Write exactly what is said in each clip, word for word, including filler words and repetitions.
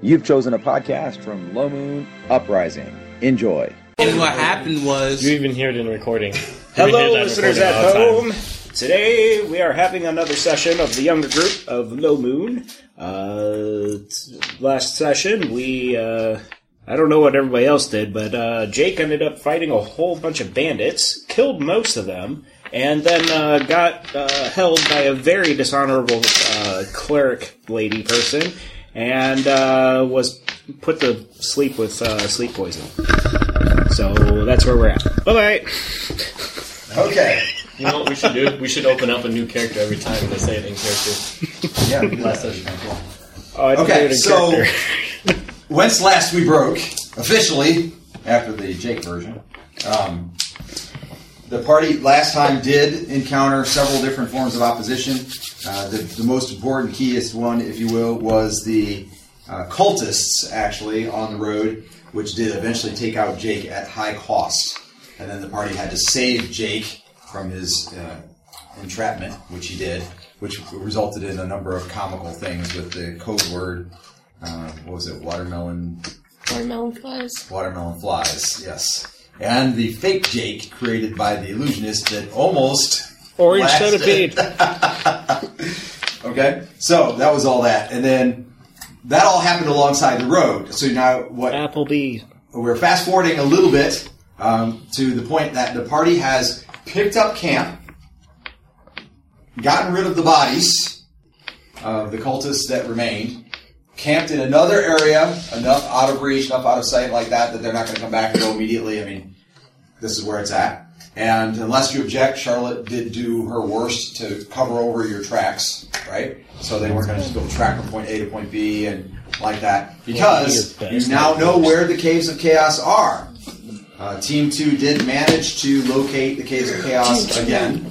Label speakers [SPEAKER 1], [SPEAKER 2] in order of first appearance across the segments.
[SPEAKER 1] You've chosen a podcast from Low Moon Uprising. Enjoy.
[SPEAKER 2] And what happened was...
[SPEAKER 3] You even hear it in the recording.
[SPEAKER 4] Hello, listeners at home. Today we are having another session of the younger group of Low Moon. Uh, last session we... Uh, I don't know what everybody else did, but uh, Jake ended up fighting a whole bunch of bandits, killed most of them, and then uh, got uh, held by a very dishonorable uh, cleric lady person, and uh, was put to sleep with uh, sleep poison. So that's where we're at. Bye-bye.
[SPEAKER 5] Okay.
[SPEAKER 3] You know what we should do? We should open up a new character every time they say it in character.
[SPEAKER 5] Yeah, we can do
[SPEAKER 3] Last
[SPEAKER 5] that.
[SPEAKER 3] session.
[SPEAKER 4] Oh, I didn't do
[SPEAKER 5] Okay,
[SPEAKER 4] it in
[SPEAKER 5] so
[SPEAKER 4] character.
[SPEAKER 5] whence last we broke, officially, after the Jake version, um, the party last time did encounter several different forms of opposition. Uh, the, the most important, keyest one, if you will, was the uh, cultists, actually, on the road, which did eventually take out Jake at high cost. And then the party had to save Jake from his uh, entrapment, which he did, which resulted in a number of comical things with the code word, uh, what was it, watermelon...
[SPEAKER 6] Watermelon flies.
[SPEAKER 5] Watermelon flies, yes. And the fake Jake created by the illusionist that almost...
[SPEAKER 4] Orange
[SPEAKER 5] lasted.
[SPEAKER 4] centipede.
[SPEAKER 5] Okay, so that was all that. And then that all happened alongside the road. So now what...
[SPEAKER 4] Applebee.
[SPEAKER 5] We're fast forwarding a little bit um, to the point that the party has picked up camp, gotten rid of the bodies of the cultists that remained, camped in another area, enough out of reach, enough out of sight like that, that they're not going to come back and go immediately. I mean, this is where it's at. And unless you object, Charlotte did do her worst to cover over your tracks, right? So they weren't going to just go track from point A to point B and like that. Because you now know where the Caves of Chaos are. Uh, Team two did manage to locate the Caves of Chaos again.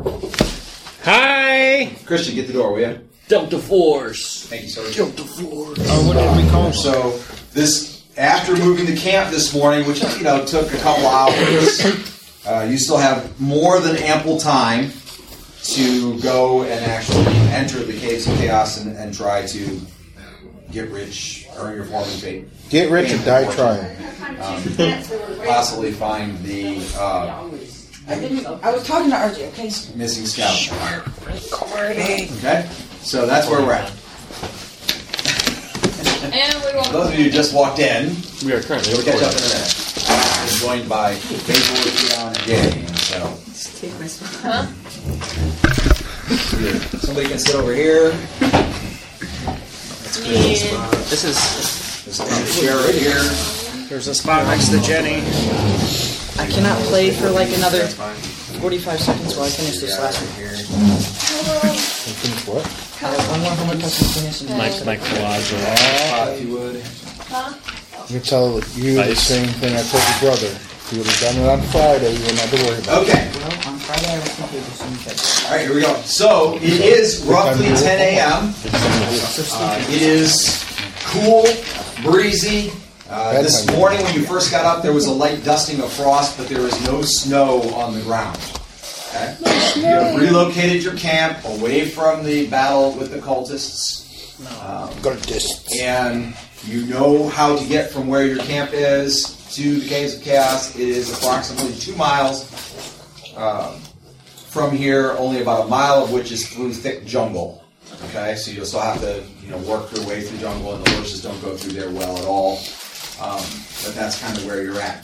[SPEAKER 4] Hi!
[SPEAKER 5] Christian, get the door, will you?
[SPEAKER 2] Delta Force.
[SPEAKER 5] Thank you, sir.
[SPEAKER 2] Delta Force.
[SPEAKER 4] Oh, what did we call him?
[SPEAKER 5] So this, after moving the camp this morning, which you know took a couple hours, uh, you still have more than ample time to go and actually enter the Caves of Chaos and, and try to get rich, earn your fortune fate.
[SPEAKER 7] Get rich or die trying.
[SPEAKER 5] Um, possibly find the uh,
[SPEAKER 6] I didn't. I was talking to R J. Okay.
[SPEAKER 5] missing scout.
[SPEAKER 4] Recording.
[SPEAKER 5] Okay, so that's where we're at.
[SPEAKER 6] And we won't.
[SPEAKER 5] For those of you who just walked in,
[SPEAKER 3] We are currently
[SPEAKER 5] we'll catch up
[SPEAKER 3] recording.
[SPEAKER 5] in a minute. I'm joined by Basil, Leon, and Danny. So
[SPEAKER 6] Huh?
[SPEAKER 5] somebody can sit over here.
[SPEAKER 4] That's good. This is...
[SPEAKER 5] There's a chair right here.
[SPEAKER 4] There's a spot next to Jenny.
[SPEAKER 8] I cannot play for like another forty-five seconds while I finish this last one.
[SPEAKER 7] Finish what?
[SPEAKER 8] I want to home and touch and finish and
[SPEAKER 3] Mike, Mike Collage.
[SPEAKER 5] If you would.
[SPEAKER 7] You tell you the
[SPEAKER 3] Nice.
[SPEAKER 7] same thing I told your brother. If you would have done it on Friday, you wouldn't have to worry about it.
[SPEAKER 5] Okay.
[SPEAKER 8] Well, on Friday I was thinking of some catch.
[SPEAKER 5] All right, here we go. So it is roughly ten a.m. Uh, it is cool, breezy. Uh, this morning when you first got up, there was a light dusting of frost, but there is no snow on the ground. Okay? You have relocated your camp away from the battle with the cultists. Um,
[SPEAKER 7] Got a distance.
[SPEAKER 5] and you know how to get from where your camp is to the Caves of Chaos. It is approximately two miles um, from here, only about a mile of which is through thick jungle. Okay, so you'll still have to, you know, work your way through jungle, and the horses don't go through there well at all. Um, but that's kind of where you're at.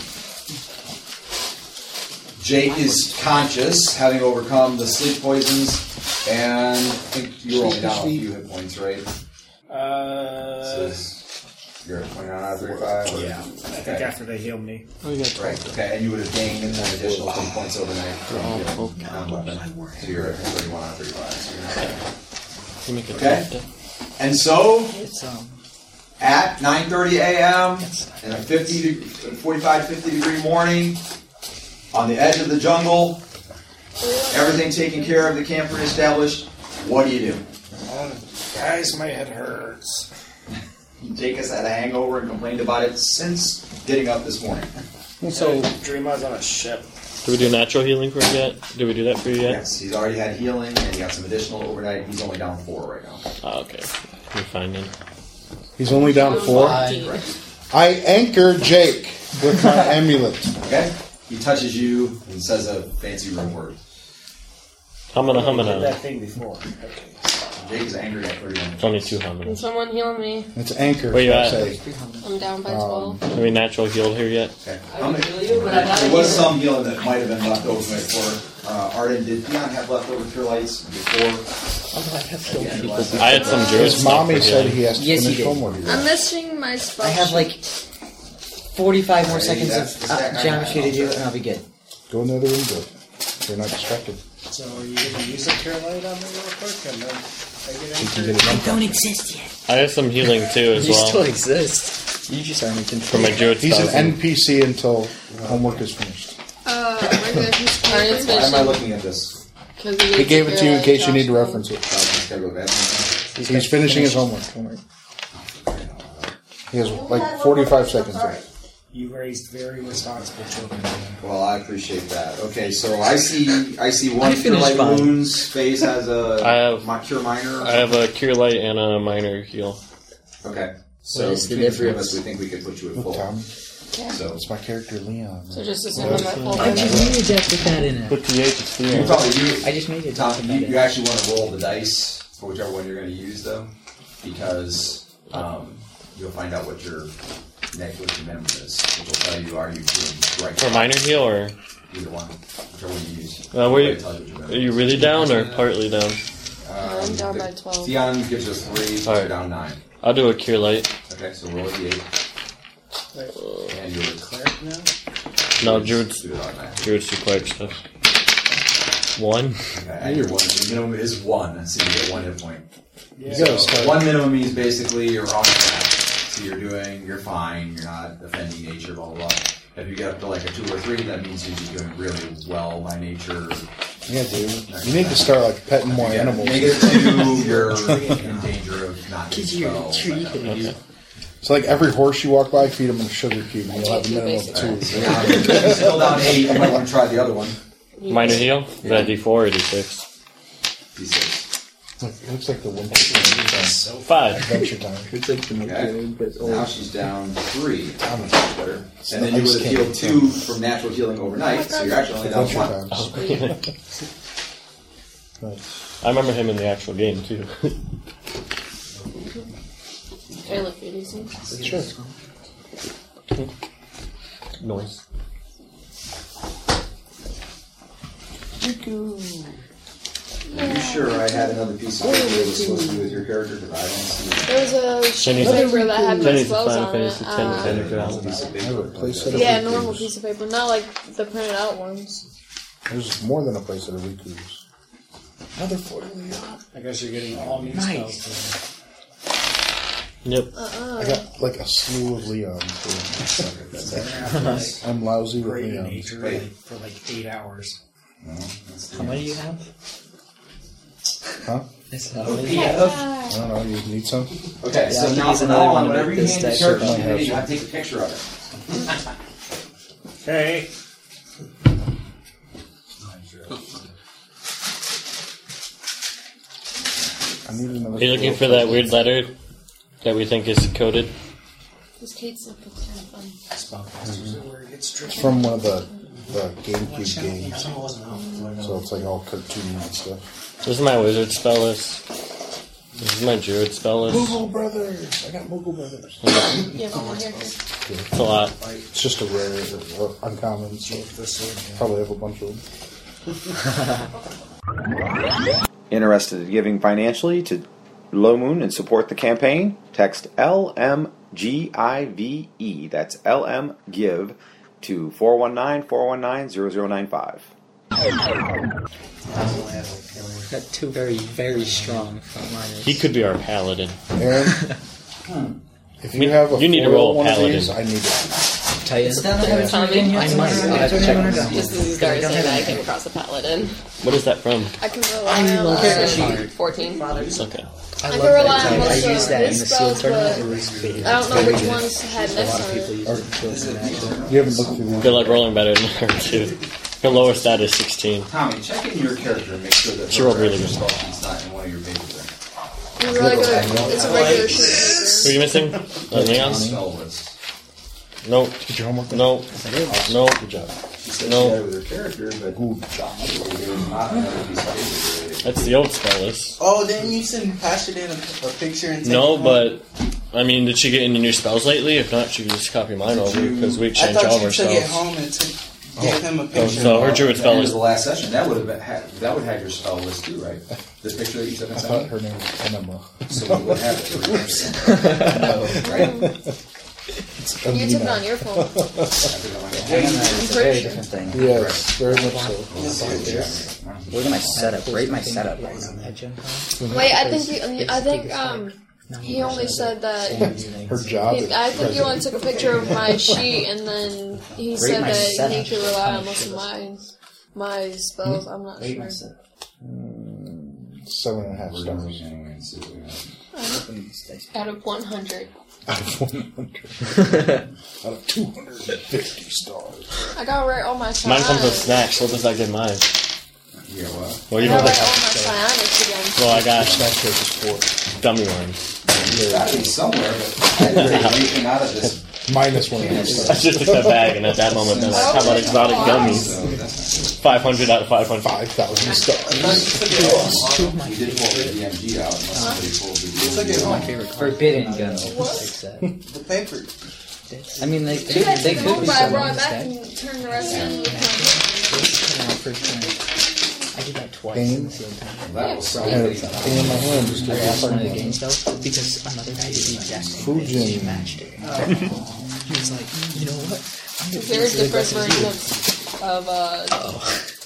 [SPEAKER 5] Jake is conscious, having overcome the sleep poisons, and I think you were only down a few hit points, right?
[SPEAKER 4] Uh,
[SPEAKER 5] Says you're at twenty-nine out of thirty-five? Or?
[SPEAKER 4] yeah. I think after they heal me.
[SPEAKER 5] Right, okay, and you would have gained an additional ten points overnight from your non-weapon. So you're at thirty-one out of thirty-five. So you're not
[SPEAKER 3] You make a
[SPEAKER 5] Okay.
[SPEAKER 3] draft.
[SPEAKER 5] and so,
[SPEAKER 8] It's um.
[SPEAKER 5] at nine thirty a.m. in a fifty, de- forty-five, fifty degree morning, on the edge of the jungle, everything taken care of, the camp established, what do you do?
[SPEAKER 4] Guys, my head hurts.
[SPEAKER 5] Jake has had a hangover and complained about it since getting up this morning.
[SPEAKER 4] So, Dream was on a ship.
[SPEAKER 3] Did we do natural healing for him yet? Did we do that for you yet?
[SPEAKER 5] Yes, he's already had healing and he got some additional overnight. He's only down four right now.
[SPEAKER 3] Oh, okay. You're fine then.
[SPEAKER 7] He's only down four. I anchor Jake with my amulet.
[SPEAKER 5] Okay. He touches you and says a fancy rune word.
[SPEAKER 3] Humana,
[SPEAKER 4] Did
[SPEAKER 3] humana.
[SPEAKER 4] that thing before.
[SPEAKER 5] Jake is angry at thirty-one.
[SPEAKER 3] It's only two
[SPEAKER 6] Can
[SPEAKER 3] humanas.
[SPEAKER 6] someone heal me?
[SPEAKER 7] It's anchor.
[SPEAKER 3] Where you
[SPEAKER 7] I
[SPEAKER 3] at?
[SPEAKER 7] say.
[SPEAKER 6] I'm down by twelve.
[SPEAKER 3] Have we natural healed here yet?
[SPEAKER 5] Okay. How many, there was some healing that might have been left over before. Uh, Arden, did Theon have leftover cure lights before?
[SPEAKER 3] I had some druid
[SPEAKER 7] His
[SPEAKER 3] stuff
[SPEAKER 7] mommy
[SPEAKER 3] for
[SPEAKER 7] said
[SPEAKER 3] healing.
[SPEAKER 7] he has to
[SPEAKER 8] Yes, he
[SPEAKER 7] finish
[SPEAKER 8] did.
[SPEAKER 7] homework.
[SPEAKER 6] I'm missing my spell.
[SPEAKER 8] I have like forty-five more
[SPEAKER 5] Hey,
[SPEAKER 8] seconds
[SPEAKER 5] that's
[SPEAKER 8] of
[SPEAKER 5] the second
[SPEAKER 8] uh, geometry to
[SPEAKER 5] round.
[SPEAKER 8] do, and I'll be good.
[SPEAKER 7] Go in the other room, do it. They're not distracted.
[SPEAKER 4] So are you going to use a cure light on me real quick? And then I get
[SPEAKER 7] You can
[SPEAKER 4] anchored?
[SPEAKER 7] get it
[SPEAKER 8] I
[SPEAKER 7] done.
[SPEAKER 8] don't exist yet.
[SPEAKER 3] I have some healing too as
[SPEAKER 8] You
[SPEAKER 3] well.
[SPEAKER 8] still exist. You just aren't in
[SPEAKER 3] For
[SPEAKER 8] control.
[SPEAKER 3] my druid
[SPEAKER 7] He's an
[SPEAKER 3] spells.
[SPEAKER 7] N P C until homework is finished.
[SPEAKER 6] Uh, regular piece of paper.
[SPEAKER 5] Why am I looking at this?
[SPEAKER 7] He gave it to you in case you need to reference it.
[SPEAKER 5] Oh, I just gotta go back.
[SPEAKER 7] He's finishing his homework. He has like forty-five seconds left.
[SPEAKER 4] You raised very responsible children.
[SPEAKER 5] Well, I appreciate that. Okay, so I see I see one
[SPEAKER 8] I
[SPEAKER 5] cure
[SPEAKER 8] finished
[SPEAKER 5] light
[SPEAKER 8] mine.
[SPEAKER 5] wounds. Phase has a
[SPEAKER 3] I have-
[SPEAKER 5] mi- cure minor.
[SPEAKER 3] I have a cure light and a minor heal.
[SPEAKER 5] Okay, so
[SPEAKER 8] What is the
[SPEAKER 5] between the three of
[SPEAKER 8] difference?
[SPEAKER 5] us, we think we could put you at
[SPEAKER 7] Look,
[SPEAKER 5] full.
[SPEAKER 7] Tommy.
[SPEAKER 5] So
[SPEAKER 7] It's my character Leon.
[SPEAKER 6] So just assume I'm at full
[SPEAKER 8] I just
[SPEAKER 6] damage.
[SPEAKER 8] made a deck with that in it.
[SPEAKER 3] Put the H, it's
[SPEAKER 5] you
[SPEAKER 3] Theon.
[SPEAKER 5] probably you,
[SPEAKER 8] I just made a deck
[SPEAKER 5] Tom,
[SPEAKER 8] with
[SPEAKER 5] you,
[SPEAKER 8] that
[SPEAKER 5] you
[SPEAKER 8] in it.
[SPEAKER 5] actually want to roll the dice for whichever one you're going to use, though, because um, you'll find out what your next what your minimum is, which will tell you are you doing right.
[SPEAKER 3] For minor heal or
[SPEAKER 5] Either one, whichever one you use.
[SPEAKER 3] Uh, were you-
[SPEAKER 5] It'll tell what your minimum
[SPEAKER 3] are you
[SPEAKER 5] is.
[SPEAKER 3] really down or partly down?
[SPEAKER 6] Uh, I'm down
[SPEAKER 5] the-
[SPEAKER 6] by twelve.
[SPEAKER 5] Theon gives us three, so
[SPEAKER 3] Alright.
[SPEAKER 5] you're down nine.
[SPEAKER 3] I'll do a cure light.
[SPEAKER 5] Okay, so roll a d eight. And you're
[SPEAKER 4] Cleric now?
[SPEAKER 3] No, druid's
[SPEAKER 5] do it automatically.
[SPEAKER 3] druid's too quick stuff. One.
[SPEAKER 5] Okay, and your one, your minimum is one, so you get one hit point.
[SPEAKER 7] You gotta start.
[SPEAKER 5] One minimum means basically you're on track. So you're doing, you're fine, you're not offending nature, blah, blah, blah. If you get up to like a two or three, that means you'd be doing really well by nature.
[SPEAKER 7] Yeah, dude. You need to start like petting more
[SPEAKER 5] Yeah,
[SPEAKER 7] animals.
[SPEAKER 5] Negative two, you're in danger of not
[SPEAKER 8] Kids,
[SPEAKER 5] getting
[SPEAKER 8] you're a
[SPEAKER 5] spelled.
[SPEAKER 8] tree.
[SPEAKER 3] Okay.
[SPEAKER 7] It's like every horse you walk by, feed them a sugar cube, and you'll have a minimum of two.
[SPEAKER 5] So now you're still down eight, you might want to try the other one.
[SPEAKER 3] Minor heal? Is that D four or D six?
[SPEAKER 5] D six.
[SPEAKER 7] Look, it looks like the one person
[SPEAKER 3] Five.
[SPEAKER 7] Adventure Time.
[SPEAKER 8] It's like the
[SPEAKER 5] Okay.
[SPEAKER 8] but
[SPEAKER 5] Now she's down three.
[SPEAKER 7] I'm
[SPEAKER 5] Much better. And then you would have healed two from natural healing overnight, so you're actually only down
[SPEAKER 7] Adventure
[SPEAKER 5] one.
[SPEAKER 7] Time. Nice.
[SPEAKER 3] I remember him in the actual game too.
[SPEAKER 6] Can I look through these things?
[SPEAKER 7] Sure.
[SPEAKER 3] Noise.
[SPEAKER 5] Are you sure I had another piece of paper that was supposed to be with your character? Because I don't see it.
[SPEAKER 6] There was a sheet
[SPEAKER 3] Jenny's-
[SPEAKER 6] of paper that had my
[SPEAKER 3] Jenny's
[SPEAKER 6] spells
[SPEAKER 3] Final
[SPEAKER 6] on it.
[SPEAKER 3] Fantasy ten
[SPEAKER 6] Uh,
[SPEAKER 3] ten
[SPEAKER 5] Another
[SPEAKER 3] ground.
[SPEAKER 5] piece of
[SPEAKER 7] I have
[SPEAKER 5] paper.
[SPEAKER 7] a place set of
[SPEAKER 6] yeah,
[SPEAKER 7] Riku's.
[SPEAKER 6] normal piece of paper, not like the printed out ones.
[SPEAKER 7] There's more than a place set of Riku's. Another forty Leon.
[SPEAKER 4] I guess you're getting all new
[SPEAKER 8] Nice.
[SPEAKER 4] spells.
[SPEAKER 3] Yep.
[SPEAKER 7] I got like a slew of Leons.
[SPEAKER 4] Then.
[SPEAKER 7] I'm lousy with
[SPEAKER 4] Great in
[SPEAKER 7] Leons.
[SPEAKER 4] nature
[SPEAKER 5] Wait.
[SPEAKER 4] like, for like eight hours.
[SPEAKER 5] No, that's
[SPEAKER 8] How many do you have?
[SPEAKER 7] Huh?
[SPEAKER 8] That's how many you have?
[SPEAKER 7] I don't know. You need some?
[SPEAKER 5] Okay,
[SPEAKER 8] Yeah,
[SPEAKER 5] so
[SPEAKER 8] I
[SPEAKER 5] now
[SPEAKER 8] think
[SPEAKER 5] from
[SPEAKER 8] another
[SPEAKER 5] now
[SPEAKER 8] one
[SPEAKER 5] on,
[SPEAKER 8] with
[SPEAKER 5] whenever you
[SPEAKER 8] this
[SPEAKER 5] hand your
[SPEAKER 8] dice
[SPEAKER 5] character
[SPEAKER 7] might
[SPEAKER 5] sheet,
[SPEAKER 7] have
[SPEAKER 5] you
[SPEAKER 7] some.
[SPEAKER 5] have to take a picture of it.
[SPEAKER 4] Okay.
[SPEAKER 7] I need another.
[SPEAKER 3] Are you looking for that weird letter that we think is coded?
[SPEAKER 6] This Kate's look kind of fun.
[SPEAKER 4] Spellcasters are where it gets tricky.
[SPEAKER 7] It's from one of the, the GameCube games. So it's like all cartoony and stuff.
[SPEAKER 3] This is my wizard spell list. This is my druid spell list.
[SPEAKER 7] Moogle Brothers! I got Moogle Brothers.
[SPEAKER 6] Yeah, from here.
[SPEAKER 3] It's a lot.
[SPEAKER 7] It's just a rare, uh, uncommon, so probably have a bunch of them.
[SPEAKER 1] Interested in giving financially to Low Moon and support the campaign? Text L M G I V E, that's L M Give, to four one nine, four one nine, zero zero nine five.
[SPEAKER 8] Got two very, very strong frontliners.
[SPEAKER 3] He could be our paladin.
[SPEAKER 7] Aaron, if you have a
[SPEAKER 3] You need to
[SPEAKER 7] foil
[SPEAKER 3] roll
[SPEAKER 7] one of
[SPEAKER 3] paladin.
[SPEAKER 7] these, I need it.
[SPEAKER 8] Titan.
[SPEAKER 6] Tommy,
[SPEAKER 8] I might. I'll have to check this out.
[SPEAKER 6] just as he's already saying that, I came across a paladin.
[SPEAKER 3] What is that from?
[SPEAKER 6] I can rely on
[SPEAKER 8] love
[SPEAKER 6] uh,
[SPEAKER 8] that.
[SPEAKER 6] fourteen. I
[SPEAKER 3] Okay.
[SPEAKER 8] I
[SPEAKER 6] can
[SPEAKER 8] love
[SPEAKER 6] rely
[SPEAKER 8] that.
[SPEAKER 6] on
[SPEAKER 8] I
[SPEAKER 6] most
[SPEAKER 8] used
[SPEAKER 6] of
[SPEAKER 8] that in
[SPEAKER 6] his
[SPEAKER 8] the seal
[SPEAKER 6] spells,
[SPEAKER 8] tournament.
[SPEAKER 6] but
[SPEAKER 8] It was pretty.
[SPEAKER 6] I don't know which ones had
[SPEAKER 8] A
[SPEAKER 6] next
[SPEAKER 8] lot of
[SPEAKER 6] on
[SPEAKER 8] people
[SPEAKER 6] it.
[SPEAKER 8] use it. kills in action.
[SPEAKER 7] You haven't looked through these.
[SPEAKER 3] Good luck rolling better than her too. Her lowest stat is sixteen.
[SPEAKER 5] Tommy, check in your character and make sure that
[SPEAKER 3] She rolled really
[SPEAKER 5] her
[SPEAKER 3] good.
[SPEAKER 5] spell sheet's not in one of your pages there.
[SPEAKER 6] It's a regular, it's a regular sheet of paper.
[SPEAKER 3] Who are you missing? Anything else?
[SPEAKER 5] Spell list.
[SPEAKER 3] No.
[SPEAKER 7] Get your homework done.
[SPEAKER 3] No. No.
[SPEAKER 7] Good job.
[SPEAKER 5] She said
[SPEAKER 3] No.
[SPEAKER 5] she had it with her character, but
[SPEAKER 7] Good job.
[SPEAKER 5] there was not another piece of paper.
[SPEAKER 3] That's the old spell list.
[SPEAKER 2] Oh, didn't you send Pasha in a, a picture and take
[SPEAKER 3] No,
[SPEAKER 2] it home?
[SPEAKER 3] but I mean, did she get any new spells lately? If not, she can just copy mine over because we
[SPEAKER 2] I
[SPEAKER 3] exchange all
[SPEAKER 2] thought
[SPEAKER 3] of
[SPEAKER 2] you
[SPEAKER 3] our
[SPEAKER 2] took it
[SPEAKER 3] spells.
[SPEAKER 2] home and took, gave him a
[SPEAKER 3] Oh,
[SPEAKER 2] picture.
[SPEAKER 3] so her druid
[SPEAKER 5] That
[SPEAKER 3] spell
[SPEAKER 5] was
[SPEAKER 3] list.
[SPEAKER 5] the last session. That would have been, ha- that would have your spell list too, right? The picture that you took
[SPEAKER 7] I
[SPEAKER 5] and
[SPEAKER 7] thought
[SPEAKER 5] sent me?
[SPEAKER 7] her name was Enema.
[SPEAKER 5] So we would have it. Right?
[SPEAKER 6] You took it on your phone.
[SPEAKER 8] It's a very different thing.
[SPEAKER 7] Yes, very much so.
[SPEAKER 8] Look at my setup. Rate my setup.
[SPEAKER 6] Wait, I think you, I think um he only said that.
[SPEAKER 7] Her job
[SPEAKER 6] He,
[SPEAKER 7] is
[SPEAKER 6] I think you only took a picture of my sheet and then he said
[SPEAKER 8] my
[SPEAKER 6] that he
[SPEAKER 8] setup.
[SPEAKER 6] could rely on most of my my spells. I'm not
[SPEAKER 8] Rate
[SPEAKER 6] sure.
[SPEAKER 8] my setup.
[SPEAKER 7] seven and a half stars.
[SPEAKER 6] Out of one hundred.
[SPEAKER 7] Out of one hundred. Out of two hundred fifty stars.
[SPEAKER 6] I got right all my psionics.
[SPEAKER 3] Mine comes with snacks. What does that give mine?
[SPEAKER 5] Yeah, well.
[SPEAKER 3] Well, you
[SPEAKER 6] I
[SPEAKER 3] know
[SPEAKER 6] got right
[SPEAKER 3] that.
[SPEAKER 6] all my psionics again.
[SPEAKER 3] Well, I got
[SPEAKER 7] Snack cake is four.
[SPEAKER 3] gummy worms.
[SPEAKER 5] It's got to be somewhere, but I didn't take anything out of this.
[SPEAKER 7] Minus one and a half
[SPEAKER 3] I
[SPEAKER 7] stars.
[SPEAKER 3] just took that bag, and at that moment, then like, how about exotic gummies?
[SPEAKER 5] So that's
[SPEAKER 3] Five hundred out of five hundred.
[SPEAKER 7] Five thousand stars.
[SPEAKER 5] not. You did pull the D M G out unless somebody pulled the D M G
[SPEAKER 2] Took it
[SPEAKER 5] out.
[SPEAKER 2] home.
[SPEAKER 8] Forbidden gun.
[SPEAKER 2] The paper.
[SPEAKER 8] I mean, they
[SPEAKER 6] You
[SPEAKER 8] could,
[SPEAKER 6] guys
[SPEAKER 8] they
[SPEAKER 6] took it
[SPEAKER 8] could
[SPEAKER 6] home,
[SPEAKER 8] be
[SPEAKER 6] but I
[SPEAKER 8] someone
[SPEAKER 6] brought it back
[SPEAKER 8] mistake.
[SPEAKER 6] and turned the rest in with
[SPEAKER 8] I did that twice
[SPEAKER 7] Pain.
[SPEAKER 8] in the same time.
[SPEAKER 5] That was so
[SPEAKER 7] I had a
[SPEAKER 5] big.
[SPEAKER 7] pain in my hand just
[SPEAKER 8] I
[SPEAKER 7] to
[SPEAKER 8] asked one of the games though, because another guy did the exact same thing.
[SPEAKER 7] Fujin.
[SPEAKER 8] She matched it. He was like, you know what? I'm gonna
[SPEAKER 6] There's
[SPEAKER 8] use
[SPEAKER 6] different
[SPEAKER 8] the
[SPEAKER 6] versions of, of uh,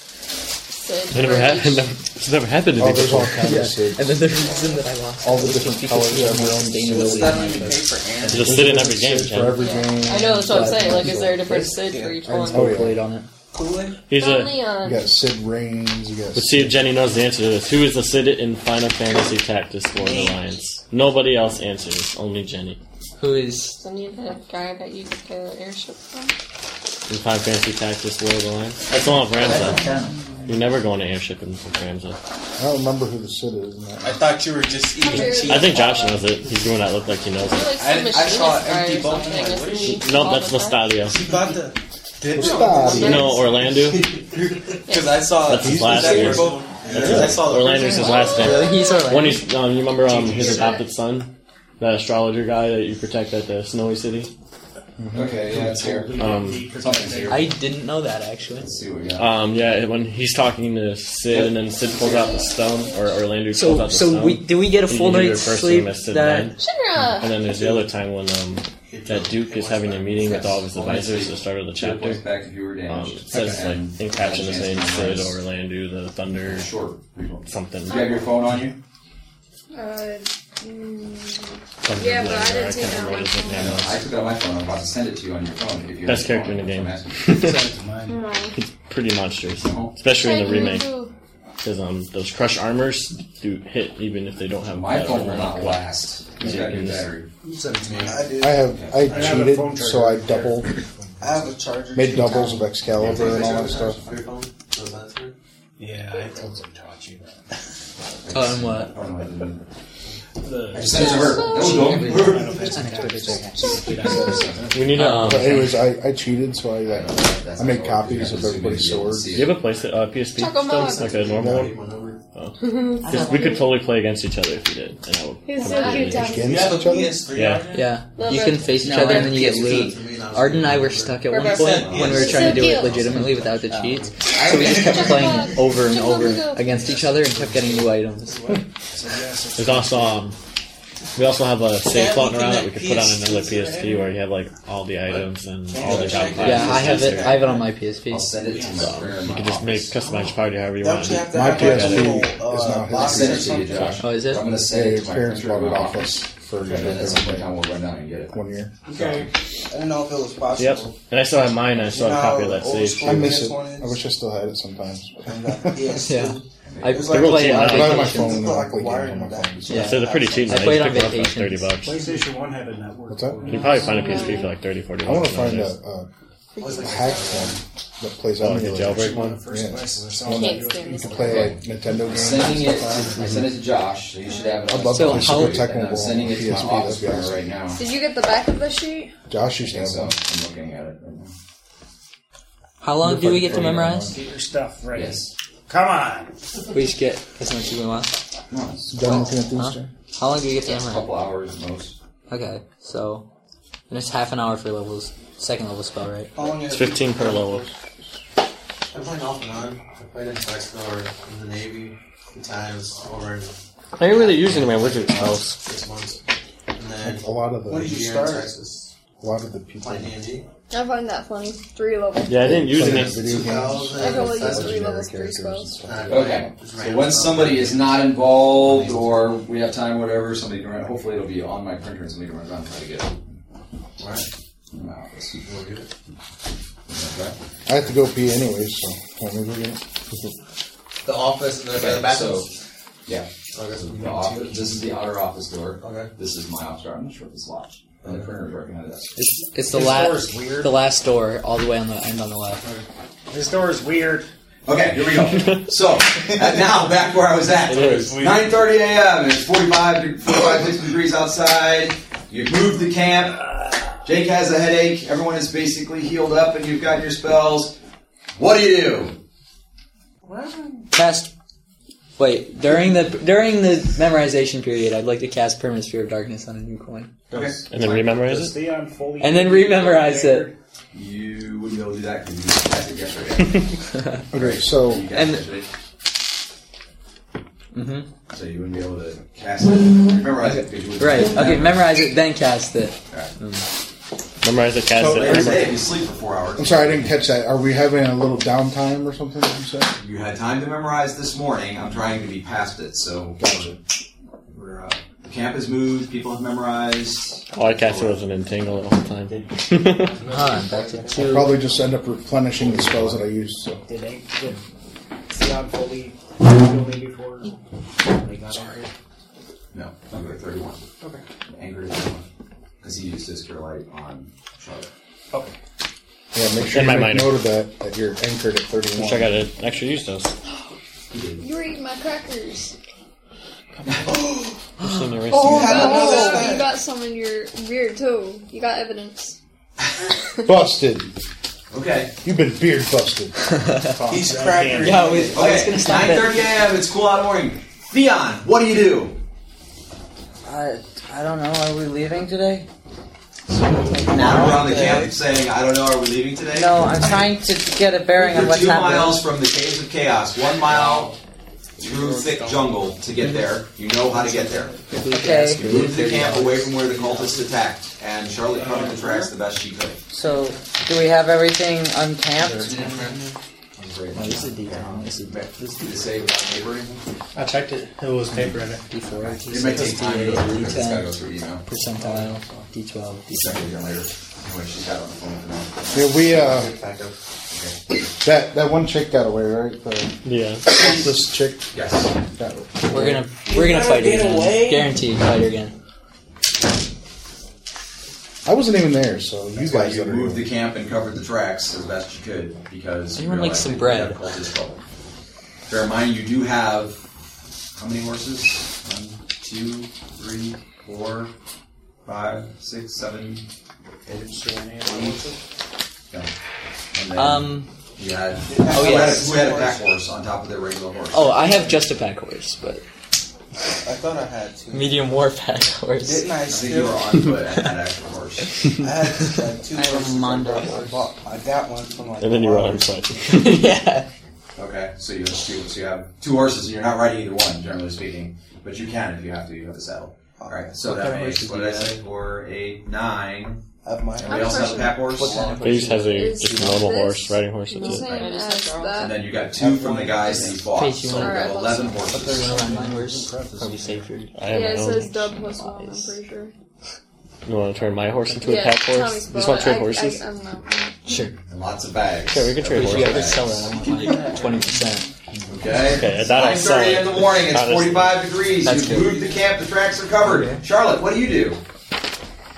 [SPEAKER 6] Sid.
[SPEAKER 3] It never
[SPEAKER 6] versions.
[SPEAKER 3] happened. It's never happened to
[SPEAKER 7] Oh,
[SPEAKER 3] me
[SPEAKER 7] there's all
[SPEAKER 3] before.
[SPEAKER 7] kinds
[SPEAKER 8] Yeah,
[SPEAKER 7] of Sids.
[SPEAKER 8] and then the reason that I lost
[SPEAKER 7] All the
[SPEAKER 8] was
[SPEAKER 7] different
[SPEAKER 8] because
[SPEAKER 7] colors
[SPEAKER 8] he had
[SPEAKER 7] have
[SPEAKER 8] more
[SPEAKER 7] their own
[SPEAKER 8] sustainability
[SPEAKER 2] That
[SPEAKER 8] than
[SPEAKER 2] on
[SPEAKER 8] I
[SPEAKER 2] your
[SPEAKER 8] did.
[SPEAKER 2] paper and
[SPEAKER 3] Just sit in every game,
[SPEAKER 7] Sid for
[SPEAKER 3] Ken.
[SPEAKER 7] every game.
[SPEAKER 6] I know, that's what I'm
[SPEAKER 7] But-
[SPEAKER 6] saying. Like, is there a different Sid for each one?
[SPEAKER 7] Oh, yeah.
[SPEAKER 8] Played on it.
[SPEAKER 2] Kool-Aid.
[SPEAKER 3] He's
[SPEAKER 6] Only
[SPEAKER 3] a.
[SPEAKER 6] on.
[SPEAKER 7] You got Sid Reigns, you got
[SPEAKER 3] Let's see if Jenny knows the answer to this. Who is the Sid in Final Fantasy Tactics War Alliance? Nobody else answers. Only Jenny.
[SPEAKER 8] Who is
[SPEAKER 6] Isn't he the guy that you get the airship from?
[SPEAKER 3] In Final Fantasy Tactics World Alliance. That's the one with Ramza. You never go on an airship in with Ramza.
[SPEAKER 7] I don't remember who the Sid is. In that.
[SPEAKER 2] I thought you were just eating cheese.
[SPEAKER 3] I think Josh knows it. He's doing that look like he knows
[SPEAKER 6] He's
[SPEAKER 3] it.
[SPEAKER 6] like
[SPEAKER 2] I-
[SPEAKER 6] some
[SPEAKER 2] I saw
[SPEAKER 6] machinist guy
[SPEAKER 2] empty
[SPEAKER 6] or
[SPEAKER 2] bowl.
[SPEAKER 6] something. Isn't he?
[SPEAKER 3] Nope,
[SPEAKER 6] all
[SPEAKER 3] that's
[SPEAKER 6] the time?
[SPEAKER 3] Nostalgia.
[SPEAKER 2] You got the. Did
[SPEAKER 7] Nostalgia.
[SPEAKER 3] You know Orlando?
[SPEAKER 2] Because I saw.
[SPEAKER 3] That's his last
[SPEAKER 2] that
[SPEAKER 3] name.
[SPEAKER 2] your boat?
[SPEAKER 3] That's
[SPEAKER 2] I
[SPEAKER 3] his,
[SPEAKER 2] saw the
[SPEAKER 3] Orlando's his last name.
[SPEAKER 8] really? He's Orlando.
[SPEAKER 3] When he's, um, you remember um, his adopted son? That astrologer guy that you protect at the snowy city?
[SPEAKER 5] Okay, yeah, it's here.
[SPEAKER 3] Um,
[SPEAKER 5] Something's here.
[SPEAKER 8] I didn't know that actually.
[SPEAKER 5] Let's see what we got.
[SPEAKER 3] um, yeah, when he's talking to Sid and then Sid pulls out the stone, or Orlando pulls
[SPEAKER 8] So,
[SPEAKER 3] out the
[SPEAKER 8] so
[SPEAKER 3] stone.
[SPEAKER 8] we do we get a
[SPEAKER 3] You
[SPEAKER 8] full
[SPEAKER 3] can either
[SPEAKER 8] night's
[SPEAKER 3] refer to
[SPEAKER 8] sleep
[SPEAKER 3] him as Sid
[SPEAKER 8] that
[SPEAKER 3] Nine.
[SPEAKER 6] Shinra!
[SPEAKER 3] And then there's the other time when um, that Duke is having a meeting with all of his advisors at the start of the
[SPEAKER 5] Two points
[SPEAKER 3] chapter.
[SPEAKER 5] back if you were
[SPEAKER 3] Um,
[SPEAKER 5] damaged.
[SPEAKER 3] it says like in caption his name Sid or Orlando, the Thunder,
[SPEAKER 5] Short.
[SPEAKER 3] something.
[SPEAKER 5] Do you have your phone on you?
[SPEAKER 6] Uh, mm,
[SPEAKER 3] something
[SPEAKER 6] Yeah, but I
[SPEAKER 3] like
[SPEAKER 6] didn't
[SPEAKER 3] that.
[SPEAKER 6] take
[SPEAKER 3] can't
[SPEAKER 6] it on
[SPEAKER 3] remember
[SPEAKER 6] my
[SPEAKER 3] what his nickname was.
[SPEAKER 5] I took it on my phone. I'm about to send it to you on your phone. If you
[SPEAKER 3] Best
[SPEAKER 5] have your
[SPEAKER 3] character in the
[SPEAKER 5] phone.
[SPEAKER 3] game.
[SPEAKER 5] I'm asking.
[SPEAKER 6] no.
[SPEAKER 3] He's pretty monstrous, especially in the
[SPEAKER 6] Hey,
[SPEAKER 3] remake.
[SPEAKER 6] Rubu.
[SPEAKER 3] Because um, those crush armors do hit even if they don't have
[SPEAKER 5] My
[SPEAKER 3] that
[SPEAKER 5] phone
[SPEAKER 3] armor
[SPEAKER 5] will not
[SPEAKER 3] on.
[SPEAKER 5] last. It's got your battery.
[SPEAKER 2] I do.
[SPEAKER 7] I have I cheated, so I doubled,
[SPEAKER 2] I have a charger.
[SPEAKER 7] made doubles of Excalibur and all that stuff.
[SPEAKER 4] Yeah, I totally taught you that.
[SPEAKER 8] tell him what.
[SPEAKER 5] Oh, no, I didn't.
[SPEAKER 4] The,
[SPEAKER 5] I just sent it to her. That was
[SPEAKER 3] We need a. Um,
[SPEAKER 7] But anyways, I, I cheated, so I uh, I made copies of everybody's swords.
[SPEAKER 3] do you have a place uh, P S P
[SPEAKER 6] Choco
[SPEAKER 3] still?
[SPEAKER 6] Mug.
[SPEAKER 3] Like a normal one? Oh. 'Cause we could totally play against each other if we did. And I would
[SPEAKER 6] He's so cute, Tommy.
[SPEAKER 7] Against each other?
[SPEAKER 2] P S three.
[SPEAKER 3] Yeah.
[SPEAKER 8] Yeah, you can face each other and then you get loot. Arden and I were stuck at one point when we were trying to do it legitimately without the cheats. So we just kept playing over and over against each other and kept getting new items.
[SPEAKER 3] There's also um, we also have a save floating around that we could put on another P S P where you have like all the items and all the job classes.
[SPEAKER 8] Yeah, I have it. I have it on my P S P.
[SPEAKER 5] I'll send it to my
[SPEAKER 3] You can just make customize your party however you
[SPEAKER 2] Don't
[SPEAKER 3] want.
[SPEAKER 2] you have to
[SPEAKER 7] My
[SPEAKER 2] have
[SPEAKER 7] P S
[SPEAKER 2] like
[SPEAKER 7] P
[SPEAKER 2] a
[SPEAKER 7] is
[SPEAKER 2] little,
[SPEAKER 7] not
[SPEAKER 2] uh,
[SPEAKER 7] his
[SPEAKER 5] I'll
[SPEAKER 2] box
[SPEAKER 5] send
[SPEAKER 2] or
[SPEAKER 5] it to you,
[SPEAKER 2] something?
[SPEAKER 5] Josh.
[SPEAKER 8] Oh, is
[SPEAKER 5] I'm
[SPEAKER 8] it?
[SPEAKER 5] going to send
[SPEAKER 7] Yeah,
[SPEAKER 5] it
[SPEAKER 7] his
[SPEAKER 5] to my
[SPEAKER 7] parents
[SPEAKER 5] printer
[SPEAKER 7] bought
[SPEAKER 5] in
[SPEAKER 7] it
[SPEAKER 5] my
[SPEAKER 7] off
[SPEAKER 5] office.
[SPEAKER 7] us for
[SPEAKER 5] And then at some point in time, we'll run down and get it.
[SPEAKER 7] one year.
[SPEAKER 2] Okay. I didn't know if it was possible.
[SPEAKER 3] Yep. And I still have mine. I still have a copy of that
[SPEAKER 2] Old
[SPEAKER 3] save.
[SPEAKER 2] school
[SPEAKER 7] I miss
[SPEAKER 2] P S
[SPEAKER 7] it.
[SPEAKER 2] one is-
[SPEAKER 7] I wish I still had it sometimes.
[SPEAKER 2] Yes.
[SPEAKER 8] Yeah. I
[SPEAKER 2] It was
[SPEAKER 8] play
[SPEAKER 2] like-
[SPEAKER 8] on
[SPEAKER 3] They're
[SPEAKER 7] But I have my
[SPEAKER 8] vacation.
[SPEAKER 7] phone.
[SPEAKER 2] Put
[SPEAKER 7] I
[SPEAKER 2] like a
[SPEAKER 7] play
[SPEAKER 2] wire
[SPEAKER 7] games on my
[SPEAKER 2] in the back.
[SPEAKER 7] phone.
[SPEAKER 8] Yeah.
[SPEAKER 3] So they're pretty cheap now.
[SPEAKER 8] I
[SPEAKER 3] You
[SPEAKER 8] played
[SPEAKER 3] can
[SPEAKER 8] on
[SPEAKER 3] pick them up for like
[SPEAKER 8] vacation.
[SPEAKER 3] thirty bucks.
[SPEAKER 4] PlayStation one had a network.
[SPEAKER 7] What's that?
[SPEAKER 3] You can probably find a P S P for like thirty, forty
[SPEAKER 7] I want
[SPEAKER 3] bucks
[SPEAKER 7] to find a,
[SPEAKER 3] nowadays.
[SPEAKER 7] a hack one that plays
[SPEAKER 3] Oh,
[SPEAKER 7] on
[SPEAKER 3] like a
[SPEAKER 7] the
[SPEAKER 3] jailbreak one?
[SPEAKER 7] Yeah.
[SPEAKER 6] I can't stand
[SPEAKER 7] You
[SPEAKER 6] this.
[SPEAKER 7] can play like Nintendo games.
[SPEAKER 5] Sending it.
[SPEAKER 7] and stuff.
[SPEAKER 5] I sent it to Josh, so you should have it.
[SPEAKER 7] I'd
[SPEAKER 5] on
[SPEAKER 7] love
[SPEAKER 5] the
[SPEAKER 7] to play
[SPEAKER 5] screen.
[SPEAKER 7] Super
[SPEAKER 5] And
[SPEAKER 7] Tecmo
[SPEAKER 5] I'm
[SPEAKER 7] Bowl
[SPEAKER 5] sending
[SPEAKER 7] on
[SPEAKER 5] it to
[SPEAKER 7] P
[SPEAKER 5] my
[SPEAKER 7] S P.
[SPEAKER 5] office
[SPEAKER 7] That'd be
[SPEAKER 5] printer
[SPEAKER 7] awesome.
[SPEAKER 5] right now.
[SPEAKER 6] Did you get the back of the sheet?
[SPEAKER 7] Josh used to have
[SPEAKER 5] So
[SPEAKER 7] one.
[SPEAKER 5] I'm looking at it right now.
[SPEAKER 8] How long do we get to
[SPEAKER 5] Putting it
[SPEAKER 8] memorize?
[SPEAKER 4] Get your stuff ready.
[SPEAKER 5] Yes.
[SPEAKER 4] Come on.
[SPEAKER 8] We just get as much as we want.
[SPEAKER 5] No, it's
[SPEAKER 7] Done looking at these,
[SPEAKER 8] Huh?
[SPEAKER 7] Jay?
[SPEAKER 8] How long do we get to
[SPEAKER 5] a
[SPEAKER 8] memorize?
[SPEAKER 5] couple hours at most.
[SPEAKER 8] Okay, so and it's half an hour for levels, second level spell, right?
[SPEAKER 2] How long
[SPEAKER 3] It's
[SPEAKER 2] is it?
[SPEAKER 3] fifteen per level.
[SPEAKER 9] I'm playing off and on. I played in Texas or in the Navy a few times over in
[SPEAKER 3] I ain't really using my wizard house.
[SPEAKER 9] six months. And then
[SPEAKER 7] A lot of
[SPEAKER 2] When did
[SPEAKER 7] the
[SPEAKER 2] you
[SPEAKER 9] here in
[SPEAKER 2] start?
[SPEAKER 9] Texas,
[SPEAKER 7] a lot of the people
[SPEAKER 9] playing D and D.
[SPEAKER 6] I find that funny. Three levels.
[SPEAKER 3] Yeah, I didn't use
[SPEAKER 7] playing
[SPEAKER 3] any.
[SPEAKER 7] video games.
[SPEAKER 6] I can only use
[SPEAKER 7] Legendary
[SPEAKER 6] three levels, three
[SPEAKER 7] characters and
[SPEAKER 6] spells.
[SPEAKER 7] stuff.
[SPEAKER 5] Okay. So when somebody is not involved or we have time, whatever, somebody can run. Hopefully it'll be on my printer and somebody can run around and try to get it.
[SPEAKER 9] Right.
[SPEAKER 5] In my office.
[SPEAKER 9] You want to do it?
[SPEAKER 5] Okay.
[SPEAKER 7] I have to go pee anyway, so let me go get it.
[SPEAKER 9] The office and the, the
[SPEAKER 5] Okay,
[SPEAKER 9] bathroom.
[SPEAKER 5] so yeah,
[SPEAKER 9] Okay, so
[SPEAKER 5] the office. This is the outer office door.
[SPEAKER 9] Okay.
[SPEAKER 5] This is my office door. I'm not sure if it's locked. And the printer is right behind us.
[SPEAKER 8] It's, it's the
[SPEAKER 4] This
[SPEAKER 8] last,
[SPEAKER 4] door is weird.
[SPEAKER 8] the last door, all the way on the end on the left.
[SPEAKER 4] This door is weird.
[SPEAKER 5] Okay, here we go. So uh, now back where I was at.
[SPEAKER 3] It is.
[SPEAKER 5] nine thirty a.m. It's forty-five, de- forty-five, fifty degrees outside. You've moved the camp. Jake has a headache. Everyone is basically healed up, and you've gotten your spells. What do you do?
[SPEAKER 8] Cast. Wait, during the during the memorization period, I'd like to cast Permanent Sphere of Darkness on a new coin,
[SPEAKER 5] Okay.
[SPEAKER 3] And then rememorize
[SPEAKER 4] Does
[SPEAKER 3] it?
[SPEAKER 4] Theon fully
[SPEAKER 8] and then rememorize it.
[SPEAKER 5] You wouldn't be able to do that because you cast it yesterday.
[SPEAKER 7] Okay, so
[SPEAKER 5] You cast
[SPEAKER 8] And-
[SPEAKER 5] it yesterday,
[SPEAKER 8] hmm
[SPEAKER 5] so you wouldn't be able to cast it. Memorize it because you wouldn't.
[SPEAKER 8] Right. Okay, memorize it, then cast it.
[SPEAKER 3] Memorize it, cast
[SPEAKER 7] So,
[SPEAKER 3] it.
[SPEAKER 5] Later today,
[SPEAKER 3] remember-
[SPEAKER 5] if you sleep for four hours.
[SPEAKER 7] I'm sorry I didn't catch that. Are we having a little downtime or something? You said.
[SPEAKER 5] You had time to memorize this morning. I'm trying to be past it, so we're, uh, the camp is moved. People have memorized.
[SPEAKER 3] All I casted was an entangle the whole time.
[SPEAKER 8] Hold on, back to
[SPEAKER 7] I'll
[SPEAKER 8] two.
[SPEAKER 7] probably just end up replenishing the spells that I used. So.
[SPEAKER 4] Did they, did Theon fully heal me before they got in here?
[SPEAKER 5] No, I'm at thirty-one.
[SPEAKER 4] Okay.
[SPEAKER 5] Anchored at thirty-one because he used his cure light on Charlotte.
[SPEAKER 4] Okay.
[SPEAKER 7] Yeah, make sure
[SPEAKER 3] In
[SPEAKER 7] you
[SPEAKER 3] my
[SPEAKER 7] make
[SPEAKER 3] minor.
[SPEAKER 7] note of that. That you're anchored at thirty-one.
[SPEAKER 3] Wish I got to actually use those.
[SPEAKER 5] He did.
[SPEAKER 6] You were eating my crackers.
[SPEAKER 3] Who's in the rest
[SPEAKER 2] Oh,
[SPEAKER 3] of you?
[SPEAKER 2] I don't know
[SPEAKER 6] Oh,
[SPEAKER 2] this
[SPEAKER 6] you got some in your beard too. You got evidence.
[SPEAKER 7] Busted.
[SPEAKER 5] Okay.
[SPEAKER 7] You've been beard busted.
[SPEAKER 2] He's cracking.
[SPEAKER 8] Yeah, we, I was
[SPEAKER 5] Okay.
[SPEAKER 8] gonna stop
[SPEAKER 5] nine
[SPEAKER 8] it.
[SPEAKER 5] thirty a.m. It's cool out of the morning. Theon, what do you do?
[SPEAKER 8] I, I don't know. Are we leaving today?
[SPEAKER 5] Now around the camp saying, "I don't know. Are we leaving today?"
[SPEAKER 8] No, I'm trying to get a bearing on
[SPEAKER 5] You're
[SPEAKER 8] what's
[SPEAKER 5] two
[SPEAKER 8] happening.
[SPEAKER 5] miles from the Caves of Chaos. One mile through thick jungle to get there. You know how to get there.
[SPEAKER 8] Okay.
[SPEAKER 5] You moved the camp away from where the cultists attacked, and Charlotte covered the tracks the best she could.
[SPEAKER 8] So, do we have everything uncamped?
[SPEAKER 5] Great.
[SPEAKER 8] this is D ten. This is
[SPEAKER 5] This did it say without paper or anything?
[SPEAKER 3] I checked it. It was paper in it.
[SPEAKER 8] D four.
[SPEAKER 5] It might take time to go through because it's got to go through email.
[SPEAKER 8] Percentile. D twelve. D
[SPEAKER 5] Second again later. Anyway, she's got it on the phone for now.
[SPEAKER 7] Yeah, we uh,
[SPEAKER 9] Backup.
[SPEAKER 7] that that one chick got away, right? The,
[SPEAKER 3] Yeah.
[SPEAKER 7] this chick
[SPEAKER 5] Yes.
[SPEAKER 7] got away.
[SPEAKER 8] We're gonna we're gonna fight her again. Guaranteed, fight her again.
[SPEAKER 7] I wasn't even there, so you
[SPEAKER 5] That's why
[SPEAKER 7] guys
[SPEAKER 5] you
[SPEAKER 7] that are
[SPEAKER 5] moved
[SPEAKER 7] doing
[SPEAKER 5] the camp and covered the tracks as best you could because
[SPEAKER 8] Anyone
[SPEAKER 5] you
[SPEAKER 8] like
[SPEAKER 5] realized
[SPEAKER 8] some
[SPEAKER 5] that you
[SPEAKER 8] bread?
[SPEAKER 5] had cultist trouble. Bear in mind, you do have how many horses? One, two, three, four, five, six, seven, eight. No. And then
[SPEAKER 8] Um.
[SPEAKER 5] you had
[SPEAKER 8] Oh,
[SPEAKER 5] who,
[SPEAKER 8] yes.
[SPEAKER 5] had a, who had a pack horse on top of their regular horse?
[SPEAKER 8] Oh, I have just a pack horse, but
[SPEAKER 2] I thought I had two.
[SPEAKER 8] medium war pack horse.
[SPEAKER 2] Didn't I
[SPEAKER 5] I think you
[SPEAKER 2] still?
[SPEAKER 5] were on foot and had actual horse.
[SPEAKER 2] I had uh, two.
[SPEAKER 8] I have a
[SPEAKER 2] horses
[SPEAKER 8] Mondo
[SPEAKER 2] I
[SPEAKER 8] horse.
[SPEAKER 2] bought. I got one from like.
[SPEAKER 3] And then you run on
[SPEAKER 2] Walmart.
[SPEAKER 3] foot.
[SPEAKER 8] Yeah.
[SPEAKER 5] Okay, so you have two. So you have two horses, and you're not riding either one, generally speaking. But you can if you have to. You have to saddle. All right. So
[SPEAKER 8] What
[SPEAKER 5] that
[SPEAKER 8] kind of
[SPEAKER 5] makes
[SPEAKER 8] horses
[SPEAKER 5] what
[SPEAKER 8] do
[SPEAKER 5] did I
[SPEAKER 8] you
[SPEAKER 5] say? Four, eight, nine.
[SPEAKER 2] I have mine.
[SPEAKER 5] And we also have a pack horse.
[SPEAKER 8] What kind of
[SPEAKER 3] Face has a
[SPEAKER 6] Is
[SPEAKER 3] just a normal
[SPEAKER 6] this
[SPEAKER 3] horse, riding horse.
[SPEAKER 6] the
[SPEAKER 3] That's it.
[SPEAKER 6] same as
[SPEAKER 5] And
[SPEAKER 6] that?
[SPEAKER 5] then you got two from the guys that you fought.
[SPEAKER 8] Face, you
[SPEAKER 5] So you
[SPEAKER 8] want-
[SPEAKER 5] have eleven
[SPEAKER 6] Alright,
[SPEAKER 8] I'll put
[SPEAKER 5] horses.
[SPEAKER 8] one on my horse. Probably safer.
[SPEAKER 3] I
[SPEAKER 6] Yeah,
[SPEAKER 3] have
[SPEAKER 6] it
[SPEAKER 3] my
[SPEAKER 6] says
[SPEAKER 3] own.
[SPEAKER 6] dub plus one, I'm pretty sure.
[SPEAKER 3] You want to turn my horse into a
[SPEAKER 6] Yeah,
[SPEAKER 3] pack
[SPEAKER 6] tell me
[SPEAKER 3] horse? You
[SPEAKER 6] spell
[SPEAKER 3] just want
[SPEAKER 6] it.
[SPEAKER 3] to trade
[SPEAKER 6] I-
[SPEAKER 3] horses?
[SPEAKER 6] I, I don't know.
[SPEAKER 8] Sure.
[SPEAKER 5] And lots of bags.
[SPEAKER 3] Sure, we can trade
[SPEAKER 8] But you gotta
[SPEAKER 3] horses.
[SPEAKER 8] sell it. I want like twenty percent.
[SPEAKER 5] Okay.
[SPEAKER 3] Okay, that I'll
[SPEAKER 5] nine
[SPEAKER 3] sell
[SPEAKER 5] thirty
[SPEAKER 3] it.
[SPEAKER 5] in the morning. It's
[SPEAKER 3] Honestly.
[SPEAKER 5] forty-five degrees.
[SPEAKER 8] That's
[SPEAKER 5] You've
[SPEAKER 8] good.
[SPEAKER 5] moved the camp. The tracks are covered. Charlotte, what do you do?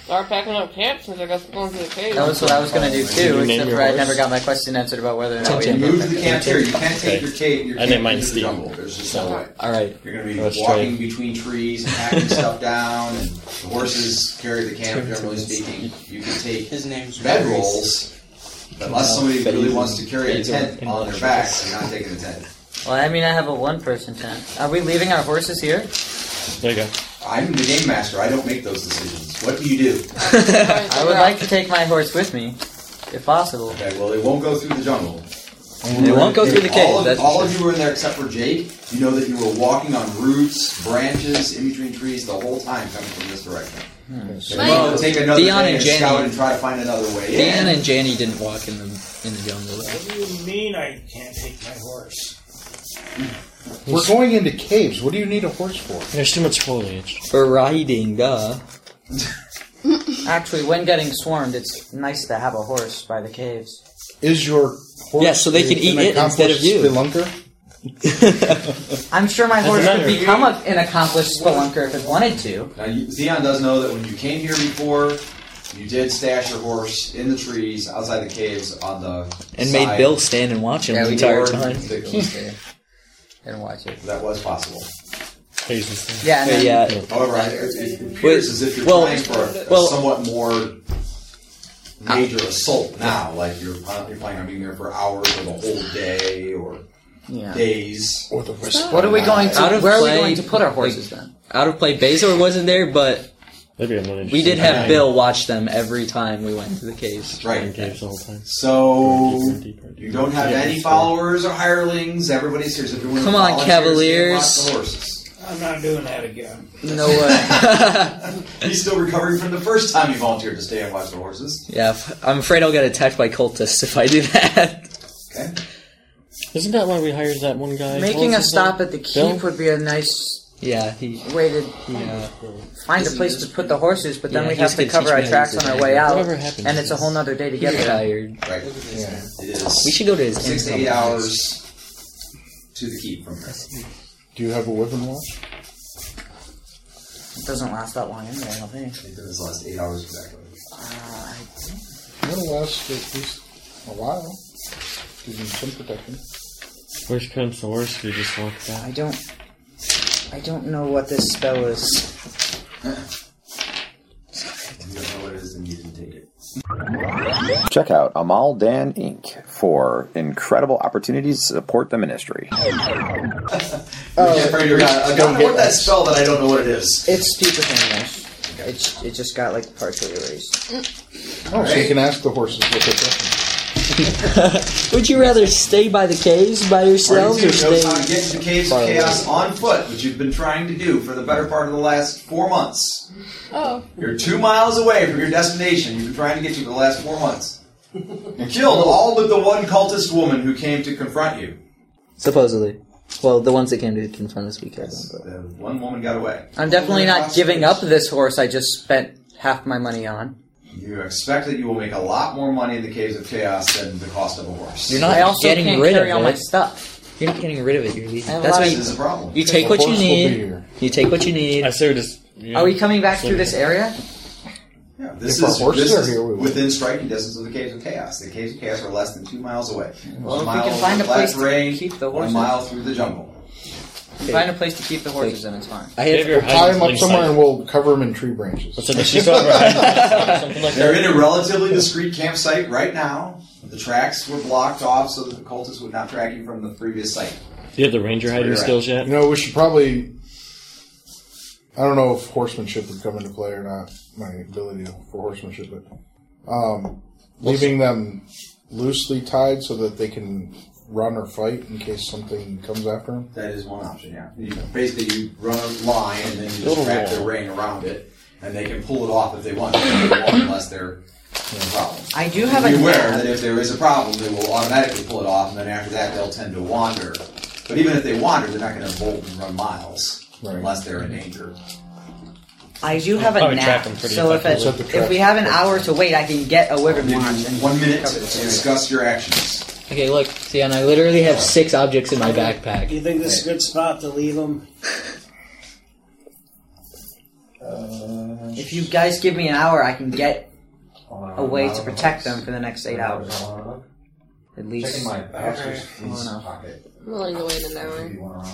[SPEAKER 6] Start packing up camp since I guess we're going to the cave.
[SPEAKER 8] That was what I was going to do
[SPEAKER 3] Did
[SPEAKER 8] too,
[SPEAKER 3] you name
[SPEAKER 8] except
[SPEAKER 3] your
[SPEAKER 8] for I
[SPEAKER 3] horse?
[SPEAKER 8] never got my question answered about whether or not we
[SPEAKER 5] You
[SPEAKER 8] had
[SPEAKER 5] move to
[SPEAKER 8] to
[SPEAKER 5] the camp here. You can't take
[SPEAKER 3] Okay.
[SPEAKER 5] your cave. Your
[SPEAKER 3] I
[SPEAKER 5] camp
[SPEAKER 3] named mine
[SPEAKER 5] into the
[SPEAKER 3] Steve.
[SPEAKER 5] jungle. There's just no way.
[SPEAKER 8] Alright.
[SPEAKER 5] You're going to be
[SPEAKER 3] Let's
[SPEAKER 5] walking
[SPEAKER 3] trade.
[SPEAKER 5] between trees and packing stuff down, and the horses carry the camp. Generally speaking, you can take
[SPEAKER 2] His name's
[SPEAKER 5] bedrolls. Unless somebody really wants to carry a tent on their back, you're not taking a tent.
[SPEAKER 8] Well, I mean, I have a one-person tent. Are we leaving our horses here?
[SPEAKER 3] There you go.
[SPEAKER 5] I'm the game master. I don't make those decisions. What do you do?
[SPEAKER 8] I would like to take my horse with me, if possible.
[SPEAKER 5] Okay, well, they won't go through the jungle.
[SPEAKER 8] They won't go through the cave.
[SPEAKER 5] All of,
[SPEAKER 8] That's
[SPEAKER 5] all
[SPEAKER 8] for
[SPEAKER 5] of
[SPEAKER 8] sure.
[SPEAKER 5] you were in there except for Jake. You know that you were walking on roots, branches, in between trees the whole time coming from this direction.
[SPEAKER 8] Hmm.
[SPEAKER 5] So you want to take another
[SPEAKER 8] Dion
[SPEAKER 5] day
[SPEAKER 8] and
[SPEAKER 5] and scout
[SPEAKER 8] Jenny-
[SPEAKER 5] and try to find another way
[SPEAKER 8] Dan
[SPEAKER 5] in.
[SPEAKER 8] and Janny didn't walk in the in the jungle.
[SPEAKER 4] What do you mean I can't take my horse?
[SPEAKER 7] We're going into caves. What do you need a horse for?
[SPEAKER 3] There's too much foliage.
[SPEAKER 8] For riding, duh. Actually, when getting swarmed, it's nice to have a horse by the caves.
[SPEAKER 7] Is your horse
[SPEAKER 8] Yeah, so they can
[SPEAKER 7] a-
[SPEAKER 8] eat
[SPEAKER 7] an
[SPEAKER 8] it instead of
[SPEAKER 7] accomplished
[SPEAKER 8] you.
[SPEAKER 7] spelunker?
[SPEAKER 8] I'm sure my horse
[SPEAKER 3] matter.
[SPEAKER 8] could become a, an accomplished spelunker if it wanted to.
[SPEAKER 5] Now, you, Theon does know that when you came here before, you did stash your horse in the trees outside the caves on the
[SPEAKER 8] And
[SPEAKER 5] side
[SPEAKER 8] made Bill stand and watch him Yeah, the we entire
[SPEAKER 5] toward
[SPEAKER 8] time.
[SPEAKER 5] the victims.
[SPEAKER 8] Didn't watch it.
[SPEAKER 5] That was possible.
[SPEAKER 8] Yeah, and then,
[SPEAKER 3] yeah.
[SPEAKER 5] However, I, it, it appears as if you're
[SPEAKER 8] well,
[SPEAKER 5] trying for a, a
[SPEAKER 8] well-
[SPEAKER 5] somewhat more major assault now. Like you're, uh, you're planning on being there for hours or the whole day or
[SPEAKER 8] yeah.
[SPEAKER 5] days.
[SPEAKER 7] Or the risk.
[SPEAKER 8] What are we going to?
[SPEAKER 10] Out of
[SPEAKER 8] Where are we
[SPEAKER 10] play-
[SPEAKER 8] going to put our horses then?
[SPEAKER 10] Out of play, Bazor wasn't there, but
[SPEAKER 3] That'd be another
[SPEAKER 10] we did have
[SPEAKER 5] Yeah.
[SPEAKER 10] Bill watch them every time we went to the caves.
[SPEAKER 5] Right.
[SPEAKER 3] caves the whole time.
[SPEAKER 5] So
[SPEAKER 3] Deeper and deeper.
[SPEAKER 5] you don't have any followers or hirelings. Everybody's here. So if you want to
[SPEAKER 10] Come on,
[SPEAKER 5] volunteer to stand and
[SPEAKER 10] Cavaliers.
[SPEAKER 5] watch the horses.
[SPEAKER 4] I'm not doing that again.
[SPEAKER 10] No way.
[SPEAKER 5] He's still recovering from the first time he volunteered to stay and watch the horses.
[SPEAKER 10] Yeah, f- I'm afraid I'll get attacked by cultists if I do that.
[SPEAKER 5] Okay.
[SPEAKER 3] Isn't that why we hired that one guy?
[SPEAKER 8] Making
[SPEAKER 3] What
[SPEAKER 8] a
[SPEAKER 3] was his
[SPEAKER 8] stop
[SPEAKER 3] name?
[SPEAKER 8] at the keep
[SPEAKER 3] Bill?
[SPEAKER 8] would be a nice
[SPEAKER 10] Yeah, he.
[SPEAKER 8] way to
[SPEAKER 10] Yeah.
[SPEAKER 8] find a place to put the horses, but then
[SPEAKER 10] Yeah,
[SPEAKER 8] we'd
[SPEAKER 10] he's
[SPEAKER 8] have to
[SPEAKER 10] gonna
[SPEAKER 8] cover
[SPEAKER 10] teach
[SPEAKER 8] our
[SPEAKER 10] me how to
[SPEAKER 8] tracks
[SPEAKER 10] use
[SPEAKER 8] on
[SPEAKER 10] it.
[SPEAKER 8] our way out,
[SPEAKER 3] Whatever happened
[SPEAKER 8] and
[SPEAKER 3] to
[SPEAKER 8] it's a
[SPEAKER 3] this?
[SPEAKER 8] whole nother day to
[SPEAKER 10] He's
[SPEAKER 8] get there.
[SPEAKER 10] tired.
[SPEAKER 5] Right.
[SPEAKER 7] Yeah.
[SPEAKER 5] It is
[SPEAKER 10] We should go to his
[SPEAKER 5] six to
[SPEAKER 10] income.
[SPEAKER 5] eight hours to the keep from here.
[SPEAKER 7] Do you have a Wyvern watch?
[SPEAKER 8] It doesn't last that long anyway, I don't think.
[SPEAKER 5] It does last eight hours exactly.
[SPEAKER 8] Uh,
[SPEAKER 7] It'll last at least a while. Give you some protection.
[SPEAKER 3] Worst comes to worst, you just walk
[SPEAKER 8] I, I
[SPEAKER 3] back.
[SPEAKER 8] don't. I don't know what this spell is.
[SPEAKER 5] If you don't know what it is, then you can take it.
[SPEAKER 1] Check out Amal Dan Incorporated for incredible opportunities to support the ministry.
[SPEAKER 5] Uh, I don't know what that spell that I don't know what it is.
[SPEAKER 8] It's stupid English. It, it just got like partially erased.
[SPEAKER 7] Oh, so you can ask the horses what they're talking.
[SPEAKER 10] Would you rather stay by the caves by yourselves
[SPEAKER 5] Party
[SPEAKER 10] or
[SPEAKER 5] two knows
[SPEAKER 10] stay?
[SPEAKER 5] how to get to the Caves of
[SPEAKER 10] far away?
[SPEAKER 5] Chaos on foot, which you've been trying to do for the better part of the last four months.
[SPEAKER 6] Oh.
[SPEAKER 5] You're two miles away from your destination. You've been trying to get to for the last four months. You killed all but the one cultist woman who came to confront you.
[SPEAKER 10] Supposedly. Well, the ones that came to confront us, we killed them.
[SPEAKER 5] The one woman got away.
[SPEAKER 8] I'm definitely not giving up this horse I just spent half my money on.
[SPEAKER 5] You expect that you will make a lot more money in the Caves of Chaos than the cost of a horse.
[SPEAKER 10] You're not
[SPEAKER 8] I also
[SPEAKER 10] getting
[SPEAKER 8] can't
[SPEAKER 10] rid
[SPEAKER 8] carry
[SPEAKER 10] of
[SPEAKER 8] all my
[SPEAKER 10] it.
[SPEAKER 8] stuff.
[SPEAKER 10] You're not getting rid of it. You're leaving.
[SPEAKER 8] I have
[SPEAKER 10] That's
[SPEAKER 8] a lot
[SPEAKER 10] why
[SPEAKER 5] This
[SPEAKER 10] you,
[SPEAKER 5] is a problem.
[SPEAKER 10] you take
[SPEAKER 7] The
[SPEAKER 10] what you
[SPEAKER 7] horse will be
[SPEAKER 10] need.
[SPEAKER 7] here.
[SPEAKER 10] You take what you need.
[SPEAKER 3] I say we just. Yeah.
[SPEAKER 8] Are we coming back through this area?
[SPEAKER 5] Yeah, this
[SPEAKER 7] If our
[SPEAKER 5] is,
[SPEAKER 7] horses
[SPEAKER 5] this
[SPEAKER 7] are
[SPEAKER 5] is
[SPEAKER 7] here, we will.
[SPEAKER 5] within striking distance of the Caves of Chaos. The Caves of Chaos are less than two miles away.
[SPEAKER 8] Well,
[SPEAKER 5] One
[SPEAKER 8] if we
[SPEAKER 5] mile
[SPEAKER 8] can find
[SPEAKER 5] over
[SPEAKER 8] a place
[SPEAKER 5] flat
[SPEAKER 8] to
[SPEAKER 5] terrain,
[SPEAKER 8] keep the
[SPEAKER 5] one
[SPEAKER 8] horses.
[SPEAKER 5] mile through the jungle.
[SPEAKER 8] Find a place to keep the horses and it's fine.
[SPEAKER 10] I
[SPEAKER 3] Give
[SPEAKER 10] have.
[SPEAKER 3] your
[SPEAKER 7] Tie
[SPEAKER 3] hiding
[SPEAKER 7] them up
[SPEAKER 3] place
[SPEAKER 7] somewhere
[SPEAKER 3] site.
[SPEAKER 7] and we'll cover them in tree branches.
[SPEAKER 3] What's it? She's over hiding something like
[SPEAKER 5] They're
[SPEAKER 3] that.
[SPEAKER 5] in a relatively discreet campsite right now. The tracks were blocked off so that the cultists would not track you from the previous site.
[SPEAKER 3] Do you have the ranger hiding
[SPEAKER 5] you're at.
[SPEAKER 3] skills yet?
[SPEAKER 7] You know, we should probably. I don't know if horsemanship would come into play or not. My ability for horsemanship, but um, leaving them loosely tied so that they can run or fight in case something comes after them.
[SPEAKER 5] That is one option, yeah. You, basically, you run a line and then you
[SPEAKER 3] Build
[SPEAKER 5] just
[SPEAKER 3] a
[SPEAKER 5] wrap
[SPEAKER 3] wall.
[SPEAKER 5] their rein around it, and they can pull it off if they want to, if they won't, unless they're in a problem.
[SPEAKER 8] I do have a
[SPEAKER 5] Be aware
[SPEAKER 8] map.
[SPEAKER 5] that if there is a problem, they will automatically pull it off, and then after that, they'll tend to wander. But even if they wander, they're not going to bolt and run miles
[SPEAKER 7] Right.
[SPEAKER 5] unless they're in danger.
[SPEAKER 8] I do have a
[SPEAKER 3] Probably track
[SPEAKER 8] nap,
[SPEAKER 3] them pretty
[SPEAKER 8] so if, it,
[SPEAKER 7] effectively. Set the
[SPEAKER 8] if
[SPEAKER 7] trap.
[SPEAKER 8] we have an hour to wait, I can get a wyvern
[SPEAKER 5] Give
[SPEAKER 8] launch.
[SPEAKER 5] you
[SPEAKER 8] and
[SPEAKER 5] one minute to
[SPEAKER 8] cover this area.
[SPEAKER 5] discuss your actions.
[SPEAKER 10] Okay, look, see, and I literally have six objects in my backpack.
[SPEAKER 4] Do you think this is a good spot to leave them?
[SPEAKER 5] Uh,
[SPEAKER 8] If you guys give me an hour, I can get a way to protect them for the next eight hours. At least.
[SPEAKER 5] Checking my
[SPEAKER 8] Okay.
[SPEAKER 5] pocket.
[SPEAKER 6] I'm willing to wait an hour.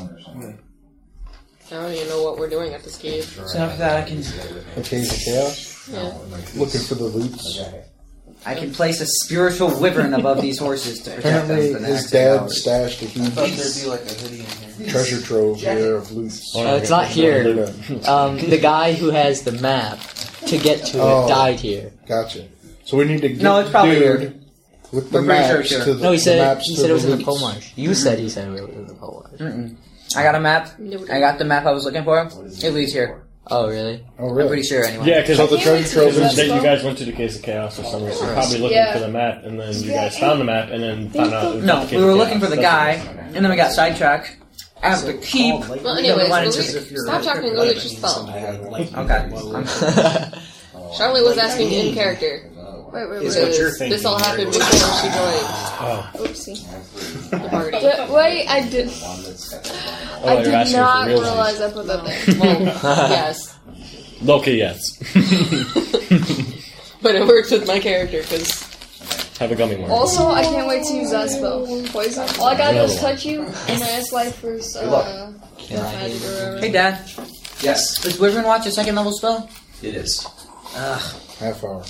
[SPEAKER 6] I don't even know what we're doing at this cave.
[SPEAKER 8] So after that, I can.
[SPEAKER 7] The Caves of Chaos?
[SPEAKER 6] Yeah.
[SPEAKER 7] Looking for the loots.
[SPEAKER 8] I can place a spiritual wyvern above these horses to protect them
[SPEAKER 7] Apparently,
[SPEAKER 8] for the
[SPEAKER 7] his
[SPEAKER 8] next eight
[SPEAKER 7] dad
[SPEAKER 8] hours.
[SPEAKER 7] stashed a huge
[SPEAKER 2] I thought there'd be like a hoodie in here.
[SPEAKER 7] treasure trove here of loots.
[SPEAKER 10] Uh, it's not here. Um, the guy who has the map to get to
[SPEAKER 7] Oh.
[SPEAKER 10] it died here.
[SPEAKER 7] Gotcha. So we need to get
[SPEAKER 8] No, it's probably
[SPEAKER 7] dude
[SPEAKER 8] here.
[SPEAKER 7] with the
[SPEAKER 8] We're pretty sure
[SPEAKER 7] maps
[SPEAKER 8] it's
[SPEAKER 7] to
[SPEAKER 8] here.
[SPEAKER 7] the,
[SPEAKER 10] No, he
[SPEAKER 7] the
[SPEAKER 10] said
[SPEAKER 7] maps
[SPEAKER 10] he
[SPEAKER 7] to
[SPEAKER 10] said it was in the
[SPEAKER 7] loots.
[SPEAKER 10] pole marsh. You said he said it was in the pole marsh.
[SPEAKER 8] Mm-mm. I got a map. I got the map I was looking for. It leads here.
[SPEAKER 10] Oh, really?
[SPEAKER 7] Oh,
[SPEAKER 8] I'm
[SPEAKER 7] really?
[SPEAKER 8] pretty sure anyway.
[SPEAKER 3] Yeah, because
[SPEAKER 7] So the treasure trove
[SPEAKER 3] that
[SPEAKER 7] is
[SPEAKER 3] you guys went to the Case of Chaos for some reason. Probably looking
[SPEAKER 6] Yeah.
[SPEAKER 3] for the map, and then you guys found the map, and then found out. It was
[SPEAKER 8] No,
[SPEAKER 3] the Case
[SPEAKER 8] we were
[SPEAKER 3] of
[SPEAKER 8] looking
[SPEAKER 3] Chaos.
[SPEAKER 8] for the
[SPEAKER 3] That's
[SPEAKER 8] guy, and then we got sidetracked. At the keep.
[SPEAKER 6] Well,
[SPEAKER 8] then we
[SPEAKER 6] anyways,
[SPEAKER 8] went
[SPEAKER 6] go
[SPEAKER 8] into
[SPEAKER 6] get,
[SPEAKER 8] the-
[SPEAKER 6] stop talking and go get your spell.
[SPEAKER 8] Okay.
[SPEAKER 6] Charlotte was asking in character.
[SPEAKER 4] Wait, wait, Is wait. what you're thinking,
[SPEAKER 6] This all happened
[SPEAKER 4] right?
[SPEAKER 6] before she joined
[SPEAKER 3] Oh.
[SPEAKER 6] Oopsie. the party. D- wait, I did.
[SPEAKER 3] Oh,
[SPEAKER 6] I
[SPEAKER 3] you're
[SPEAKER 6] did
[SPEAKER 3] asking
[SPEAKER 6] not
[SPEAKER 3] for real
[SPEAKER 6] realize I put that there. Well, yes.
[SPEAKER 3] Loki, yes.
[SPEAKER 6] But it works with my character because.
[SPEAKER 3] Have a gummy worm.
[SPEAKER 6] Also, I can't wait to use that spell. Poison. All I gotta do is touch you, and I ask life for uh, magic or whatever.
[SPEAKER 8] Hey, Dad.
[SPEAKER 5] Yes,
[SPEAKER 8] Is Wyvern Watch a second level spell?
[SPEAKER 5] it is.
[SPEAKER 8] Ugh.
[SPEAKER 7] half hour.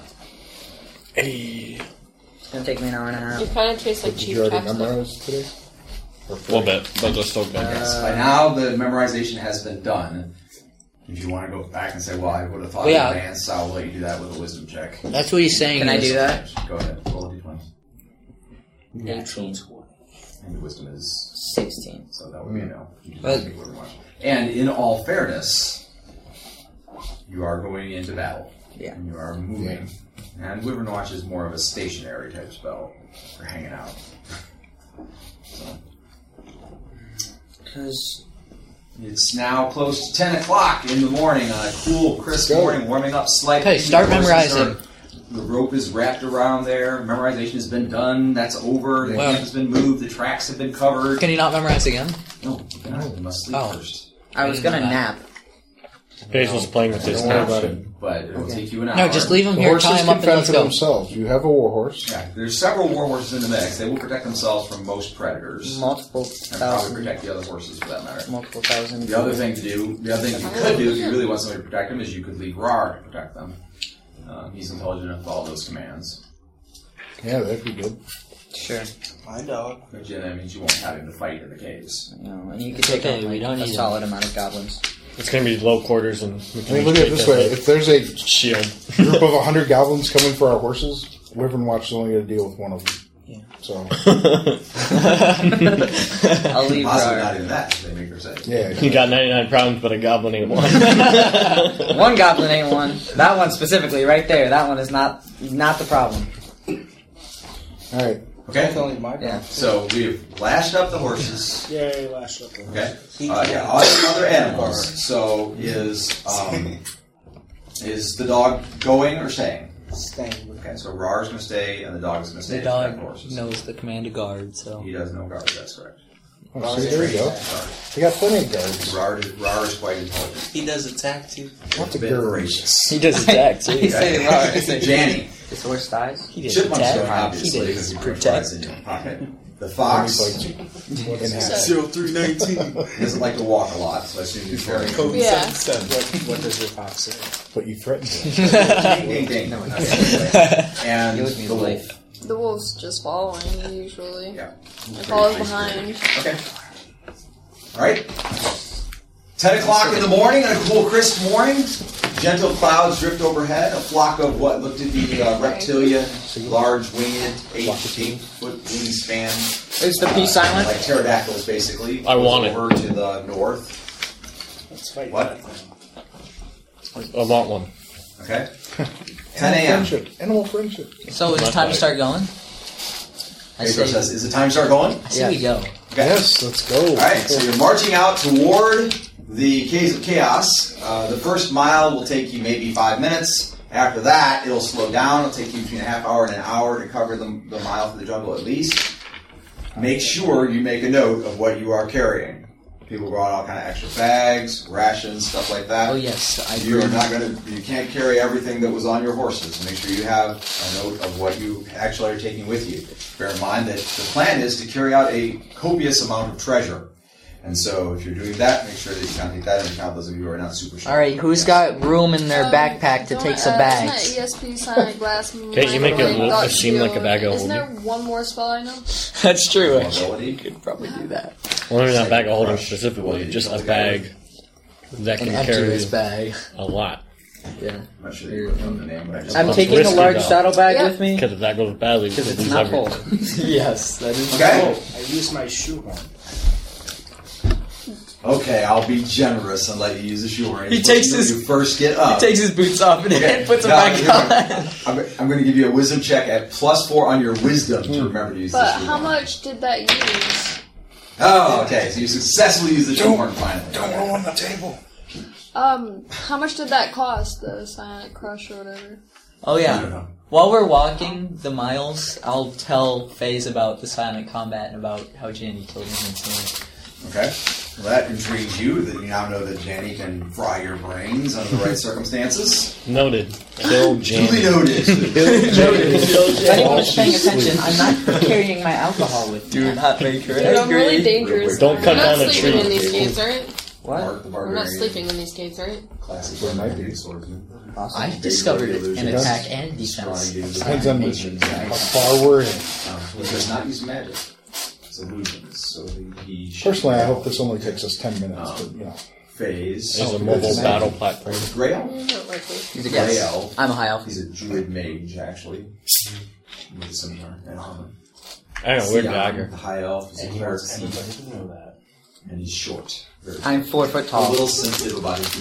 [SPEAKER 3] Hey.
[SPEAKER 8] It's gonna take me an hour and a half.
[SPEAKER 6] You kind of taste like
[SPEAKER 7] Did
[SPEAKER 6] cheap
[SPEAKER 7] you already
[SPEAKER 6] chapstick.
[SPEAKER 7] memorize today?
[SPEAKER 3] A
[SPEAKER 7] Or
[SPEAKER 3] little bit, but they're still good.
[SPEAKER 5] Yes. By now, the memorization has been done. If you want to go back and say, well, I would have thought
[SPEAKER 10] Well, yeah.
[SPEAKER 5] in advance, I'll let you do that with a wisdom check.
[SPEAKER 10] That's what he's saying.
[SPEAKER 8] Can I
[SPEAKER 10] is-
[SPEAKER 8] do that?
[SPEAKER 5] Go ahead, roll a d twenty.
[SPEAKER 8] eighteen.
[SPEAKER 5] And your wisdom is,
[SPEAKER 8] sixteen.
[SPEAKER 5] so that would be a no. You do
[SPEAKER 8] But-
[SPEAKER 5] not make Wyvern Watch. And in all fairness, you are going into battle.
[SPEAKER 8] Yeah.
[SPEAKER 5] And you are moving. And Wyvern Watch is more of a stationary type spell for hanging out. So.
[SPEAKER 8] Because
[SPEAKER 5] It's now close to ten o'clock in the morning on a cool, crisp
[SPEAKER 7] Go.
[SPEAKER 5] morning, warming up slightly.
[SPEAKER 10] Okay, start
[SPEAKER 5] The horses
[SPEAKER 10] memorizing.
[SPEAKER 5] are- the rope is wrapped around there. Memorization has been done. That's over. The
[SPEAKER 10] Well-
[SPEAKER 5] camp has been moved. The tracks have been covered.
[SPEAKER 10] Can you not memorize again?
[SPEAKER 5] No, you cannot. You must sleep
[SPEAKER 10] Oh.
[SPEAKER 5] first.
[SPEAKER 8] I was gonna nap.
[SPEAKER 3] Basil's playing with his
[SPEAKER 7] Don't worry
[SPEAKER 3] now.
[SPEAKER 7] about it.
[SPEAKER 5] But it will take you an hour.
[SPEAKER 10] No, just leave him
[SPEAKER 7] The
[SPEAKER 10] here,
[SPEAKER 7] horses
[SPEAKER 10] tie him
[SPEAKER 7] can
[SPEAKER 10] up, and
[SPEAKER 7] fend
[SPEAKER 10] let's
[SPEAKER 7] for
[SPEAKER 10] go.
[SPEAKER 7] themselves. You have a war horse.
[SPEAKER 5] Yeah, there's several war horses in the mix. They will protect themselves from most predators.
[SPEAKER 8] Multiple
[SPEAKER 5] And probably
[SPEAKER 8] thousand.
[SPEAKER 5] protect the other horses for that matter.
[SPEAKER 8] Multiple thousand.
[SPEAKER 5] The other thing to do, the other thing you could do if you really want somebody to protect them is you could leave Rar to protect them. Uh, he's intelligent enough to follow those commands.
[SPEAKER 7] Yeah, that'd be good.
[SPEAKER 8] Sure.
[SPEAKER 2] My dog.
[SPEAKER 5] But yeah, that means you won't have him to fight in the caves.
[SPEAKER 8] You know, and you could take
[SPEAKER 10] okay,
[SPEAKER 8] on
[SPEAKER 10] we
[SPEAKER 8] like,
[SPEAKER 10] don't
[SPEAKER 8] a
[SPEAKER 10] need
[SPEAKER 8] solid amount of goblins.
[SPEAKER 3] It's going to be low quarters, and we
[SPEAKER 7] I
[SPEAKER 3] can
[SPEAKER 7] mean, look at it
[SPEAKER 3] take
[SPEAKER 7] this
[SPEAKER 3] that,
[SPEAKER 7] way:
[SPEAKER 3] like,
[SPEAKER 7] if there's a
[SPEAKER 3] shield.
[SPEAKER 7] group of a hundred goblins coming for our horses, Wyvern Watch is only going to deal with one of them.
[SPEAKER 8] Yeah.
[SPEAKER 7] So
[SPEAKER 8] I'll leave
[SPEAKER 5] Possibly
[SPEAKER 8] Rar.
[SPEAKER 5] not even that, they make her say.
[SPEAKER 7] yeah,
[SPEAKER 3] You got ninety-nine problems, but a goblin ain't one.
[SPEAKER 8] One goblin ain't one. That one specifically, right there. That one is not not the problem.
[SPEAKER 7] all right.
[SPEAKER 5] Okay?
[SPEAKER 2] That's only my dog.
[SPEAKER 8] Yeah.
[SPEAKER 5] So we've lashed up the horses.
[SPEAKER 4] Yay, lash up.
[SPEAKER 5] Okay? Uh, yeah, other, other animals. So is um, is the dog going or staying?
[SPEAKER 2] Staying with
[SPEAKER 5] Okay, so Rar's going to stay, and the dog is going to stay
[SPEAKER 10] The
[SPEAKER 5] to protect
[SPEAKER 10] dog
[SPEAKER 5] the horses.
[SPEAKER 10] knows the command to guard, so.
[SPEAKER 5] He does know guards, that's correct.
[SPEAKER 7] Oh, see, there you go. We got plenty of guards.
[SPEAKER 5] Rar, Rar is quite intelligent.
[SPEAKER 2] He does attack too.
[SPEAKER 7] Lots of
[SPEAKER 5] Bit
[SPEAKER 7] girls.
[SPEAKER 5] voracious.
[SPEAKER 10] He does attack,
[SPEAKER 8] I
[SPEAKER 10] too.
[SPEAKER 8] say Rar. I say
[SPEAKER 5] Janny.
[SPEAKER 8] This horse dies.
[SPEAKER 10] He does
[SPEAKER 5] Chipmunk's
[SPEAKER 10] attack.
[SPEAKER 5] going,
[SPEAKER 10] He
[SPEAKER 5] obviously, because
[SPEAKER 10] does
[SPEAKER 5] he
[SPEAKER 10] protect.
[SPEAKER 5] flies in your pocket. The
[SPEAKER 7] Let me
[SPEAKER 5] fox
[SPEAKER 7] fight you. In half.
[SPEAKER 2] Zero three nineteen.
[SPEAKER 5] doesn't like to walk a lot, so I assume he's very
[SPEAKER 2] Code
[SPEAKER 6] Yeah.
[SPEAKER 2] seven seven.
[SPEAKER 4] What, what does your fox say?
[SPEAKER 7] But you threatened him.
[SPEAKER 5] ding, ding, ding.
[SPEAKER 8] No,
[SPEAKER 5] And
[SPEAKER 8] He owes me
[SPEAKER 5] the
[SPEAKER 8] his
[SPEAKER 5] wolf.
[SPEAKER 8] life.
[SPEAKER 6] The wolf's just following me usually.
[SPEAKER 5] Yeah.
[SPEAKER 6] It follows behind.
[SPEAKER 5] Okay. All right. Ten o'clock in the morning, on a cool, crisp morning. Gentle clouds drift overhead. A flock of what looked to be uh, reptilia, large winged, eight, eight foot wingspan.
[SPEAKER 8] Is the P silent?
[SPEAKER 5] Like pterodactyls, basically.
[SPEAKER 3] I want it.
[SPEAKER 5] Over to the north.
[SPEAKER 4] Let's fight.
[SPEAKER 5] What?
[SPEAKER 3] I want one.
[SPEAKER 5] Okay. ten a.m.
[SPEAKER 7] Friendship. Animal friendship.
[SPEAKER 8] So is it time to start going? I
[SPEAKER 5] Pedro
[SPEAKER 8] say,
[SPEAKER 5] says, is it time to start going?
[SPEAKER 8] I say we go.
[SPEAKER 5] Okay.
[SPEAKER 7] Yes, let's go.
[SPEAKER 5] All right, so you're marching out toward the Caves of Chaos. Uh, the first mile will take you maybe five minutes. After that, it'll slow down. It'll take you between a half hour and an hour to cover the, the mile through the jungle at least. Make sure you make a note of what you are carrying. people brought all kind of extra bags, rations, stuff like that.
[SPEAKER 8] Oh yes, I
[SPEAKER 5] You are
[SPEAKER 8] agree.
[SPEAKER 5] not going to. You can't carry everything that was on your horses. Make sure you have a note of what you actually are taking with you. Bear in mind that the plan is to carry out a copious amount of treasure, and so if you're doing that, make sure that you kind of take that into account. Those of you who are not super sure.
[SPEAKER 8] All right, who's got room in their
[SPEAKER 6] Um,
[SPEAKER 8] backpack to
[SPEAKER 6] don't
[SPEAKER 8] take some
[SPEAKER 6] ask
[SPEAKER 8] bags?
[SPEAKER 6] my E S P Sonic Glass.
[SPEAKER 3] Can't you make it
[SPEAKER 6] microwave
[SPEAKER 3] look-
[SPEAKER 6] got
[SPEAKER 3] it seem like a
[SPEAKER 6] shield.
[SPEAKER 3] bag of
[SPEAKER 6] Isn't there
[SPEAKER 3] holding?
[SPEAKER 6] one more spell I know?
[SPEAKER 8] That's true.
[SPEAKER 5] Ability.
[SPEAKER 8] You could probably do that.
[SPEAKER 3] Well, maybe not bag of holding specifically, just a bag that
[SPEAKER 8] And
[SPEAKER 3] can
[SPEAKER 8] empty
[SPEAKER 3] carry
[SPEAKER 8] this bag.
[SPEAKER 3] a lot.
[SPEAKER 8] Yeah.
[SPEAKER 5] I'm not sure you know the name, but I just
[SPEAKER 8] I'm
[SPEAKER 3] It's
[SPEAKER 8] taking a
[SPEAKER 3] risky,
[SPEAKER 8] large
[SPEAKER 3] though.
[SPEAKER 8] saddlebag
[SPEAKER 6] Yeah.
[SPEAKER 8] with me
[SPEAKER 3] Because if that goes badly,
[SPEAKER 8] because
[SPEAKER 3] we'll
[SPEAKER 8] it's
[SPEAKER 3] lose
[SPEAKER 8] not full.
[SPEAKER 3] everything.
[SPEAKER 8] Yes, that is
[SPEAKER 5] Okay.
[SPEAKER 8] full.
[SPEAKER 4] I use my shoehorn.
[SPEAKER 5] Okay, I'll be generous and let you use the shoehorn.
[SPEAKER 8] He takes
[SPEAKER 5] When
[SPEAKER 8] his-
[SPEAKER 5] you first get up.
[SPEAKER 8] He takes his boots off and
[SPEAKER 5] Okay,
[SPEAKER 8] puts them
[SPEAKER 5] now,
[SPEAKER 8] back
[SPEAKER 5] here we
[SPEAKER 8] on.
[SPEAKER 5] go. I'm, I'm going to give you a wisdom check at plus four on your wisdom to remember to use the
[SPEAKER 6] But
[SPEAKER 5] shoehorn.
[SPEAKER 6] how much did that use?
[SPEAKER 5] Oh, okay. So you successfully use the shoehorn finally.
[SPEAKER 7] Don't roll on the table.
[SPEAKER 6] Um, how much did that cost? The Psionic Crush or whatever.
[SPEAKER 8] Oh
[SPEAKER 5] I don't
[SPEAKER 8] yeah.
[SPEAKER 5] know.
[SPEAKER 8] While we're walking the miles, I'll tell FaZe about the silent combat and about how Janny killed him instantly.
[SPEAKER 5] Okay. Well, that intrigues you that you now know that Janny can fry your brains under the right circumstances.
[SPEAKER 3] Noted. Kill
[SPEAKER 5] Duly
[SPEAKER 3] Jamie.
[SPEAKER 5] noted.
[SPEAKER 8] If anyone's paying attention, I'm not carrying my alcohol with me. Do not make her
[SPEAKER 6] Dude, I'm really dangerous.
[SPEAKER 3] Don't cut
[SPEAKER 11] We're not
[SPEAKER 3] down a
[SPEAKER 11] sleeping in
[SPEAKER 3] tree.
[SPEAKER 11] these caves, right?
[SPEAKER 8] What?
[SPEAKER 5] Mark the
[SPEAKER 11] We're not
[SPEAKER 5] Barbarian.
[SPEAKER 11] sleeping in these caves, right?
[SPEAKER 5] Classic
[SPEAKER 7] There might be.
[SPEAKER 5] Barbarian swordsman.
[SPEAKER 8] I've discovered an attack and defense.
[SPEAKER 7] Depends on how far we're in.
[SPEAKER 5] Um, he does not use magic. It's illusions. So he, he
[SPEAKER 7] Personally, I hope this only takes us ten minutes. But, you know.
[SPEAKER 5] phase.
[SPEAKER 3] There's a
[SPEAKER 5] Oh,
[SPEAKER 3] mobile
[SPEAKER 5] it's
[SPEAKER 3] battle
[SPEAKER 5] magic.
[SPEAKER 3] platform.
[SPEAKER 5] Grey elf?
[SPEAKER 11] Not likely.
[SPEAKER 8] He's a
[SPEAKER 5] Grey
[SPEAKER 8] guess.
[SPEAKER 5] elf.
[SPEAKER 8] I'm a high elf.
[SPEAKER 5] He's a druid mage, actually. With similar and armor.
[SPEAKER 3] I got a weird
[SPEAKER 5] Sion,
[SPEAKER 3] dagger.
[SPEAKER 5] The high elf is a
[SPEAKER 9] And he
[SPEAKER 5] cleric
[SPEAKER 9] wants
[SPEAKER 5] thief,
[SPEAKER 9] everybody to know that.
[SPEAKER 5] and he's short. Very
[SPEAKER 8] I'm four foot
[SPEAKER 5] a
[SPEAKER 8] tall.
[SPEAKER 5] little sensitive about his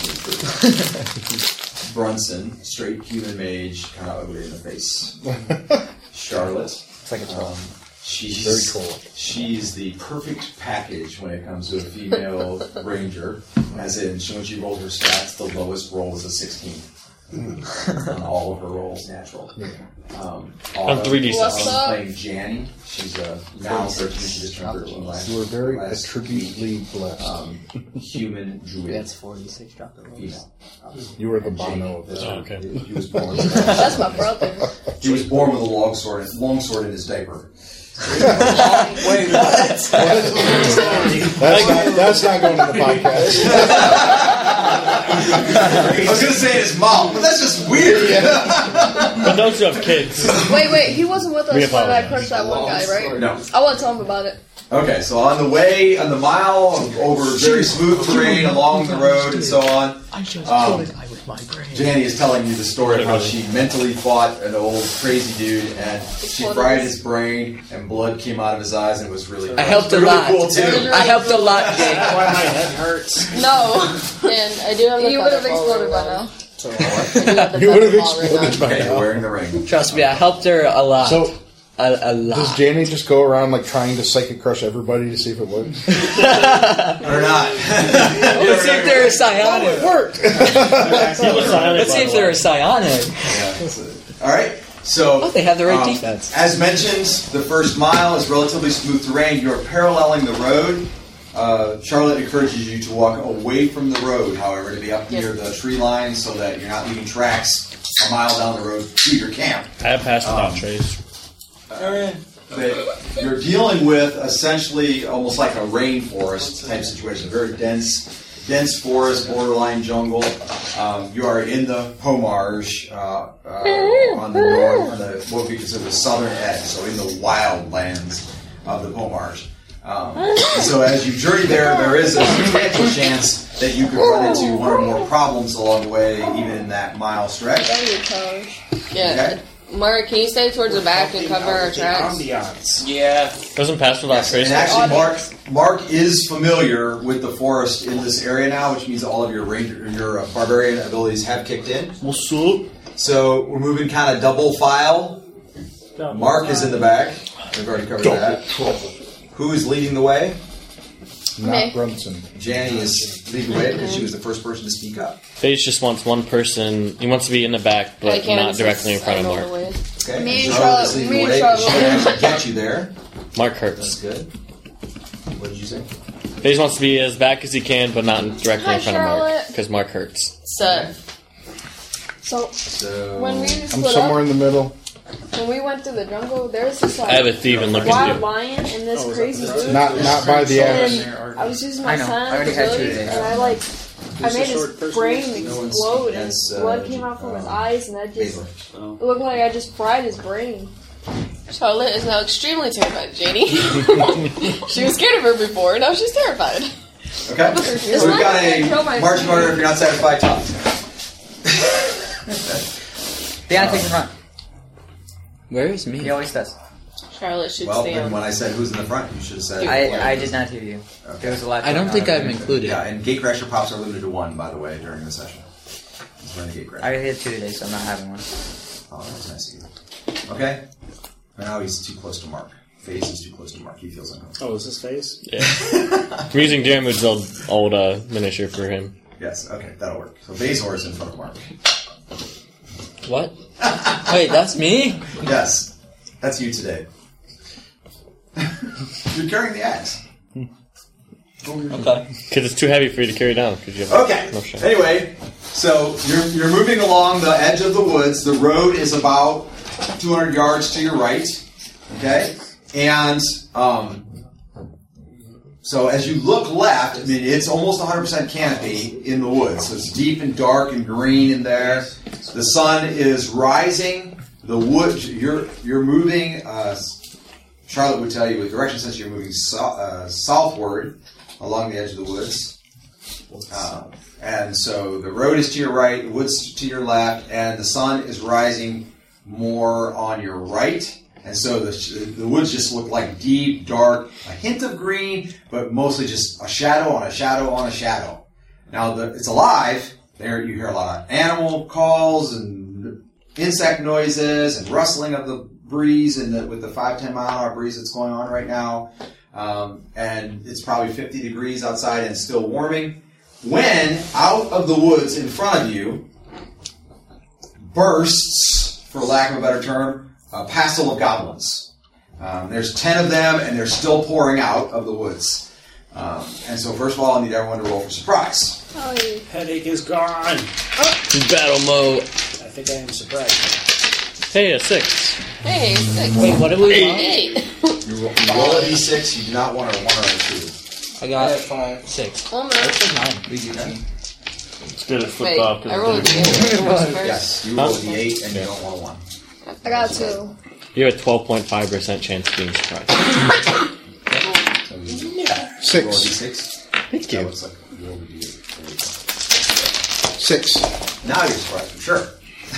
[SPEAKER 5] human Brunson, straight human mage, kind of ugly in the face. Charlotte.
[SPEAKER 8] It's like a troll.
[SPEAKER 5] Um, she's
[SPEAKER 7] Very troll.
[SPEAKER 5] She's the perfect package when it comes to a female ranger. As in, she, when she rolled her stats, the lowest roll was a sixteen. On all of her rolls, natural. Um,
[SPEAKER 3] On three D six.
[SPEAKER 6] What's up?
[SPEAKER 5] Playing Janny. She's a now thirteen. She just turned thirteen last.
[SPEAKER 7] You were very
[SPEAKER 5] last
[SPEAKER 7] attributely blessed.
[SPEAKER 5] um, human druid.
[SPEAKER 8] That's forty-six. Drop the rolls.
[SPEAKER 5] Female.
[SPEAKER 7] You were the Bono of this.
[SPEAKER 3] Oh, okay.
[SPEAKER 5] He was born.
[SPEAKER 6] That's my brother.
[SPEAKER 5] He was born with a long sword, long sword in his diaper.
[SPEAKER 8] Wait, what?
[SPEAKER 7] That's not, that's not going in the podcast.
[SPEAKER 5] I was going to say his mom, but that's just weird.
[SPEAKER 3] But those who have kids.
[SPEAKER 6] Wait, wait, he wasn't with us
[SPEAKER 3] We
[SPEAKER 6] when I
[SPEAKER 3] apologize.
[SPEAKER 6] crushed that one guy, right?
[SPEAKER 5] No.
[SPEAKER 6] I want to tell him about it.
[SPEAKER 5] Okay, so on the way, on the mile, over very smooth terrain, along the road, and so on,
[SPEAKER 8] I just
[SPEAKER 5] Um,
[SPEAKER 8] killed a guy with my brain.
[SPEAKER 5] Janny is telling you the story of how she mentally fought an old crazy dude, and she fried his brain, and blood came out of his eyes, and it was really,
[SPEAKER 8] I helped a
[SPEAKER 5] really
[SPEAKER 8] lot.
[SPEAKER 5] cool too.
[SPEAKER 8] I helped a lot, Jake.
[SPEAKER 4] Why my head hurts.
[SPEAKER 6] No.
[SPEAKER 11] And I do have the
[SPEAKER 6] You would have
[SPEAKER 11] feather
[SPEAKER 6] exploded by
[SPEAKER 11] fall
[SPEAKER 6] now.
[SPEAKER 11] So I do have the
[SPEAKER 7] You would have
[SPEAKER 11] feather fall right now.
[SPEAKER 7] exploded by
[SPEAKER 5] Okay, you're
[SPEAKER 7] now.
[SPEAKER 5] wearing the ring.
[SPEAKER 8] Trust me, I helped her a lot.
[SPEAKER 7] So,
[SPEAKER 8] a, a lot.
[SPEAKER 7] does Janny just go around like trying to psychic crush everybody to see if it works?
[SPEAKER 5] Or not.
[SPEAKER 8] Let's see if they're psionic.
[SPEAKER 7] Worked!
[SPEAKER 3] He was silent,
[SPEAKER 8] Let's
[SPEAKER 3] by
[SPEAKER 8] see if
[SPEAKER 3] the
[SPEAKER 8] they're
[SPEAKER 3] way.
[SPEAKER 8] psionic.
[SPEAKER 5] All right. So,
[SPEAKER 8] Oh, they have the right
[SPEAKER 5] um,
[SPEAKER 8] defense.
[SPEAKER 5] As mentioned, the first mile is relatively smooth terrain. You're paralleling the road. Uh, Charlotte encourages you to walk away from the road, however, to be up near the tree line so that you're not leaving tracks a mile down the road to your camp.
[SPEAKER 3] I have passed without
[SPEAKER 5] Um,
[SPEAKER 3] trace.
[SPEAKER 5] But you're dealing with essentially almost like a rainforest type situation, very dense, dense forest, borderline jungle. Um, you are in the Pomarge uh, uh, on the north, on the what we consider the southern edge, so in the wild lands of the Pomarge. Um, and so as you journey there, there is a substantial chance that you could run into one or more problems along the way, even in that mile stretch.
[SPEAKER 6] That'd be a challenge.
[SPEAKER 11] Yeah.
[SPEAKER 5] Okay?
[SPEAKER 11] Mark, can you stay towards the back and cover our tracks?
[SPEAKER 4] Ambiance.
[SPEAKER 2] Yeah.
[SPEAKER 3] Doesn't pass without
[SPEAKER 5] Yes,
[SPEAKER 3] trace.
[SPEAKER 5] and actually, Mark Mark is familiar with the forest in this area now, which means all of your ranger, your uh, barbarian abilities have kicked in.
[SPEAKER 3] What's up?
[SPEAKER 5] So we're moving kind of double file. Mark is in the back. We've already covered that. Who is leading the way?
[SPEAKER 7] Not
[SPEAKER 6] Me.
[SPEAKER 7] Brunson.
[SPEAKER 5] Janny is leading the way because she was the first person to speak up.
[SPEAKER 3] FaZe just wants one person. He wants to be in the back,
[SPEAKER 11] I
[SPEAKER 3] but
[SPEAKER 11] can,
[SPEAKER 3] not directly in
[SPEAKER 11] since
[SPEAKER 3] front
[SPEAKER 11] I
[SPEAKER 3] of
[SPEAKER 11] know
[SPEAKER 3] Mark.
[SPEAKER 11] the way.
[SPEAKER 5] Okay.
[SPEAKER 6] Me and
[SPEAKER 5] Charlotte is
[SPEAKER 6] Charlotte-
[SPEAKER 5] leading
[SPEAKER 6] me
[SPEAKER 5] the
[SPEAKER 6] and
[SPEAKER 5] way because she
[SPEAKER 6] Charlotte.
[SPEAKER 5] can actually get you there.
[SPEAKER 3] Mark
[SPEAKER 5] That's
[SPEAKER 3] hurts.
[SPEAKER 5] good. What did you say?
[SPEAKER 3] FaZe wants to be as back as he can, but not directly
[SPEAKER 6] Hi,
[SPEAKER 3] in front of Mark,
[SPEAKER 6] Charlotte.
[SPEAKER 3] because Mark hurts.
[SPEAKER 11] So,
[SPEAKER 6] So,
[SPEAKER 5] So
[SPEAKER 6] when we
[SPEAKER 7] I'm
[SPEAKER 6] split
[SPEAKER 7] somewhere
[SPEAKER 6] up,
[SPEAKER 7] in the middle.
[SPEAKER 6] when we went through the jungle, there was this like
[SPEAKER 3] I have a thieving looking
[SPEAKER 6] wild
[SPEAKER 3] dude.
[SPEAKER 6] lion and this
[SPEAKER 4] Oh, is
[SPEAKER 6] crazy
[SPEAKER 4] that-
[SPEAKER 6] dude.
[SPEAKER 7] Not not by the axe.
[SPEAKER 6] And I was using my
[SPEAKER 8] I know.
[SPEAKER 6] son
[SPEAKER 8] I already had two
[SPEAKER 6] ability,
[SPEAKER 8] today.
[SPEAKER 6] and I like I
[SPEAKER 4] Who's the
[SPEAKER 6] made
[SPEAKER 4] short
[SPEAKER 6] his
[SPEAKER 4] person?
[SPEAKER 6] brain
[SPEAKER 5] No one's-
[SPEAKER 6] explode, and
[SPEAKER 5] that's, uh,
[SPEAKER 6] blood came out from his
[SPEAKER 5] um,
[SPEAKER 6] eyes, and that just
[SPEAKER 5] Basil.
[SPEAKER 6] it looked like I just fried his brain.
[SPEAKER 11] Charlotte is now extremely terrified of Janie. She was scared of her before, now she's terrified.
[SPEAKER 5] Okay.
[SPEAKER 6] This
[SPEAKER 5] So we've
[SPEAKER 6] might
[SPEAKER 5] got
[SPEAKER 6] kill
[SPEAKER 5] a
[SPEAKER 6] my-
[SPEAKER 5] marching order if you're not satisfied, top.
[SPEAKER 8] Deanna takes the front.
[SPEAKER 10] Where is me?
[SPEAKER 8] He always does.
[SPEAKER 11] Charlotte should
[SPEAKER 5] Well,
[SPEAKER 11] stay
[SPEAKER 5] then
[SPEAKER 11] on.
[SPEAKER 5] when I said who's in the front, you should have said.
[SPEAKER 8] I, I did not hear you. There was a lot.
[SPEAKER 10] I don't
[SPEAKER 8] going
[SPEAKER 10] think
[SPEAKER 8] on.
[SPEAKER 10] I'm included.
[SPEAKER 5] Yeah, and Gatecrasher pops are limited to one, by the way, during the session. It's running Gatecrasher.
[SPEAKER 8] I already had two today, so I'm not having one.
[SPEAKER 5] Oh, that's nice of you. Okay. Now he's too close to Mark. FaZe is too close to Mark. He feels uncomfortable.
[SPEAKER 4] Oh, is this FaZe?
[SPEAKER 3] Yeah. I'm using Diarmuid's old, old uh, miniature for him.
[SPEAKER 5] Yes, okay, that'll work. So Bazor is in front of Mark.
[SPEAKER 10] What? Wait, that's me?
[SPEAKER 5] Yes, that's you today. You're carrying the axe.
[SPEAKER 10] Okay.
[SPEAKER 3] Because it's too heavy for you to carry down. Cause you have
[SPEAKER 5] Okay.
[SPEAKER 3] no shot.
[SPEAKER 5] Anyway, so you're you're moving along the edge of the woods. The road is about two hundred yards to your right. Okay, and um, so as you look left, I mean it's almost one hundred percent canopy in the woods. So it's deep and dark and green in there. The sun is rising. The wood you're you're moving. Uh, Charlotte would tell you with direction sense you're moving so, uh, southward along the edge of the woods. Uh, and so the road is to your right, the woods to your left, and the sun is rising more on your right. And so the, the woods just look like deep, dark, a hint of green, but mostly just a shadow on a shadow on a shadow. Now the, it's alive. There you hear a lot of animal calls and insect noises and rustling of the breeze and the, with the five, ten mile an hour breeze that's going on right now. Um, and it's probably fifty degrees outside and still warming. When out of the woods in front of you bursts, for lack of a better term, a passel of goblins. Um, there's ten of them and they're still pouring out of the woods. Um, and so first of all, I need everyone to roll for surprise.
[SPEAKER 6] Oh,
[SPEAKER 4] Headache is gone.
[SPEAKER 3] Battle mode.
[SPEAKER 4] I think I am surprised.
[SPEAKER 3] Hey, a six.
[SPEAKER 11] Hey, six.
[SPEAKER 10] Wait, what did we
[SPEAKER 11] Eight.
[SPEAKER 10] want?
[SPEAKER 11] Eight.
[SPEAKER 5] You roll, you roll a d six, you do not want a one or a two.
[SPEAKER 10] I
[SPEAKER 9] I
[SPEAKER 10] got
[SPEAKER 9] have five.
[SPEAKER 10] six.
[SPEAKER 11] Almost.
[SPEAKER 10] That's nine.
[SPEAKER 5] We do that?
[SPEAKER 3] It's good it flipped
[SPEAKER 11] Wait,
[SPEAKER 3] off. 'cause
[SPEAKER 11] I rolled a
[SPEAKER 3] it's-
[SPEAKER 11] two. I rolled first.
[SPEAKER 5] Yes, you roll a d eight and you don't want a one.
[SPEAKER 6] I got two.
[SPEAKER 3] You have a twelve point five percent chance of being surprised.
[SPEAKER 5] So you
[SPEAKER 7] Six.
[SPEAKER 5] roll a d six.
[SPEAKER 3] Thank
[SPEAKER 5] That
[SPEAKER 3] you.
[SPEAKER 5] looks like you rolled a d eight. There you go.
[SPEAKER 7] Six.
[SPEAKER 5] Now you're surprised, for sure.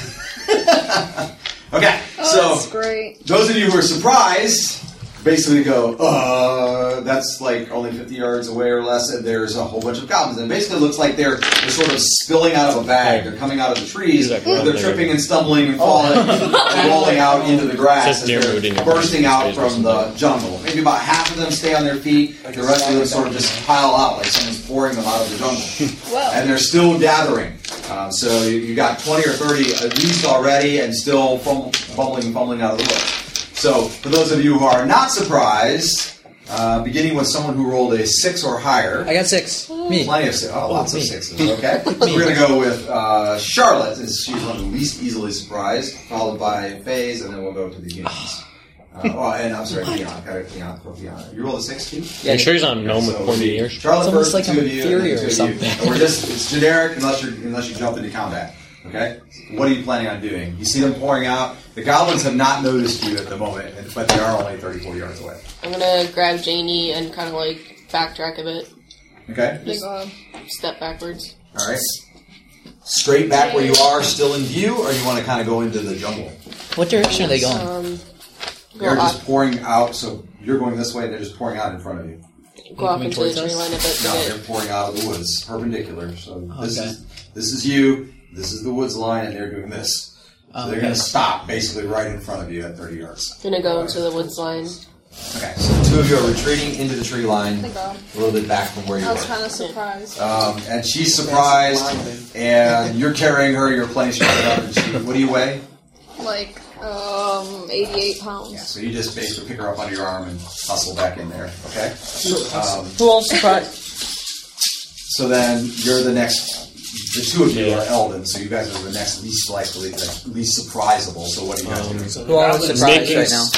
[SPEAKER 5] Okay,
[SPEAKER 6] Oh, that's
[SPEAKER 5] so
[SPEAKER 6] great.
[SPEAKER 5] those of you who are surprised basically go, uh, that's like only fifty yards away or less, and there's a whole bunch of goblins. And it basically looks like they're, they're sort of spilling out of a bag. They're coming out of the trees, but they're tripping and stumbling and falling and rolling out into the grass.
[SPEAKER 3] Says
[SPEAKER 5] And
[SPEAKER 3] Diarmuid in
[SPEAKER 5] they're
[SPEAKER 3] your
[SPEAKER 5] bursting
[SPEAKER 3] face,
[SPEAKER 5] out
[SPEAKER 3] face or
[SPEAKER 5] from the
[SPEAKER 3] something.
[SPEAKER 5] jungle. Maybe about half of them stay on their feet, the rest of them sort of just pile out like someone's pouring them out of the jungle.
[SPEAKER 6] Well,
[SPEAKER 5] And they're still gathering. Um, so you, you got twenty or thirty at least already and still fum- fumbling and fumbling out of the wood. So for those of you who are not surprised, uh, beginning with someone who rolled a six or higher.
[SPEAKER 10] I got six. Me.
[SPEAKER 5] Plenty of sixes. Oh, lots of
[SPEAKER 10] Me.
[SPEAKER 5] sixes. Okay. So we're going to go with uh, Charlotte, as she's one of the least easily surprised, followed by FaZe, and then we'll go to the humans. Uh, oh, and I'm sorry, Leon. Got it, Leon. Leon. You rolled a six too?
[SPEAKER 10] Yeah,
[SPEAKER 3] Are you sure he's on gnome with
[SPEAKER 5] So
[SPEAKER 3] pointy
[SPEAKER 5] we-
[SPEAKER 3] ears?
[SPEAKER 5] Charlotte
[SPEAKER 10] It's almost
[SPEAKER 5] first,
[SPEAKER 10] like
[SPEAKER 5] two
[SPEAKER 10] I'm
[SPEAKER 5] of you, and then
[SPEAKER 10] inferior
[SPEAKER 5] two
[SPEAKER 10] or
[SPEAKER 5] of you.
[SPEAKER 10] something.
[SPEAKER 5] And we're just, it's generic unless, you're, unless you jump into combat. Okay? What are you planning on doing? You see them pouring out. The goblins have not noticed you at the moment, but they are only thirty-four yards away.
[SPEAKER 11] I'm gonna grab Janie and kind of like backtrack a bit.
[SPEAKER 5] Okay?
[SPEAKER 6] big uh,
[SPEAKER 11] Step backwards.
[SPEAKER 5] All right. Straight back where you are, still in view, or you want to kind of go into the jungle?
[SPEAKER 10] What direction are they going?
[SPEAKER 11] Um, go
[SPEAKER 5] They're
[SPEAKER 11] off,
[SPEAKER 5] just pouring out, so you're going this way, and they're just pouring out in front of you.
[SPEAKER 11] go off
[SPEAKER 10] coming
[SPEAKER 11] into the
[SPEAKER 10] towards
[SPEAKER 11] tree
[SPEAKER 10] us?
[SPEAKER 11] line a bit.
[SPEAKER 5] No,
[SPEAKER 11] to
[SPEAKER 5] they're pouring out of the woods, perpendicular. So this
[SPEAKER 10] Okay.
[SPEAKER 5] is this is you, this is the woods line, and they're doing this. So they're
[SPEAKER 10] Okay.
[SPEAKER 5] going to stop basically right in front of you at thirty yards.
[SPEAKER 11] get, gonna go into the woods line.
[SPEAKER 5] Okay, so the two of you are retreating into the tree line,
[SPEAKER 6] big uh,
[SPEAKER 5] a little bit back from where you
[SPEAKER 6] I was
[SPEAKER 5] were.
[SPEAKER 6] kind of surprised.
[SPEAKER 5] Um, and she's surprised, and you're carrying her. You're playing straight up. And she, what do you weigh?
[SPEAKER 6] Like like um, eighty-eight pounds.
[SPEAKER 5] Yeah, so you just basically pick her up under your arm and hustle back in there, okay? Um,
[SPEAKER 10] Who else surprised?
[SPEAKER 5] so then you're the next. The two of you are Eldon, so you guys are the next least likely, like, least surprisable. So what are you guys doing?
[SPEAKER 8] Who all is surprised right now?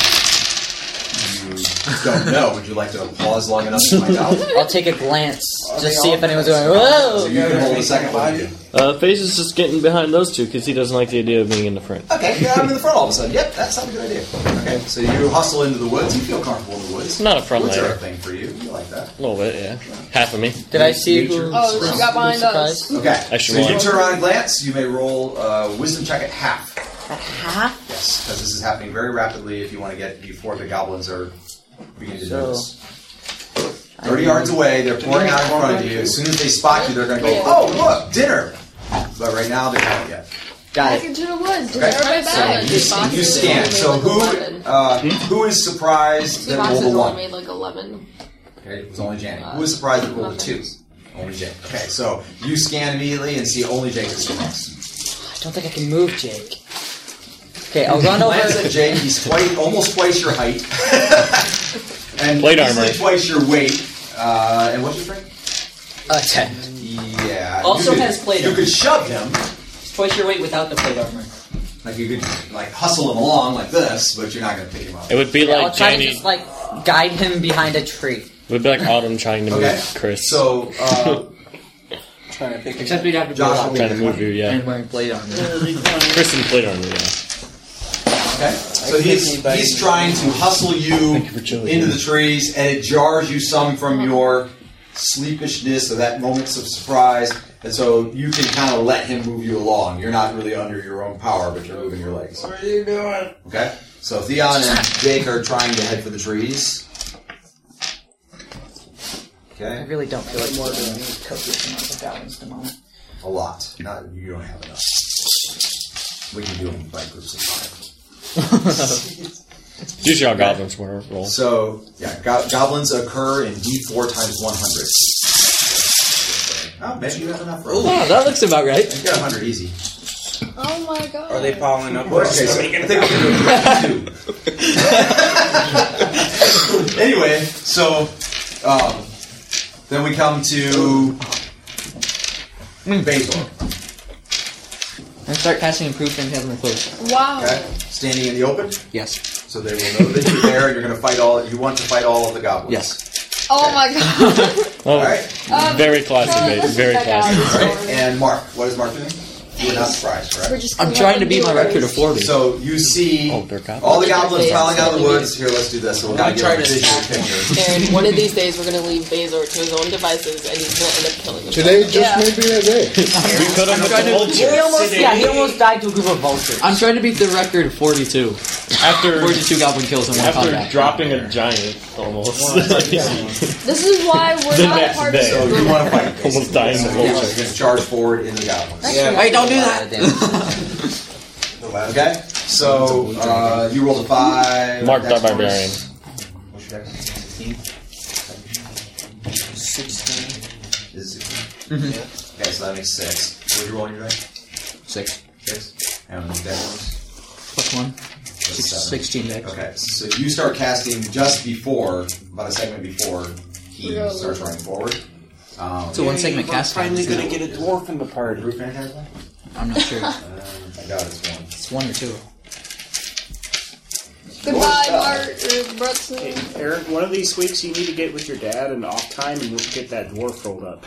[SPEAKER 5] You don't know. Would you like to pause long enough to find out?
[SPEAKER 8] I'll take a glance, just see if anyone's going, whoa!
[SPEAKER 5] So you can hold a second one.
[SPEAKER 12] Uh, FaZe is just getting behind those two because he doesn't like the idea of being in the front.
[SPEAKER 5] Okay, yeah, I'm in the front all of a sudden. Yep, that sounds a good idea. Okay, so you hustle into the woods. You feel comfortable in the woods.
[SPEAKER 12] Not a front
[SPEAKER 5] Woods are
[SPEAKER 12] layer.
[SPEAKER 5] a thing for you. You like that.
[SPEAKER 12] A little bit, yeah. Half of me.
[SPEAKER 8] Did I see who?
[SPEAKER 6] Oh, she got behind us.
[SPEAKER 5] Okay,
[SPEAKER 12] Extra
[SPEAKER 5] so
[SPEAKER 12] one.
[SPEAKER 5] you turn around and glance. You may roll uh, wisdom check at half.
[SPEAKER 8] At half?
[SPEAKER 5] Yes, because this is happening very rapidly if you want to get before the goblins are beginning to
[SPEAKER 8] So-
[SPEAKER 5] notice. thirty yards away, they're pouring out in front of you. As soon as they spot you, they're going to go, oh, look, dinner! But right now, they haven't yet.
[SPEAKER 8] Got
[SPEAKER 6] Back
[SPEAKER 8] it.
[SPEAKER 6] into the woods. Just
[SPEAKER 5] Okay.
[SPEAKER 6] everybody back.
[SPEAKER 5] So you, you scan. So who uh, who is surprised
[SPEAKER 11] Two
[SPEAKER 5] that rolled
[SPEAKER 11] boxes
[SPEAKER 5] a
[SPEAKER 11] only
[SPEAKER 5] one?
[SPEAKER 11] made like eleven.
[SPEAKER 5] Okay, it was only Janet. Who was surprised that rolled a two? Only Jake. Okay, so you scan immediately and see only Jake is next.
[SPEAKER 8] I don't think I can move Jake. Okay, I'll run over.
[SPEAKER 5] Glance at Jake. He's twice, almost twice your height, and
[SPEAKER 12] Plate
[SPEAKER 5] easily
[SPEAKER 12] armor.
[SPEAKER 5] twice your weight. Uh, and what's your strength?
[SPEAKER 8] Uh, ten.
[SPEAKER 5] Yeah.
[SPEAKER 10] Also
[SPEAKER 5] you could,
[SPEAKER 10] has plate
[SPEAKER 5] You
[SPEAKER 10] armor.
[SPEAKER 5] could shove him.
[SPEAKER 10] It's twice your weight without the plate armor.
[SPEAKER 5] Like you could like hustle him along like this, but you're not going to pick him up.
[SPEAKER 12] It would be
[SPEAKER 8] Yeah, I'll
[SPEAKER 12] like
[SPEAKER 8] try
[SPEAKER 12] Janie.
[SPEAKER 8] to just like guide him behind a tree.
[SPEAKER 12] It would be like Autumn trying to move
[SPEAKER 5] Okay.
[SPEAKER 12] Chris.
[SPEAKER 5] So, uh,
[SPEAKER 9] Trying to pick him
[SPEAKER 8] Except we'd have to do
[SPEAKER 5] Josh
[SPEAKER 8] a lot
[SPEAKER 5] will
[SPEAKER 12] trying to move you, yeah.
[SPEAKER 8] and wearing plate armor.
[SPEAKER 12] Chris in plate armor, yeah.
[SPEAKER 5] okay. So he's he's trying to hustle you into the trees, and it jars you some from your sleepishness or that moments of surprise, and so you can kind of let him move you along. You're not really under your own power, but you're moving your legs.
[SPEAKER 9] What are you doing?
[SPEAKER 5] Okay. So Theon and Jake are trying to head for the trees.
[SPEAKER 8] I
[SPEAKER 5] Okay.
[SPEAKER 8] really don't feel like more than a copious amount of balance at the moment.
[SPEAKER 5] A lot. Not you don't have enough. We can do them by groups of five.
[SPEAKER 12] Usually our goblins were roll.
[SPEAKER 5] So, yeah, go- goblins occur in D four times one hundred. Oh, maybe you have enough for
[SPEAKER 10] Oh, that looks about right.
[SPEAKER 5] You got one hundred easy.
[SPEAKER 6] Oh my god.
[SPEAKER 9] Are they piling up?
[SPEAKER 5] Okay, so I think we can do two. Anyway, so um, then we come to Basil.
[SPEAKER 8] And start casting improved phantasmal close.
[SPEAKER 6] Wow.
[SPEAKER 5] Okay, standing in the open,
[SPEAKER 8] Yes.
[SPEAKER 5] so they will know that you're there. And you're going to fight all. You want to fight all of the goblins.
[SPEAKER 8] Yes.
[SPEAKER 6] Oh my god.
[SPEAKER 12] Oh,
[SPEAKER 5] All right.
[SPEAKER 6] Um,
[SPEAKER 12] very classy,
[SPEAKER 6] Charlie,
[SPEAKER 12] mate.
[SPEAKER 6] let's
[SPEAKER 12] Very
[SPEAKER 6] get that
[SPEAKER 12] classy.
[SPEAKER 6] out.
[SPEAKER 5] All right. And Mark, what is Mark doing? You were not surprised,
[SPEAKER 6] We're
[SPEAKER 5] correct?
[SPEAKER 6] just
[SPEAKER 10] I'm
[SPEAKER 6] coming
[SPEAKER 10] trying
[SPEAKER 6] up
[SPEAKER 10] to beat my
[SPEAKER 6] and
[SPEAKER 10] record of forty.
[SPEAKER 5] So you see
[SPEAKER 12] Oh, they're goblins.
[SPEAKER 5] all the goblins piling out of the woods. Here, let's do this. So we'll
[SPEAKER 9] I'm
[SPEAKER 5] get
[SPEAKER 9] gonna
[SPEAKER 5] a
[SPEAKER 9] try to
[SPEAKER 5] visual
[SPEAKER 9] attack him.
[SPEAKER 5] picture.
[SPEAKER 11] And one of these days, we're gonna leave Bazor to his own devices, and he's gonna end up killing himself.
[SPEAKER 7] Today just
[SPEAKER 6] Yeah.
[SPEAKER 7] may be a day.
[SPEAKER 12] We could have
[SPEAKER 8] He almost, yeah, he almost died to a group of vultures.
[SPEAKER 10] I'm trying to beat the record of forty-two.
[SPEAKER 12] after
[SPEAKER 10] forty-two goblin kills in one
[SPEAKER 12] after
[SPEAKER 10] combat.
[SPEAKER 12] dropping a giant almost.
[SPEAKER 6] This is why we're
[SPEAKER 12] The
[SPEAKER 6] not
[SPEAKER 12] next
[SPEAKER 6] part
[SPEAKER 12] day.
[SPEAKER 6] of
[SPEAKER 5] So
[SPEAKER 6] the
[SPEAKER 5] you
[SPEAKER 6] group.
[SPEAKER 5] want to fight?
[SPEAKER 12] Almost dying
[SPEAKER 5] So
[SPEAKER 12] of
[SPEAKER 5] you're
[SPEAKER 12] vulture.
[SPEAKER 5] going to charge forward into the goblins.
[SPEAKER 9] Yeah.
[SPEAKER 10] Wait, don't do that.
[SPEAKER 5] Okay. So uh, you rolled a five.
[SPEAKER 12] Mark
[SPEAKER 5] Dex
[SPEAKER 12] the barbarian.
[SPEAKER 5] bonus. What's your dex?
[SPEAKER 9] Sixteen.
[SPEAKER 5] Is it sixteen? Okay, so that makes six. What did you roll on your dice?
[SPEAKER 10] Six.
[SPEAKER 5] Six. And the dex bonus?
[SPEAKER 10] Plus one.
[SPEAKER 5] That's
[SPEAKER 10] Six,
[SPEAKER 5] seven.
[SPEAKER 10] sixteen dex.
[SPEAKER 5] Okay, so you start casting just before, about a segment before he
[SPEAKER 6] Yeah.
[SPEAKER 5] starts running forward. Um,
[SPEAKER 10] So one segment cast time.
[SPEAKER 9] Finally gonna get a dwarf in the party.
[SPEAKER 5] Roof Phantasm?
[SPEAKER 10] I'm not sure.
[SPEAKER 5] Um, I doubt it's one.
[SPEAKER 10] It's one or two.
[SPEAKER 6] Goodbye, Bart or Brutson.
[SPEAKER 4] Eric, one of these weeks you need to get with your dad and off time and we'll get that dwarf rolled up.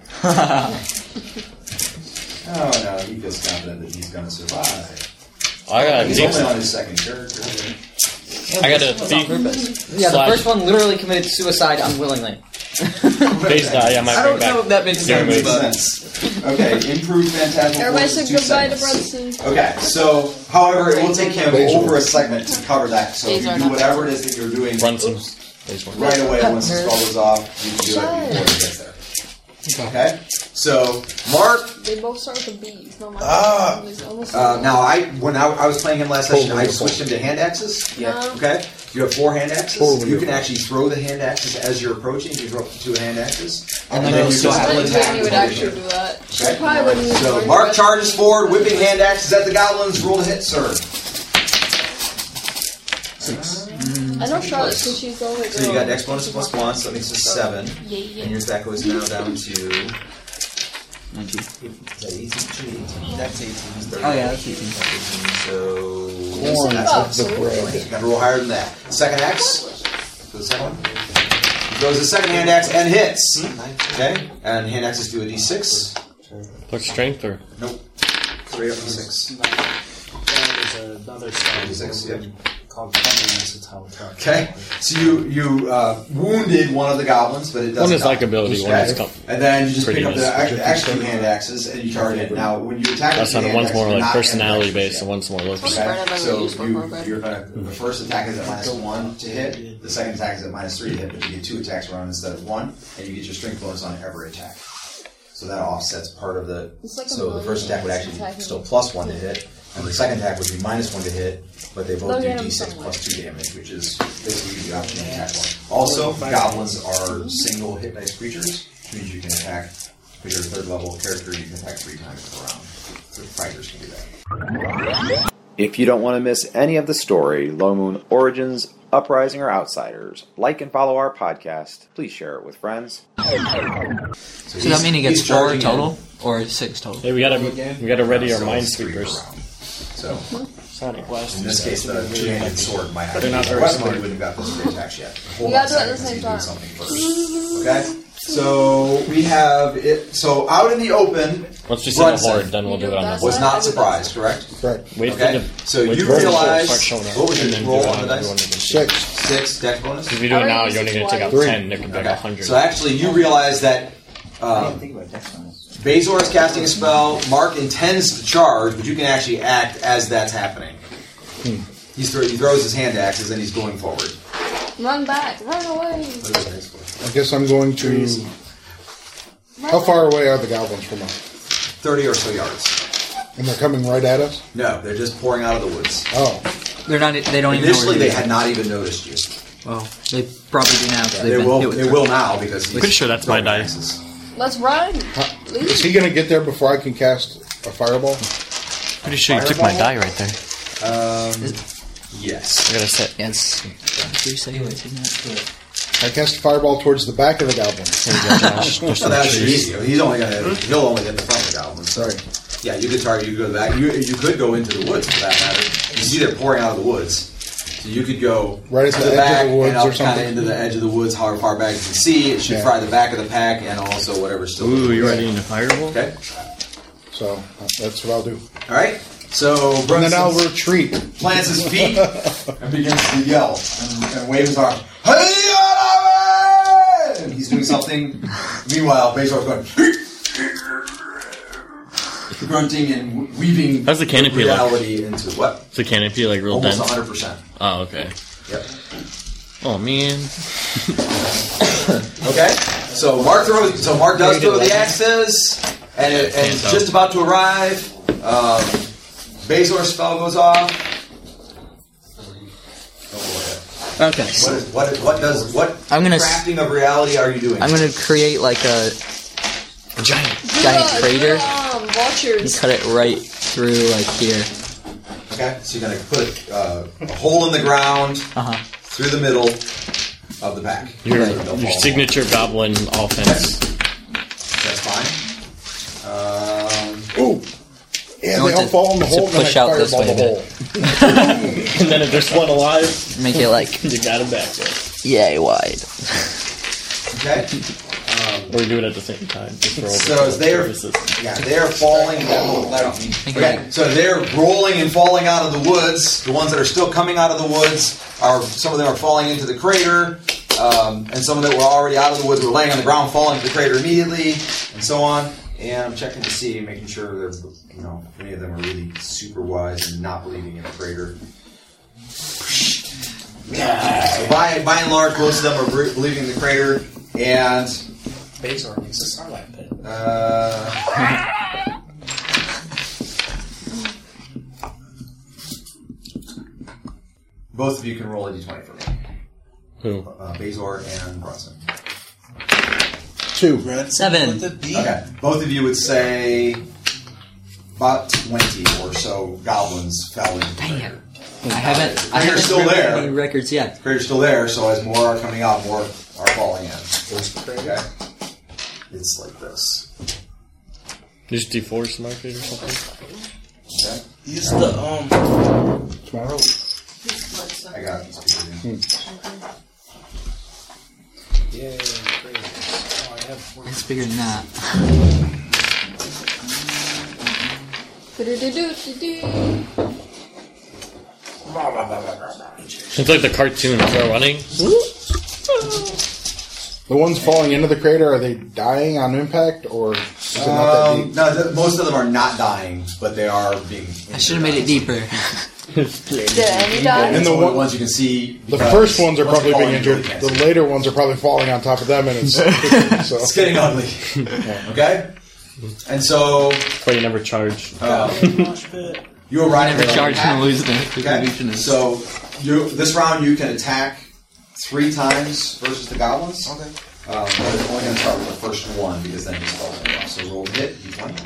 [SPEAKER 5] Oh no, he feels confident that he's going to survive.
[SPEAKER 12] I got a
[SPEAKER 5] He's
[SPEAKER 12] deep.
[SPEAKER 5] only on his second character.
[SPEAKER 12] I got a deep.
[SPEAKER 8] Yeah, the
[SPEAKER 12] Slash.
[SPEAKER 8] first one literally committed suicide unwillingly.
[SPEAKER 12] Base die. Yeah, my
[SPEAKER 10] I don't
[SPEAKER 12] bring
[SPEAKER 10] know
[SPEAKER 12] back.
[SPEAKER 10] if that makes
[SPEAKER 12] Yeah,
[SPEAKER 10] sense,
[SPEAKER 12] makes
[SPEAKER 10] but
[SPEAKER 5] Sense. Okay, improved phantasmal
[SPEAKER 6] Everybody
[SPEAKER 5] force
[SPEAKER 6] said
[SPEAKER 5] is two
[SPEAKER 6] goodbye to
[SPEAKER 5] segments.
[SPEAKER 6] Brutson.
[SPEAKER 5] Okay, so, however, it will take him
[SPEAKER 7] Basil.
[SPEAKER 5] over a segment to cover that. So if you
[SPEAKER 11] Bazor,
[SPEAKER 5] do
[SPEAKER 11] not
[SPEAKER 5] whatever it is that you're doing
[SPEAKER 12] Brunson.
[SPEAKER 5] oops,
[SPEAKER 12] Base one.
[SPEAKER 5] right away once the spell goes off, you can do it before it gets there. Okay? So, Mark,
[SPEAKER 6] They both start with B's. No, my
[SPEAKER 5] Ah.
[SPEAKER 6] It's almost
[SPEAKER 5] uh, now I when I, I was playing him last session, I switched him to hand axes.
[SPEAKER 6] Yeah.
[SPEAKER 5] Okay? You have four hand axes.
[SPEAKER 7] Totally
[SPEAKER 5] You can
[SPEAKER 7] different.
[SPEAKER 5] actually throw the hand axes as you're approaching. You throw up to two hand axes.
[SPEAKER 10] And
[SPEAKER 5] And
[SPEAKER 10] then
[SPEAKER 5] then you
[SPEAKER 10] you still
[SPEAKER 5] just
[SPEAKER 10] have
[SPEAKER 6] I
[SPEAKER 5] will
[SPEAKER 6] think
[SPEAKER 5] attack
[SPEAKER 6] Jamie would
[SPEAKER 5] with
[SPEAKER 6] actually
[SPEAKER 5] it.
[SPEAKER 6] do that. She
[SPEAKER 5] Okay.
[SPEAKER 6] probably wouldn't use
[SPEAKER 5] So
[SPEAKER 6] one,
[SPEAKER 5] Mark
[SPEAKER 6] but-
[SPEAKER 5] charges forward, whipping hand axes at the goblins. Roll to hit, sir. Six.
[SPEAKER 6] I know Charlotte because she's the only girl.
[SPEAKER 5] So you got Dex bonus plus one, so that makes it seven.
[SPEAKER 6] Yeah, yeah.
[SPEAKER 5] And your stack goes now down to.
[SPEAKER 8] nineteen.
[SPEAKER 5] Is that eighteen?
[SPEAKER 2] That's eighteen.
[SPEAKER 8] Oh, yeah, that's eighteen.
[SPEAKER 5] So.
[SPEAKER 7] Corn
[SPEAKER 5] That's
[SPEAKER 7] of the bread.
[SPEAKER 5] You got to roll higher than that. Second axe. For the second one. He throws the second hand axe and hits. Okay? And hand axes do a d six.
[SPEAKER 12] Plus strength or?
[SPEAKER 5] Nope. Three up to six.
[SPEAKER 4] There's another stand
[SPEAKER 5] d six, yep.
[SPEAKER 4] called Cleanliness. It's how it's called.
[SPEAKER 5] Okay, so you you uh, wounded one of the goblins, but it doesn't.
[SPEAKER 12] One is
[SPEAKER 5] count.
[SPEAKER 12] like ability, one is com-
[SPEAKER 5] And then you just pick up the
[SPEAKER 12] prettiness.
[SPEAKER 5] act- actual hand axes and you charge it. Now, when you attack,
[SPEAKER 12] That's
[SPEAKER 5] with the
[SPEAKER 12] not,
[SPEAKER 5] hand
[SPEAKER 12] one's
[SPEAKER 5] axe,
[SPEAKER 12] more
[SPEAKER 5] you're
[SPEAKER 12] like
[SPEAKER 5] not
[SPEAKER 12] personality
[SPEAKER 5] ambidextrous
[SPEAKER 12] based
[SPEAKER 5] yet.
[SPEAKER 12] and one's more looks.
[SPEAKER 11] Bread I've ever
[SPEAKER 5] So
[SPEAKER 11] used before,
[SPEAKER 5] you,
[SPEAKER 11] bread.
[SPEAKER 5] you're gonna the first attack is at minus one to hit. The second attack is at minus three to hit, but you get two attacks around instead of one, and you get your strength bonus on every attack. So that offsets part of the.
[SPEAKER 6] It's like a
[SPEAKER 5] So the first attack would actually be still plus one to hit, and the second attack would be minus one to hit, but they both
[SPEAKER 6] They'll
[SPEAKER 5] do
[SPEAKER 6] get 'em
[SPEAKER 5] d six
[SPEAKER 6] somewhere.
[SPEAKER 5] plus two damage, which is basically the option to attack one. Also, goblins are single hit dice creatures, which means you can attack. If you're a third level character, you can attack three times per round. So fighters can do that.
[SPEAKER 1] If you don't want to miss any of the story, Low Moon Origins, Uprising, or Outsiders, like and follow our podcast. Please share it with friends.
[SPEAKER 8] So does that mean he gets
[SPEAKER 5] he's
[SPEAKER 8] four
[SPEAKER 5] charging
[SPEAKER 8] total or six total?
[SPEAKER 12] Hey, we gotta we gotta ready our
[SPEAKER 5] So
[SPEAKER 12] mind
[SPEAKER 5] it's three per
[SPEAKER 12] sweepers.
[SPEAKER 5] round. So
[SPEAKER 12] Sonic Blast.
[SPEAKER 5] in this case, the two-handed sword might have
[SPEAKER 12] They're not
[SPEAKER 5] to
[SPEAKER 12] very
[SPEAKER 5] weapon, but
[SPEAKER 12] smart.
[SPEAKER 5] you wouldn't have got those three attacks yet. Hold
[SPEAKER 6] We
[SPEAKER 5] on a
[SPEAKER 6] gotta do it at
[SPEAKER 5] second,
[SPEAKER 6] the
[SPEAKER 5] because
[SPEAKER 6] same
[SPEAKER 5] he's
[SPEAKER 6] time.
[SPEAKER 5] doing something first. Okay? So we have it. So out in the open,
[SPEAKER 12] Once we see the
[SPEAKER 5] Brunson
[SPEAKER 12] horde, then we'll do it on
[SPEAKER 5] was
[SPEAKER 12] the
[SPEAKER 5] not surprised, correct?
[SPEAKER 7] Correct.
[SPEAKER 12] Wait
[SPEAKER 5] Okay.
[SPEAKER 12] for the
[SPEAKER 5] So
[SPEAKER 12] wait
[SPEAKER 5] you
[SPEAKER 12] for the
[SPEAKER 5] realize
[SPEAKER 12] start showing up,
[SPEAKER 5] what was
[SPEAKER 12] and
[SPEAKER 5] your
[SPEAKER 12] then
[SPEAKER 5] roll
[SPEAKER 12] do it
[SPEAKER 5] on the dice?
[SPEAKER 12] everyone again.
[SPEAKER 7] Six.
[SPEAKER 5] Six dex bonus.
[SPEAKER 12] If you do it now, you're only gonna take out
[SPEAKER 7] Three.
[SPEAKER 12] ten. It could be like a
[SPEAKER 5] Okay.
[SPEAKER 12] hundred.
[SPEAKER 5] So actually, you realize that um, Bazor is casting a spell. Mark intends to charge, but you can actually act as that's happening.
[SPEAKER 7] Hmm.
[SPEAKER 5] He's throw, he throws his hand axes and he's going forward.
[SPEAKER 6] Run back, run away.
[SPEAKER 7] I guess I'm going to. How far away are the goblins from us?
[SPEAKER 5] Thirty or so yards.
[SPEAKER 7] And they're coming right at us?
[SPEAKER 5] No, they're just pouring out of the woods.
[SPEAKER 7] Oh.
[SPEAKER 8] They're not. They don't even. know
[SPEAKER 5] Initially,
[SPEAKER 8] where
[SPEAKER 5] they
[SPEAKER 8] you
[SPEAKER 5] had
[SPEAKER 8] are.
[SPEAKER 5] not even noticed you.
[SPEAKER 8] Well, they probably do now. 'cause they've
[SPEAKER 5] They
[SPEAKER 8] been
[SPEAKER 5] will.
[SPEAKER 8] hit with
[SPEAKER 5] They
[SPEAKER 8] it.
[SPEAKER 5] will now because he's
[SPEAKER 12] Pretty sure that's my
[SPEAKER 5] throwing
[SPEAKER 12] dice.
[SPEAKER 5] axes.
[SPEAKER 6] Let's run.
[SPEAKER 7] Is he going to get there before I can cast a fireball?
[SPEAKER 12] Pretty sure you took my die right there.
[SPEAKER 5] Um, yes.
[SPEAKER 12] I gotta sit.
[SPEAKER 8] Yes. Did you say you would take that?
[SPEAKER 7] I cast a fireball towards the back of the goblin.
[SPEAKER 12] There you go, Josh. There's
[SPEAKER 5] So
[SPEAKER 12] some
[SPEAKER 5] that's
[SPEAKER 12] trees.
[SPEAKER 5] easy. He's only gonna. He'll only hit the front of the goblin. So.
[SPEAKER 7] Sorry.
[SPEAKER 5] Yeah, you could target. You could go to the back. You you could go into the woods for that matter. You see, they're pouring out of the woods. So you could go
[SPEAKER 7] Right at
[SPEAKER 5] to
[SPEAKER 7] the
[SPEAKER 5] the,
[SPEAKER 7] edge
[SPEAKER 5] back
[SPEAKER 7] of the woods
[SPEAKER 5] and up
[SPEAKER 7] or
[SPEAKER 5] kind of
[SPEAKER 7] something?
[SPEAKER 5] into the edge of the woods, however far back you can see. It should
[SPEAKER 7] Yeah.
[SPEAKER 5] fry the back of the pack and also whatever's still.
[SPEAKER 12] Ooh, you're ready in the fireball?
[SPEAKER 5] Okay.
[SPEAKER 7] So uh, that's what I'll do.
[SPEAKER 5] All right. So
[SPEAKER 7] And then I'll
[SPEAKER 5] Brunson
[SPEAKER 7] retreat.
[SPEAKER 5] plants his feet and begins to yell and, and wave his arms. Hey, and he's doing something. Meanwhile, Bazor's going. Grunting and weaving
[SPEAKER 12] How's the canopy look?
[SPEAKER 5] reality into what?
[SPEAKER 12] Is the canopy like real
[SPEAKER 5] Almost
[SPEAKER 12] dense?
[SPEAKER 5] one hundred percent.
[SPEAKER 12] Oh, okay.
[SPEAKER 5] Yep.
[SPEAKER 12] Oh man.
[SPEAKER 5] Okay. So Mark throws. So Mark does throw the axes, and it, and it's just about to arrive. Um, Bazor's spell goes off.
[SPEAKER 8] Okay.
[SPEAKER 5] What is what? Is, what does what?
[SPEAKER 8] I'm gonna s-
[SPEAKER 5] crafting of reality are you doing?
[SPEAKER 8] I'm gonna create like a giant giant
[SPEAKER 6] Do
[SPEAKER 8] crater
[SPEAKER 6] the, um,
[SPEAKER 8] and
[SPEAKER 6] vultures.
[SPEAKER 8] cut it right through like here.
[SPEAKER 5] Okay. So you're gonna put uh, a hole in the ground
[SPEAKER 8] Uh huh.
[SPEAKER 5] through the middle of the pack.
[SPEAKER 12] Your,
[SPEAKER 5] So they'll
[SPEAKER 12] your
[SPEAKER 5] fall.
[SPEAKER 12] signature goblin offense.
[SPEAKER 5] That's fine. Um,
[SPEAKER 7] Ooh. Yeah,
[SPEAKER 8] No,
[SPEAKER 7] they all
[SPEAKER 8] to-
[SPEAKER 7] fall in the
[SPEAKER 8] to
[SPEAKER 7] hole and then
[SPEAKER 8] push
[SPEAKER 7] I
[SPEAKER 8] out this
[SPEAKER 7] fireball
[SPEAKER 8] way
[SPEAKER 7] the
[SPEAKER 8] a
[SPEAKER 7] hole.
[SPEAKER 12] And then if there's one alive,
[SPEAKER 8] Make it like
[SPEAKER 12] you got him back there.
[SPEAKER 8] yay wide.
[SPEAKER 5] okay.
[SPEAKER 12] Or we do it at the same time. Just for
[SPEAKER 5] So as they're
[SPEAKER 12] purposes.
[SPEAKER 5] yeah they're falling. Okay, so they're rolling and falling out of the woods. The ones that are still coming out of the woods are some of them are falling into the crater, um, and some of them that were already out of the woods were laying on the ground, falling into the crater immediately, and so on. And I'm checking to see, making sure there's you know any of them are really super wise and not believing in the crater. So by by and large, most of them are bre- believing in the crater, and.
[SPEAKER 4] Bazor makes a Sarlacc pit.
[SPEAKER 5] Uh, both of you can roll a d twenty for me.
[SPEAKER 12] Who?
[SPEAKER 5] Uh, Bazor and Brunson.
[SPEAKER 7] Two.
[SPEAKER 8] Seven.
[SPEAKER 9] With the B.
[SPEAKER 5] Okay. Both of you would say about twenty or so goblins fell into the crater.
[SPEAKER 8] I haven't. I
[SPEAKER 5] Crater's
[SPEAKER 8] haven't
[SPEAKER 5] still
[SPEAKER 8] broken
[SPEAKER 5] there.
[SPEAKER 8] any records yet.
[SPEAKER 5] Crater's still there, so as more are coming out, more are falling in. Okay? It's like this.
[SPEAKER 12] Just deforce mark it or something?
[SPEAKER 5] Okay?
[SPEAKER 2] Use the, um...
[SPEAKER 7] Tomorrow?
[SPEAKER 5] I got these people in.
[SPEAKER 4] Yay, great. Oh, I have four.
[SPEAKER 8] It's bigger than that.
[SPEAKER 3] It's like the cartoon. If they're running.
[SPEAKER 7] The ones falling into the crater, are they dying on impact, or is it not that
[SPEAKER 5] Um,
[SPEAKER 7] deep?
[SPEAKER 5] no, th- most of them are not dying, but they are being.
[SPEAKER 8] I should have made it deeper.
[SPEAKER 6] Did any die?
[SPEAKER 7] And the
[SPEAKER 5] the
[SPEAKER 7] one-
[SPEAKER 5] ones you can see.
[SPEAKER 7] The
[SPEAKER 5] because
[SPEAKER 7] first ones are
[SPEAKER 5] once
[SPEAKER 7] probably
[SPEAKER 5] they're
[SPEAKER 7] being
[SPEAKER 5] falling, you
[SPEAKER 7] injured.
[SPEAKER 5] really
[SPEAKER 7] The
[SPEAKER 5] can't see.
[SPEAKER 7] later ones are probably falling on top of them, and it's so.
[SPEAKER 5] It's getting ugly. Okay? And so.
[SPEAKER 12] But you never charge.
[SPEAKER 5] Uh, you were riding
[SPEAKER 8] Never
[SPEAKER 5] the
[SPEAKER 8] charge
[SPEAKER 5] attack.
[SPEAKER 8] and lose the
[SPEAKER 5] Okay?
[SPEAKER 8] contribution.
[SPEAKER 5] So, you, this round you can attack three times versus the goblins.
[SPEAKER 2] Okay.
[SPEAKER 5] Um, but it's only going to start with the first one because then he's falling off. So roll a hit, d twenty.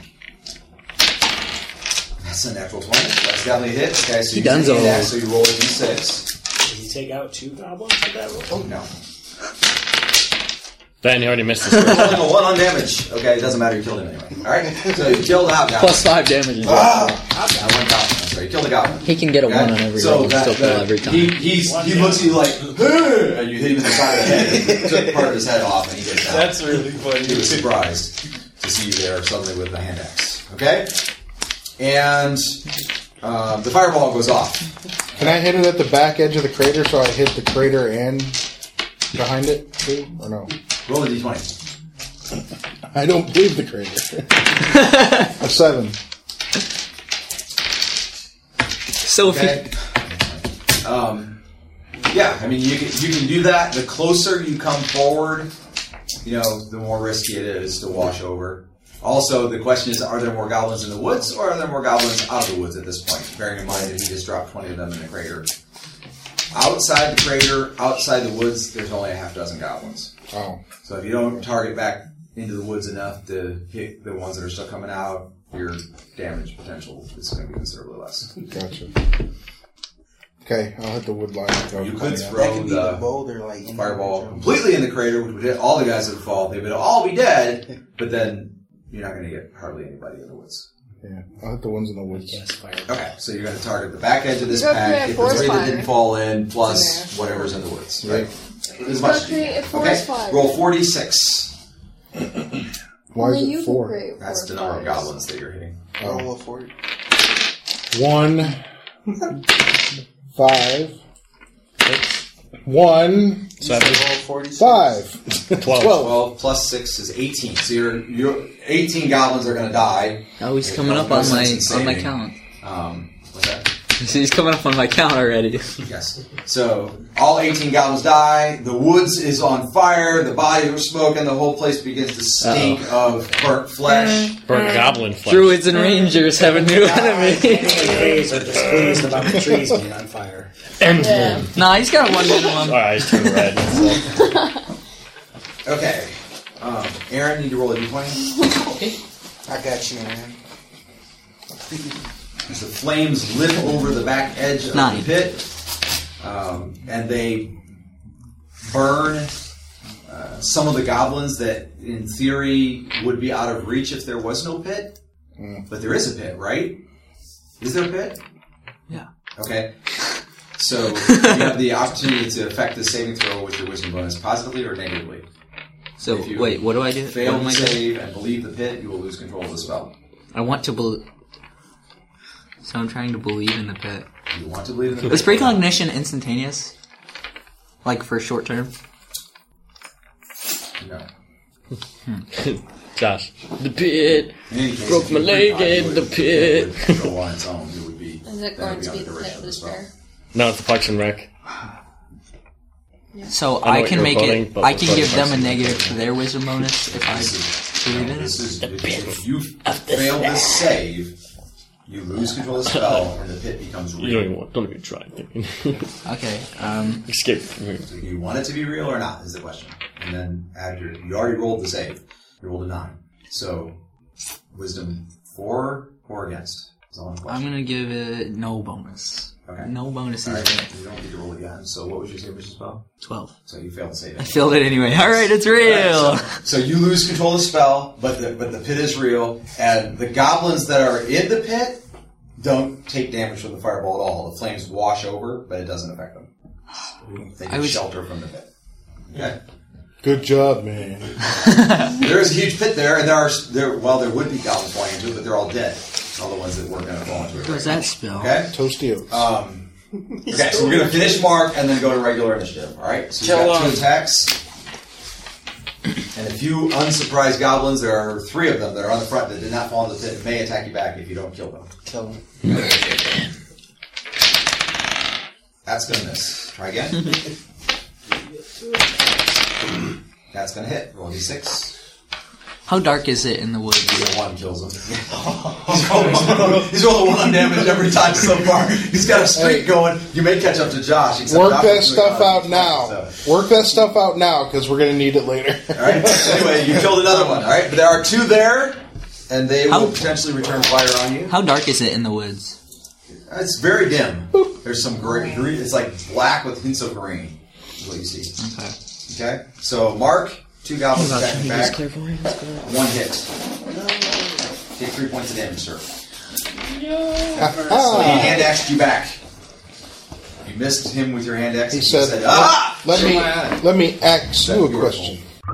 [SPEAKER 5] That's a natural twenty. That's definitely a hit. Okay, so
[SPEAKER 8] He
[SPEAKER 5] you
[SPEAKER 8] done
[SPEAKER 5] take
[SPEAKER 8] so.
[SPEAKER 5] that, so you roll a d six.
[SPEAKER 4] Did you take out two goblins with that roll?
[SPEAKER 5] Oh, no.
[SPEAKER 3] Ben, you already missed this.
[SPEAKER 5] You're rolling a one on damage. Okay, it doesn't matter. You killed him anyway. Alright? So you killed the goblin.
[SPEAKER 8] Plus five damage.
[SPEAKER 5] Ah! I went goblin. Sorry, you killed the goblin.
[SPEAKER 8] He can get a
[SPEAKER 5] Okay?
[SPEAKER 8] one on every
[SPEAKER 5] so
[SPEAKER 8] roll and
[SPEAKER 5] that,
[SPEAKER 8] still kill
[SPEAKER 5] that-
[SPEAKER 8] every time.
[SPEAKER 5] He, he's, he looks at you like, "Hey!" and you hit him in the side of the head. You took part of his head off, and he gets down.
[SPEAKER 2] That's really funny.
[SPEAKER 5] He was surprised to see you there suddenly with the hand axe. Okay? And um, the fireball goes off.
[SPEAKER 7] Can I hit it at the back edge of the crater so I hit the crater and behind it too, or no?
[SPEAKER 5] Roll a d twenty.
[SPEAKER 7] I don't believe the crater. A seven.
[SPEAKER 8] Sophie.
[SPEAKER 5] Okay? Um, yeah, I mean, you can, you can do that. The closer you come forward, you know, the more risky it is to wash over. Also, the question is, are there more goblins in the woods, or are there more goblins out of the woods at this point? Bearing in mind that he just dropped twenty of them in the crater. Outside the crater, outside the woods, there's only a half dozen goblins.
[SPEAKER 7] Oh.
[SPEAKER 5] So if you don't target back into the woods enough to hit the ones that are still coming out, your damage potential is going to be considerably less.
[SPEAKER 7] Gotcha. Okay, I'll hit the wood line.
[SPEAKER 5] You could
[SPEAKER 2] That
[SPEAKER 5] throw
[SPEAKER 2] could be
[SPEAKER 5] the
[SPEAKER 2] the boulder, like, in
[SPEAKER 5] fireball
[SPEAKER 2] the
[SPEAKER 5] completely in the crater, which would hit all the guys that fall. They would all be dead, but then you're not going to get hardly anybody in the woods.
[SPEAKER 7] Yeah, I'll hit the ones in the woods.
[SPEAKER 4] Yes, fire.
[SPEAKER 5] Okay, so you're going to target the back edge of this
[SPEAKER 6] You gotta
[SPEAKER 5] pack,
[SPEAKER 6] create a
[SPEAKER 5] get the
[SPEAKER 6] forest
[SPEAKER 5] three that
[SPEAKER 6] fire.
[SPEAKER 5] didn't fall in,
[SPEAKER 6] It's
[SPEAKER 5] plus
[SPEAKER 6] in
[SPEAKER 5] whatever's in the woods.
[SPEAKER 7] Right.
[SPEAKER 5] As
[SPEAKER 6] gotta
[SPEAKER 5] much as you
[SPEAKER 6] create
[SPEAKER 5] can.
[SPEAKER 6] a forest
[SPEAKER 5] Okay,
[SPEAKER 6] fire.
[SPEAKER 5] roll forty-six.
[SPEAKER 7] Why
[SPEAKER 6] Only
[SPEAKER 7] is
[SPEAKER 6] you
[SPEAKER 7] it
[SPEAKER 6] can
[SPEAKER 7] four?
[SPEAKER 6] create
[SPEAKER 5] That's
[SPEAKER 6] forest
[SPEAKER 5] the number of
[SPEAKER 6] fires.
[SPEAKER 5] goblins that you're hitting.
[SPEAKER 2] Roll
[SPEAKER 7] Oh.
[SPEAKER 2] a forty.
[SPEAKER 7] One, five, one,
[SPEAKER 3] Seven.
[SPEAKER 2] Roll forty.
[SPEAKER 7] five.
[SPEAKER 3] Twelve.
[SPEAKER 5] twelve plus six is eighteen. So you're, you're eighteen goblins are going to die.
[SPEAKER 8] Oh, he's
[SPEAKER 5] It
[SPEAKER 8] coming
[SPEAKER 5] makes
[SPEAKER 8] up
[SPEAKER 5] no
[SPEAKER 8] on my
[SPEAKER 5] sense in
[SPEAKER 8] on my
[SPEAKER 5] saving.
[SPEAKER 8] count.
[SPEAKER 5] Um, what's that?
[SPEAKER 8] He's coming up on my count already.
[SPEAKER 5] Yes. So all eighteen goblins die. The woods is on fire. The bodies are smoking. The whole place begins to stink of burnt flesh.
[SPEAKER 3] Burnt goblin flesh.
[SPEAKER 8] Druids and rangers have a new enemy.
[SPEAKER 4] The trees are just pleased about the trees being on fire.
[SPEAKER 3] End
[SPEAKER 6] Yeah.
[SPEAKER 3] him.
[SPEAKER 8] Nah, he's got one minimum.
[SPEAKER 3] Our eyes turn red.
[SPEAKER 5] Okay. Um, Aaron, need to roll a d twenty.
[SPEAKER 8] Okay.
[SPEAKER 2] I got you, man.
[SPEAKER 5] As the flames lift over the back edge of
[SPEAKER 8] Nine.
[SPEAKER 5] the pit, um, and they burn uh, some of the goblins that, in theory, would be out of reach if there was no pit.
[SPEAKER 7] Mm.
[SPEAKER 5] But there is a pit, right? Is there a pit?
[SPEAKER 8] Yeah.
[SPEAKER 5] Okay. So you have the opportunity to affect the saving throw with your wisdom bonus positively or negatively.
[SPEAKER 8] So
[SPEAKER 5] If you
[SPEAKER 8] wait, what do I do?
[SPEAKER 5] Fail
[SPEAKER 8] What am
[SPEAKER 5] to
[SPEAKER 8] I doing?
[SPEAKER 5] save and believe the pit, you will lose control of the spell.
[SPEAKER 8] I want to believe. So I'm trying to believe in the pit.
[SPEAKER 5] You want to believe in the pit?
[SPEAKER 8] Is precognition instantaneous? Like for short term?
[SPEAKER 5] No.
[SPEAKER 3] Josh. The pit.
[SPEAKER 5] In any case,
[SPEAKER 3] Broke
[SPEAKER 5] if
[SPEAKER 3] my
[SPEAKER 5] you
[SPEAKER 3] leg
[SPEAKER 5] precog,
[SPEAKER 3] in
[SPEAKER 5] you
[SPEAKER 3] the
[SPEAKER 5] would-
[SPEAKER 3] pit.
[SPEAKER 5] you would control on its own. It would be.
[SPEAKER 6] Is it
[SPEAKER 5] that
[SPEAKER 6] going
[SPEAKER 5] would
[SPEAKER 6] to
[SPEAKER 5] be
[SPEAKER 6] be
[SPEAKER 5] under
[SPEAKER 6] the
[SPEAKER 5] duration
[SPEAKER 6] pit
[SPEAKER 5] of
[SPEAKER 6] of
[SPEAKER 5] the spell.
[SPEAKER 6] despair?
[SPEAKER 3] No, it's the Parks and Rec.
[SPEAKER 8] So
[SPEAKER 3] I know
[SPEAKER 8] I,
[SPEAKER 3] what
[SPEAKER 8] can
[SPEAKER 3] you're
[SPEAKER 8] make
[SPEAKER 3] voting,
[SPEAKER 8] it.
[SPEAKER 3] but
[SPEAKER 8] I
[SPEAKER 3] the
[SPEAKER 8] can
[SPEAKER 3] voting
[SPEAKER 8] give them a
[SPEAKER 3] person-
[SPEAKER 8] negative to their wisdom bonus if
[SPEAKER 5] This is,
[SPEAKER 8] I believe
[SPEAKER 5] no,
[SPEAKER 8] in
[SPEAKER 5] this
[SPEAKER 8] it.
[SPEAKER 5] is if, if you fail this save, you lose control of the spell, and the pit becomes
[SPEAKER 3] You don't
[SPEAKER 5] real.
[SPEAKER 3] even want, don't even try thinking.
[SPEAKER 8] Okay. Um.
[SPEAKER 3] Escape.
[SPEAKER 5] So do you want it to be real or not? Is the question. And then add your. You already rolled the save. You rolled a nine. So wisdom for or against is all in
[SPEAKER 8] I'm
[SPEAKER 5] question.
[SPEAKER 8] gonna give it no bonus.
[SPEAKER 5] Okay.
[SPEAKER 8] No bonuses.
[SPEAKER 5] All right. You don't need to roll again. So what was your save versus spell?
[SPEAKER 8] Twelve.
[SPEAKER 5] So you failed to save it.
[SPEAKER 8] I failed it anyway. All right, it's real.
[SPEAKER 5] Right, so, so you lose control of the spell, but the but the pit is real, and the goblins that are in the pit don't take damage from the fireball at all. The flames wash over, but it doesn't affect them. They get
[SPEAKER 8] was,
[SPEAKER 5] shelter from the pit. Okay.
[SPEAKER 7] Good job, man.
[SPEAKER 5] There is a huge pit there, and there are there. Well, there would be goblins falling into it, but they're all dead. All the ones that weren't going to fall into it.
[SPEAKER 8] What was that spell?
[SPEAKER 5] Okay.
[SPEAKER 7] Toasty oats.
[SPEAKER 5] Um, okay, so we're going to finish Mark and then go to regular initiative. All right. So we've got two attacks. And a few unsurprised goblins. There are three of them that are on the front that did not fall into the pit and may attack you back if you don't kill them.
[SPEAKER 2] Kill them.
[SPEAKER 5] That's going to miss. Try again. That's going to hit. Roll d six.
[SPEAKER 8] How dark is it in the woods?
[SPEAKER 5] One kills him. He's rolled, he's rolled a one damage every time so far. He's got a streak going. You may catch up to Josh.
[SPEAKER 7] Work
[SPEAKER 5] Josh
[SPEAKER 7] that stuff out now.
[SPEAKER 5] So.
[SPEAKER 7] Work that stuff out now because we're going to need it later.
[SPEAKER 5] All right. Anyway, you killed another one. All right. But there are two there, and they
[SPEAKER 8] How,
[SPEAKER 5] will potentially return fire on you.
[SPEAKER 8] How dark is it in the woods?
[SPEAKER 5] It's very dim. There's some green. green it's like black with hints of green. Is what you see. Okay. Okay. So Mark. Two goblins attacking back. One hit. Take three points of damage, sir. So he hand axed you back. You missed him with your hand axe.
[SPEAKER 7] He said,
[SPEAKER 5] said "Ah!"
[SPEAKER 7] Let me let me ask you a question.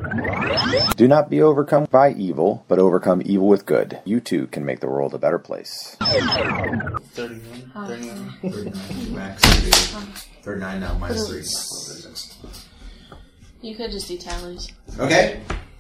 [SPEAKER 1] Do not be overcome by evil, but overcome evil with good. You too can make the world a better place.
[SPEAKER 2] thirty-one. thirty-nine.
[SPEAKER 5] thirty-nine. Max thirty-nine now, minus three.
[SPEAKER 11] You could just do tallies.
[SPEAKER 5] Okay.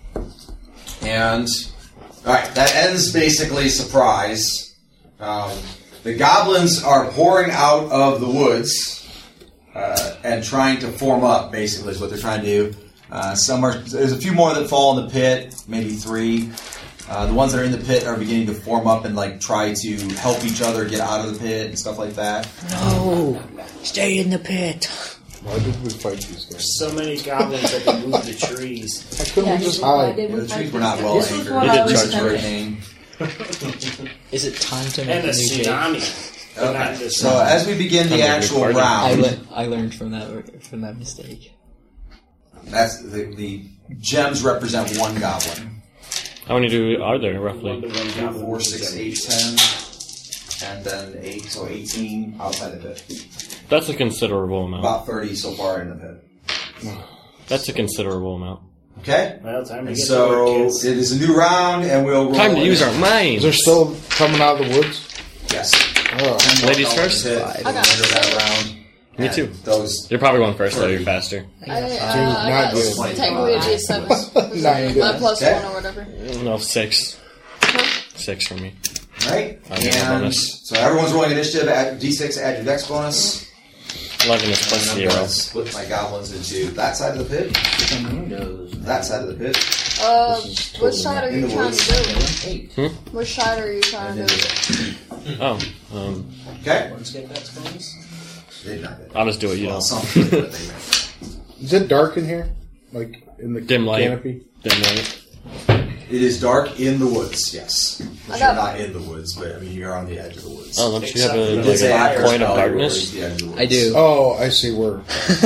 [SPEAKER 5] And, alright, that ends basically surprise. Um, the goblins are pouring out of the woods uh, and trying to form up, basically, is what they're trying to do. Uh, some are, there's a few more that fall in the pit, maybe three. Uh, the ones that are in the pit are beginning to form up and like try to help each other get out of the pit and stuff like that.
[SPEAKER 10] No, stay in the pit.
[SPEAKER 7] Why did we fight these guys?
[SPEAKER 4] So many goblins that they moved the trees.
[SPEAKER 7] Why couldn't
[SPEAKER 6] Yeah,
[SPEAKER 7] we just
[SPEAKER 6] why
[SPEAKER 7] hide?
[SPEAKER 6] did we
[SPEAKER 5] Yeah, the
[SPEAKER 6] fight
[SPEAKER 5] trees were
[SPEAKER 6] these
[SPEAKER 5] not
[SPEAKER 6] guys?
[SPEAKER 5] well
[SPEAKER 6] This was
[SPEAKER 5] anchored.
[SPEAKER 6] what
[SPEAKER 5] They
[SPEAKER 6] I
[SPEAKER 5] did
[SPEAKER 6] was
[SPEAKER 5] charge
[SPEAKER 6] telling-
[SPEAKER 5] hurricane.
[SPEAKER 8] Is it time to make
[SPEAKER 4] And
[SPEAKER 8] a
[SPEAKER 4] a
[SPEAKER 8] new Jake?
[SPEAKER 4] tsunami. But not
[SPEAKER 5] Okay.
[SPEAKER 4] this
[SPEAKER 5] So
[SPEAKER 4] one.
[SPEAKER 5] as we begin the actual
[SPEAKER 8] I,
[SPEAKER 5] round,
[SPEAKER 8] le- I learned from that from that mistake.
[SPEAKER 5] that's the, the gems represent one goblin.
[SPEAKER 12] How many do are there roughly?
[SPEAKER 5] Two, four, six, eight, ten, and then eight, so eighteen outside the pit.
[SPEAKER 12] That's a considerable amount.
[SPEAKER 5] About thirty so far in the pit.
[SPEAKER 12] That's a considerable amount.
[SPEAKER 5] Okay.
[SPEAKER 4] Well, time to
[SPEAKER 5] And
[SPEAKER 4] get
[SPEAKER 5] so
[SPEAKER 4] to work, kids.
[SPEAKER 5] it is a new round, and we'll roll
[SPEAKER 12] Time to
[SPEAKER 5] it.
[SPEAKER 12] use our minds.
[SPEAKER 7] They're still coming out of the woods?
[SPEAKER 5] Yes.
[SPEAKER 7] Oh.
[SPEAKER 5] Ten more
[SPEAKER 12] Ladies
[SPEAKER 5] goblins
[SPEAKER 12] first?
[SPEAKER 5] hit
[SPEAKER 6] I
[SPEAKER 5] the
[SPEAKER 6] got
[SPEAKER 5] remainder of that round.
[SPEAKER 12] Me
[SPEAKER 5] And
[SPEAKER 12] too.
[SPEAKER 5] Those
[SPEAKER 12] You're probably going first though. You're faster.
[SPEAKER 6] I, uh,
[SPEAKER 7] Dude,
[SPEAKER 6] I
[SPEAKER 7] not
[SPEAKER 6] got
[SPEAKER 7] good.
[SPEAKER 6] technically a D seven.
[SPEAKER 7] Not good.
[SPEAKER 6] My plus
[SPEAKER 5] Okay.
[SPEAKER 6] one or whatever.
[SPEAKER 12] No, six. Six for me.
[SPEAKER 5] right,
[SPEAKER 12] I get a
[SPEAKER 5] and
[SPEAKER 12] bonus.
[SPEAKER 5] so everyone's rolling initiative. Add D six, add your dex bonus.
[SPEAKER 12] Eleven is plus
[SPEAKER 5] And I'm
[SPEAKER 12] zero.
[SPEAKER 5] going to split my goblins into that side of the pit, that side of the pit.
[SPEAKER 6] Uh, which side are
[SPEAKER 5] In
[SPEAKER 6] you
[SPEAKER 5] the
[SPEAKER 6] trying
[SPEAKER 5] woods.
[SPEAKER 6] to do?
[SPEAKER 12] Hmm?
[SPEAKER 6] Which side are you trying to do?
[SPEAKER 12] Oh, um,
[SPEAKER 5] Okay.
[SPEAKER 4] Let's get that bonus.
[SPEAKER 5] They did not get it.
[SPEAKER 12] I'll just do it. You
[SPEAKER 5] Well,
[SPEAKER 12] know,
[SPEAKER 5] some did, but they made
[SPEAKER 7] Is it dark in here? Like in the
[SPEAKER 12] dim light.
[SPEAKER 7] canopy?
[SPEAKER 12] Dim light.
[SPEAKER 5] it. It is dark in the woods, yes.
[SPEAKER 6] I
[SPEAKER 5] But
[SPEAKER 6] got-
[SPEAKER 5] you're not in the woods, but I mean, you're on the edge of the woods.
[SPEAKER 12] Oh, don't you have a,
[SPEAKER 5] You
[SPEAKER 12] like
[SPEAKER 5] did say
[SPEAKER 12] a
[SPEAKER 5] after
[SPEAKER 12] point of
[SPEAKER 5] spell, you were
[SPEAKER 12] darkness?
[SPEAKER 5] at the edge of the woods.
[SPEAKER 8] I do.
[SPEAKER 7] Oh, I see where.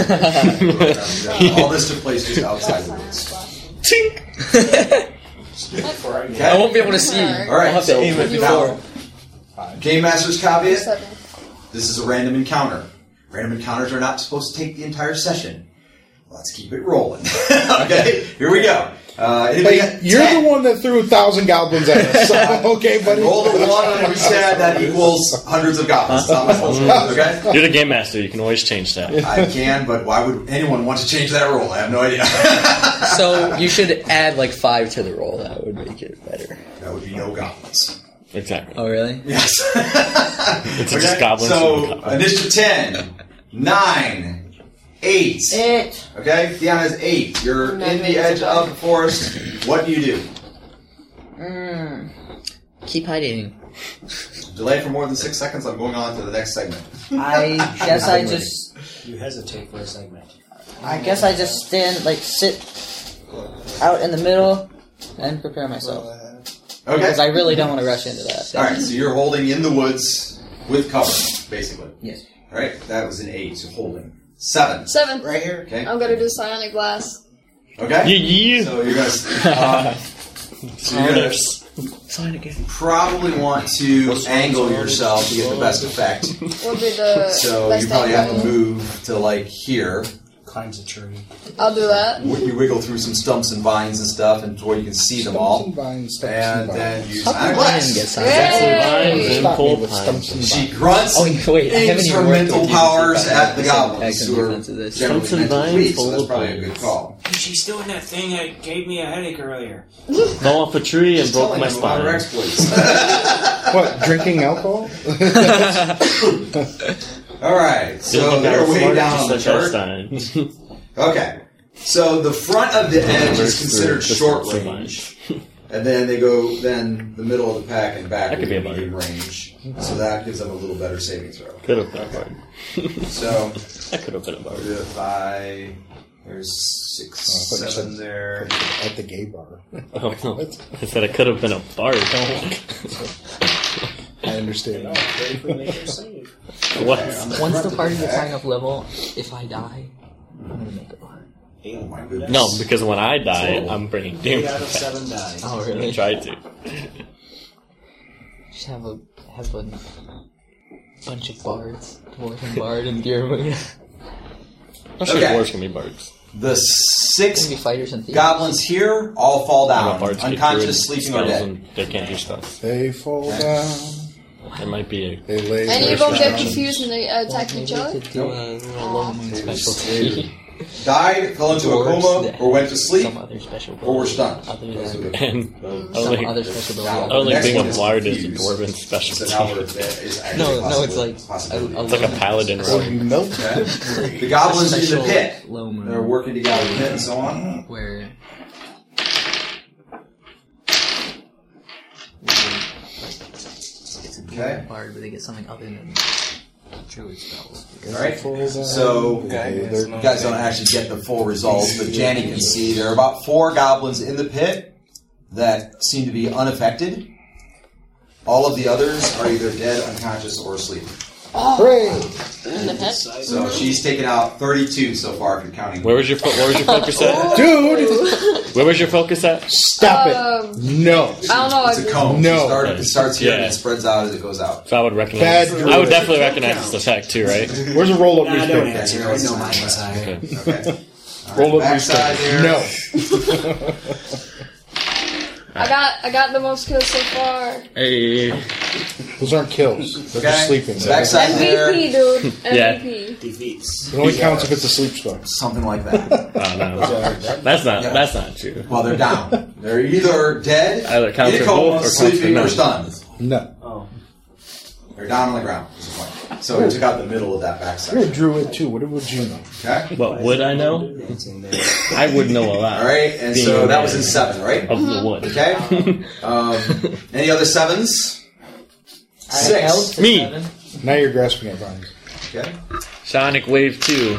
[SPEAKER 5] All this took place just outside the woods. Okay.
[SPEAKER 8] I won't be able to see.
[SPEAKER 5] All right,
[SPEAKER 8] I'll have to
[SPEAKER 5] so
[SPEAKER 8] aim it
[SPEAKER 5] now,
[SPEAKER 8] before.
[SPEAKER 5] Game Master's caveat.
[SPEAKER 6] Seven.
[SPEAKER 5] This is a random encounter. Random encounters are not supposed to take the entire session. Let's keep it rolling. Okay, here we go. Uh, anybody
[SPEAKER 7] Hey,
[SPEAKER 5] got
[SPEAKER 7] you're
[SPEAKER 5] ten?
[SPEAKER 7] the one that threw a thousand goblins at us. So, okay, buddy.
[SPEAKER 5] Roll the one on each side, that equals hundreds of goblins. Not my fault. Okay?
[SPEAKER 12] You're the game master. You can always change that.
[SPEAKER 5] I can, but why would anyone want to change that roll? I have no idea.
[SPEAKER 8] So you should add like five to the roll. That would make it better.
[SPEAKER 5] That would be no goblins.
[SPEAKER 12] Exactly.
[SPEAKER 8] Oh, really?
[SPEAKER 5] Yes.
[SPEAKER 12] It's just goblins.
[SPEAKER 5] So,
[SPEAKER 12] and goblins.
[SPEAKER 5] initiative ten, nine, eight.
[SPEAKER 10] It.
[SPEAKER 5] Okay, Deanna's eight. You're
[SPEAKER 6] No,
[SPEAKER 5] in the
[SPEAKER 6] it's
[SPEAKER 5] edge
[SPEAKER 6] above.
[SPEAKER 5] of the forest. What do you do?
[SPEAKER 10] Mm.
[SPEAKER 8] Keep hiding.
[SPEAKER 5] Delay for more than six seconds. I'm going on to the next segment.
[SPEAKER 10] I guess I just.
[SPEAKER 4] You hesitate for a segment.
[SPEAKER 10] I guess I just stand, like, sit out in the middle and prepare myself.
[SPEAKER 5] Okay.
[SPEAKER 10] Because I really don't want to rush into that.
[SPEAKER 5] All right. So you're holding in the woods with cover, basically.
[SPEAKER 10] Yes.
[SPEAKER 5] All right, that was an eight. So holding seven.
[SPEAKER 6] Seven.
[SPEAKER 5] Right here. Okay.
[SPEAKER 6] I'm gonna do Psionic Blast.
[SPEAKER 5] Okay.
[SPEAKER 3] Yeah, yeah.
[SPEAKER 5] So you're gonna. Uh, so you're gonna
[SPEAKER 8] Sign again.
[SPEAKER 5] probably want to angle yourself to get the best effect.
[SPEAKER 6] What would be the
[SPEAKER 5] So
[SPEAKER 6] best
[SPEAKER 5] you probably have to
[SPEAKER 6] angle?
[SPEAKER 5] move to like here.
[SPEAKER 2] Climbs a tree.
[SPEAKER 6] I'll do that.
[SPEAKER 5] You wiggle through some stumps and vines and stuff, and where you can see them all.
[SPEAKER 7] Stumps and vines, stumps
[SPEAKER 5] And
[SPEAKER 7] and
[SPEAKER 5] then
[SPEAKER 7] vines.
[SPEAKER 5] use
[SPEAKER 8] How come
[SPEAKER 5] Iron
[SPEAKER 8] I
[SPEAKER 5] Blast.
[SPEAKER 8] didn't get signed?
[SPEAKER 6] Yay!
[SPEAKER 3] Vines and
[SPEAKER 7] Stop me
[SPEAKER 3] full
[SPEAKER 7] with
[SPEAKER 3] pines.
[SPEAKER 7] stumps and
[SPEAKER 5] She
[SPEAKER 7] vines.
[SPEAKER 5] grunts
[SPEAKER 8] Oh, wait, I haven't even worked
[SPEAKER 5] instrumental
[SPEAKER 8] with you.
[SPEAKER 5] powers
[SPEAKER 8] You've
[SPEAKER 5] at the
[SPEAKER 8] got
[SPEAKER 5] goblins,
[SPEAKER 8] tags
[SPEAKER 5] who
[SPEAKER 8] and
[SPEAKER 5] are
[SPEAKER 8] defense of this.
[SPEAKER 5] generally
[SPEAKER 3] Stumps and
[SPEAKER 5] mentally
[SPEAKER 3] vines
[SPEAKER 5] weak, so
[SPEAKER 3] full
[SPEAKER 5] that's
[SPEAKER 3] of
[SPEAKER 5] probably a
[SPEAKER 3] pines.
[SPEAKER 5] good call.
[SPEAKER 2] She's doing that thing that gave me a headache earlier.
[SPEAKER 3] Fell off a tree and
[SPEAKER 5] Just
[SPEAKER 3] broke
[SPEAKER 5] telling
[SPEAKER 3] my
[SPEAKER 5] them about her
[SPEAKER 3] spine.
[SPEAKER 5] exploits.
[SPEAKER 7] What, drinking alcohol?
[SPEAKER 5] All right, so they're way down on the chart. Okay, so the front of the edge is considered short range, and then they go then the middle of the pack and back
[SPEAKER 3] That
[SPEAKER 5] would
[SPEAKER 3] could
[SPEAKER 5] be
[SPEAKER 3] be a
[SPEAKER 5] medium range. So that gives them a little better saving throw.
[SPEAKER 3] Could have been a bard.
[SPEAKER 5] So
[SPEAKER 3] That could have been a
[SPEAKER 5] we'll
[SPEAKER 3] bard.
[SPEAKER 5] do it by there's six,
[SPEAKER 7] Oh, I thought you
[SPEAKER 5] seven
[SPEAKER 7] said-
[SPEAKER 5] there.
[SPEAKER 7] At the gay bar.
[SPEAKER 3] Oh, no. I said it could have been a bard.
[SPEAKER 7] I understand.
[SPEAKER 3] What?
[SPEAKER 8] Once the party gets high enough level, if I die, I'm gonna make a bard.
[SPEAKER 5] Oh my goodness!
[SPEAKER 3] No, because when I die, I'm bringing
[SPEAKER 2] Eight
[SPEAKER 3] Doom.
[SPEAKER 2] out of seven died.
[SPEAKER 8] Oh,
[SPEAKER 3] I
[SPEAKER 8] really?
[SPEAKER 3] tried to.
[SPEAKER 8] Just have a have a bunch of bards, dwarf and bard and deer moon.
[SPEAKER 3] I'm sure
[SPEAKER 5] Okay.
[SPEAKER 3] dwarves can be bards.
[SPEAKER 5] The six
[SPEAKER 8] Gonna be fighters and thieves.
[SPEAKER 5] goblins here all fall
[SPEAKER 3] I know
[SPEAKER 5] down,
[SPEAKER 3] bards get
[SPEAKER 5] unconscious,
[SPEAKER 3] druid
[SPEAKER 5] sleeping, or
[SPEAKER 3] spells
[SPEAKER 5] dead.
[SPEAKER 3] and they can't do spells.
[SPEAKER 7] They fall down.
[SPEAKER 3] There might be a.
[SPEAKER 7] They lay
[SPEAKER 6] Any of
[SPEAKER 7] their
[SPEAKER 6] them get
[SPEAKER 7] crowns.
[SPEAKER 6] confused and they attack
[SPEAKER 8] Maybe
[SPEAKER 6] each
[SPEAKER 8] we
[SPEAKER 6] other?
[SPEAKER 8] could do a little low moon specialty.
[SPEAKER 5] Died, fell into a
[SPEAKER 8] Dwarves
[SPEAKER 5] coma,
[SPEAKER 8] that
[SPEAKER 5] or went to sleep,
[SPEAKER 8] Some other special
[SPEAKER 5] or were stunned.
[SPEAKER 8] Other
[SPEAKER 5] Those
[SPEAKER 8] than
[SPEAKER 5] are the-
[SPEAKER 3] And
[SPEAKER 8] some
[SPEAKER 3] only,
[SPEAKER 8] other special
[SPEAKER 5] Now,
[SPEAKER 8] ability.
[SPEAKER 3] only
[SPEAKER 5] next
[SPEAKER 3] being
[SPEAKER 5] one
[SPEAKER 3] a
[SPEAKER 5] is
[SPEAKER 3] bard is a
[SPEAKER 5] confused.
[SPEAKER 3] dwarven
[SPEAKER 5] So
[SPEAKER 3] specialty.
[SPEAKER 5] now we're, is actually
[SPEAKER 8] No, no,
[SPEAKER 5] possible-
[SPEAKER 8] it's like a,
[SPEAKER 5] possibility.
[SPEAKER 8] a
[SPEAKER 3] It's like a paladin
[SPEAKER 7] Or
[SPEAKER 3] rogue.
[SPEAKER 7] you melt
[SPEAKER 5] Okay.
[SPEAKER 7] it.
[SPEAKER 5] The goblins in the
[SPEAKER 8] special
[SPEAKER 5] pit.
[SPEAKER 8] low moon
[SPEAKER 5] They're working together in the pit and so on.
[SPEAKER 8] where it's a
[SPEAKER 5] Okay.
[SPEAKER 8] bard, but they get something other than druid spells.
[SPEAKER 5] Alright, so
[SPEAKER 7] Okay,
[SPEAKER 5] you guys don't actually get the full results, but Janny can see there are about four goblins in the pit that seem to be unaffected. All of the others are either dead, unconscious, or asleep.
[SPEAKER 7] Hooray!
[SPEAKER 11] In the pit?
[SPEAKER 5] So she's taken out thirty-two so far if you're counting.
[SPEAKER 3] Where was your fo- where was your focus at?
[SPEAKER 7] Dude!
[SPEAKER 3] Where was your focus at?
[SPEAKER 7] Stop
[SPEAKER 6] Um,
[SPEAKER 7] it! No.
[SPEAKER 6] I don't know. I
[SPEAKER 5] It's a
[SPEAKER 6] just-
[SPEAKER 5] cone.
[SPEAKER 7] No.
[SPEAKER 5] She start, it starts here and
[SPEAKER 3] Yeah.
[SPEAKER 5] it spreads out as it goes out.
[SPEAKER 3] So I would recognize.
[SPEAKER 7] Bad
[SPEAKER 3] I would
[SPEAKER 7] druid.
[SPEAKER 3] definitely recognize this effect too, right?
[SPEAKER 7] Where's a roll up
[SPEAKER 2] Nah, don't
[SPEAKER 7] newspaper?
[SPEAKER 2] answer. I know mine was higher.
[SPEAKER 3] Okay.
[SPEAKER 5] Okay.
[SPEAKER 7] Roll up
[SPEAKER 5] Backside
[SPEAKER 7] newspaper.
[SPEAKER 5] there.
[SPEAKER 7] No.
[SPEAKER 6] I got I got the most kills so far.
[SPEAKER 3] Hey.
[SPEAKER 7] Those aren't kills. They're just
[SPEAKER 5] Okay.
[SPEAKER 7] sleeping.
[SPEAKER 5] Backside there.
[SPEAKER 6] M V P, dude.
[SPEAKER 3] Yeah.
[SPEAKER 6] M V P.
[SPEAKER 2] Defeats.
[SPEAKER 7] It only counts if it's a sleep spell.
[SPEAKER 5] Something like that.
[SPEAKER 3] Oh no, that's not
[SPEAKER 5] Yeah.
[SPEAKER 3] that's not true.
[SPEAKER 5] Well, they're down. They're either dead,
[SPEAKER 3] Either counts
[SPEAKER 5] in a
[SPEAKER 3] for
[SPEAKER 5] coma,
[SPEAKER 3] both or counts
[SPEAKER 5] sleeping,
[SPEAKER 3] for
[SPEAKER 5] or
[SPEAKER 3] none.
[SPEAKER 5] stunned.
[SPEAKER 7] No.
[SPEAKER 2] Oh.
[SPEAKER 5] They're down on the ground. Is the point. So we took out the middle of that
[SPEAKER 7] You're a
[SPEAKER 5] backside.
[SPEAKER 7] druid too. What would you know?
[SPEAKER 5] Okay.
[SPEAKER 3] But would I know? I would know a lot.
[SPEAKER 5] All right, and
[SPEAKER 3] Being
[SPEAKER 5] so
[SPEAKER 3] a
[SPEAKER 5] that was in
[SPEAKER 3] man
[SPEAKER 5] seven, right?
[SPEAKER 3] of the wood.
[SPEAKER 5] Okay. Um, any other sevens?
[SPEAKER 8] I held
[SPEAKER 5] Six.
[SPEAKER 8] to
[SPEAKER 3] Me.
[SPEAKER 8] seven.
[SPEAKER 7] Now you're grasping at vines.
[SPEAKER 5] Okay.
[SPEAKER 3] Sonic Wave two.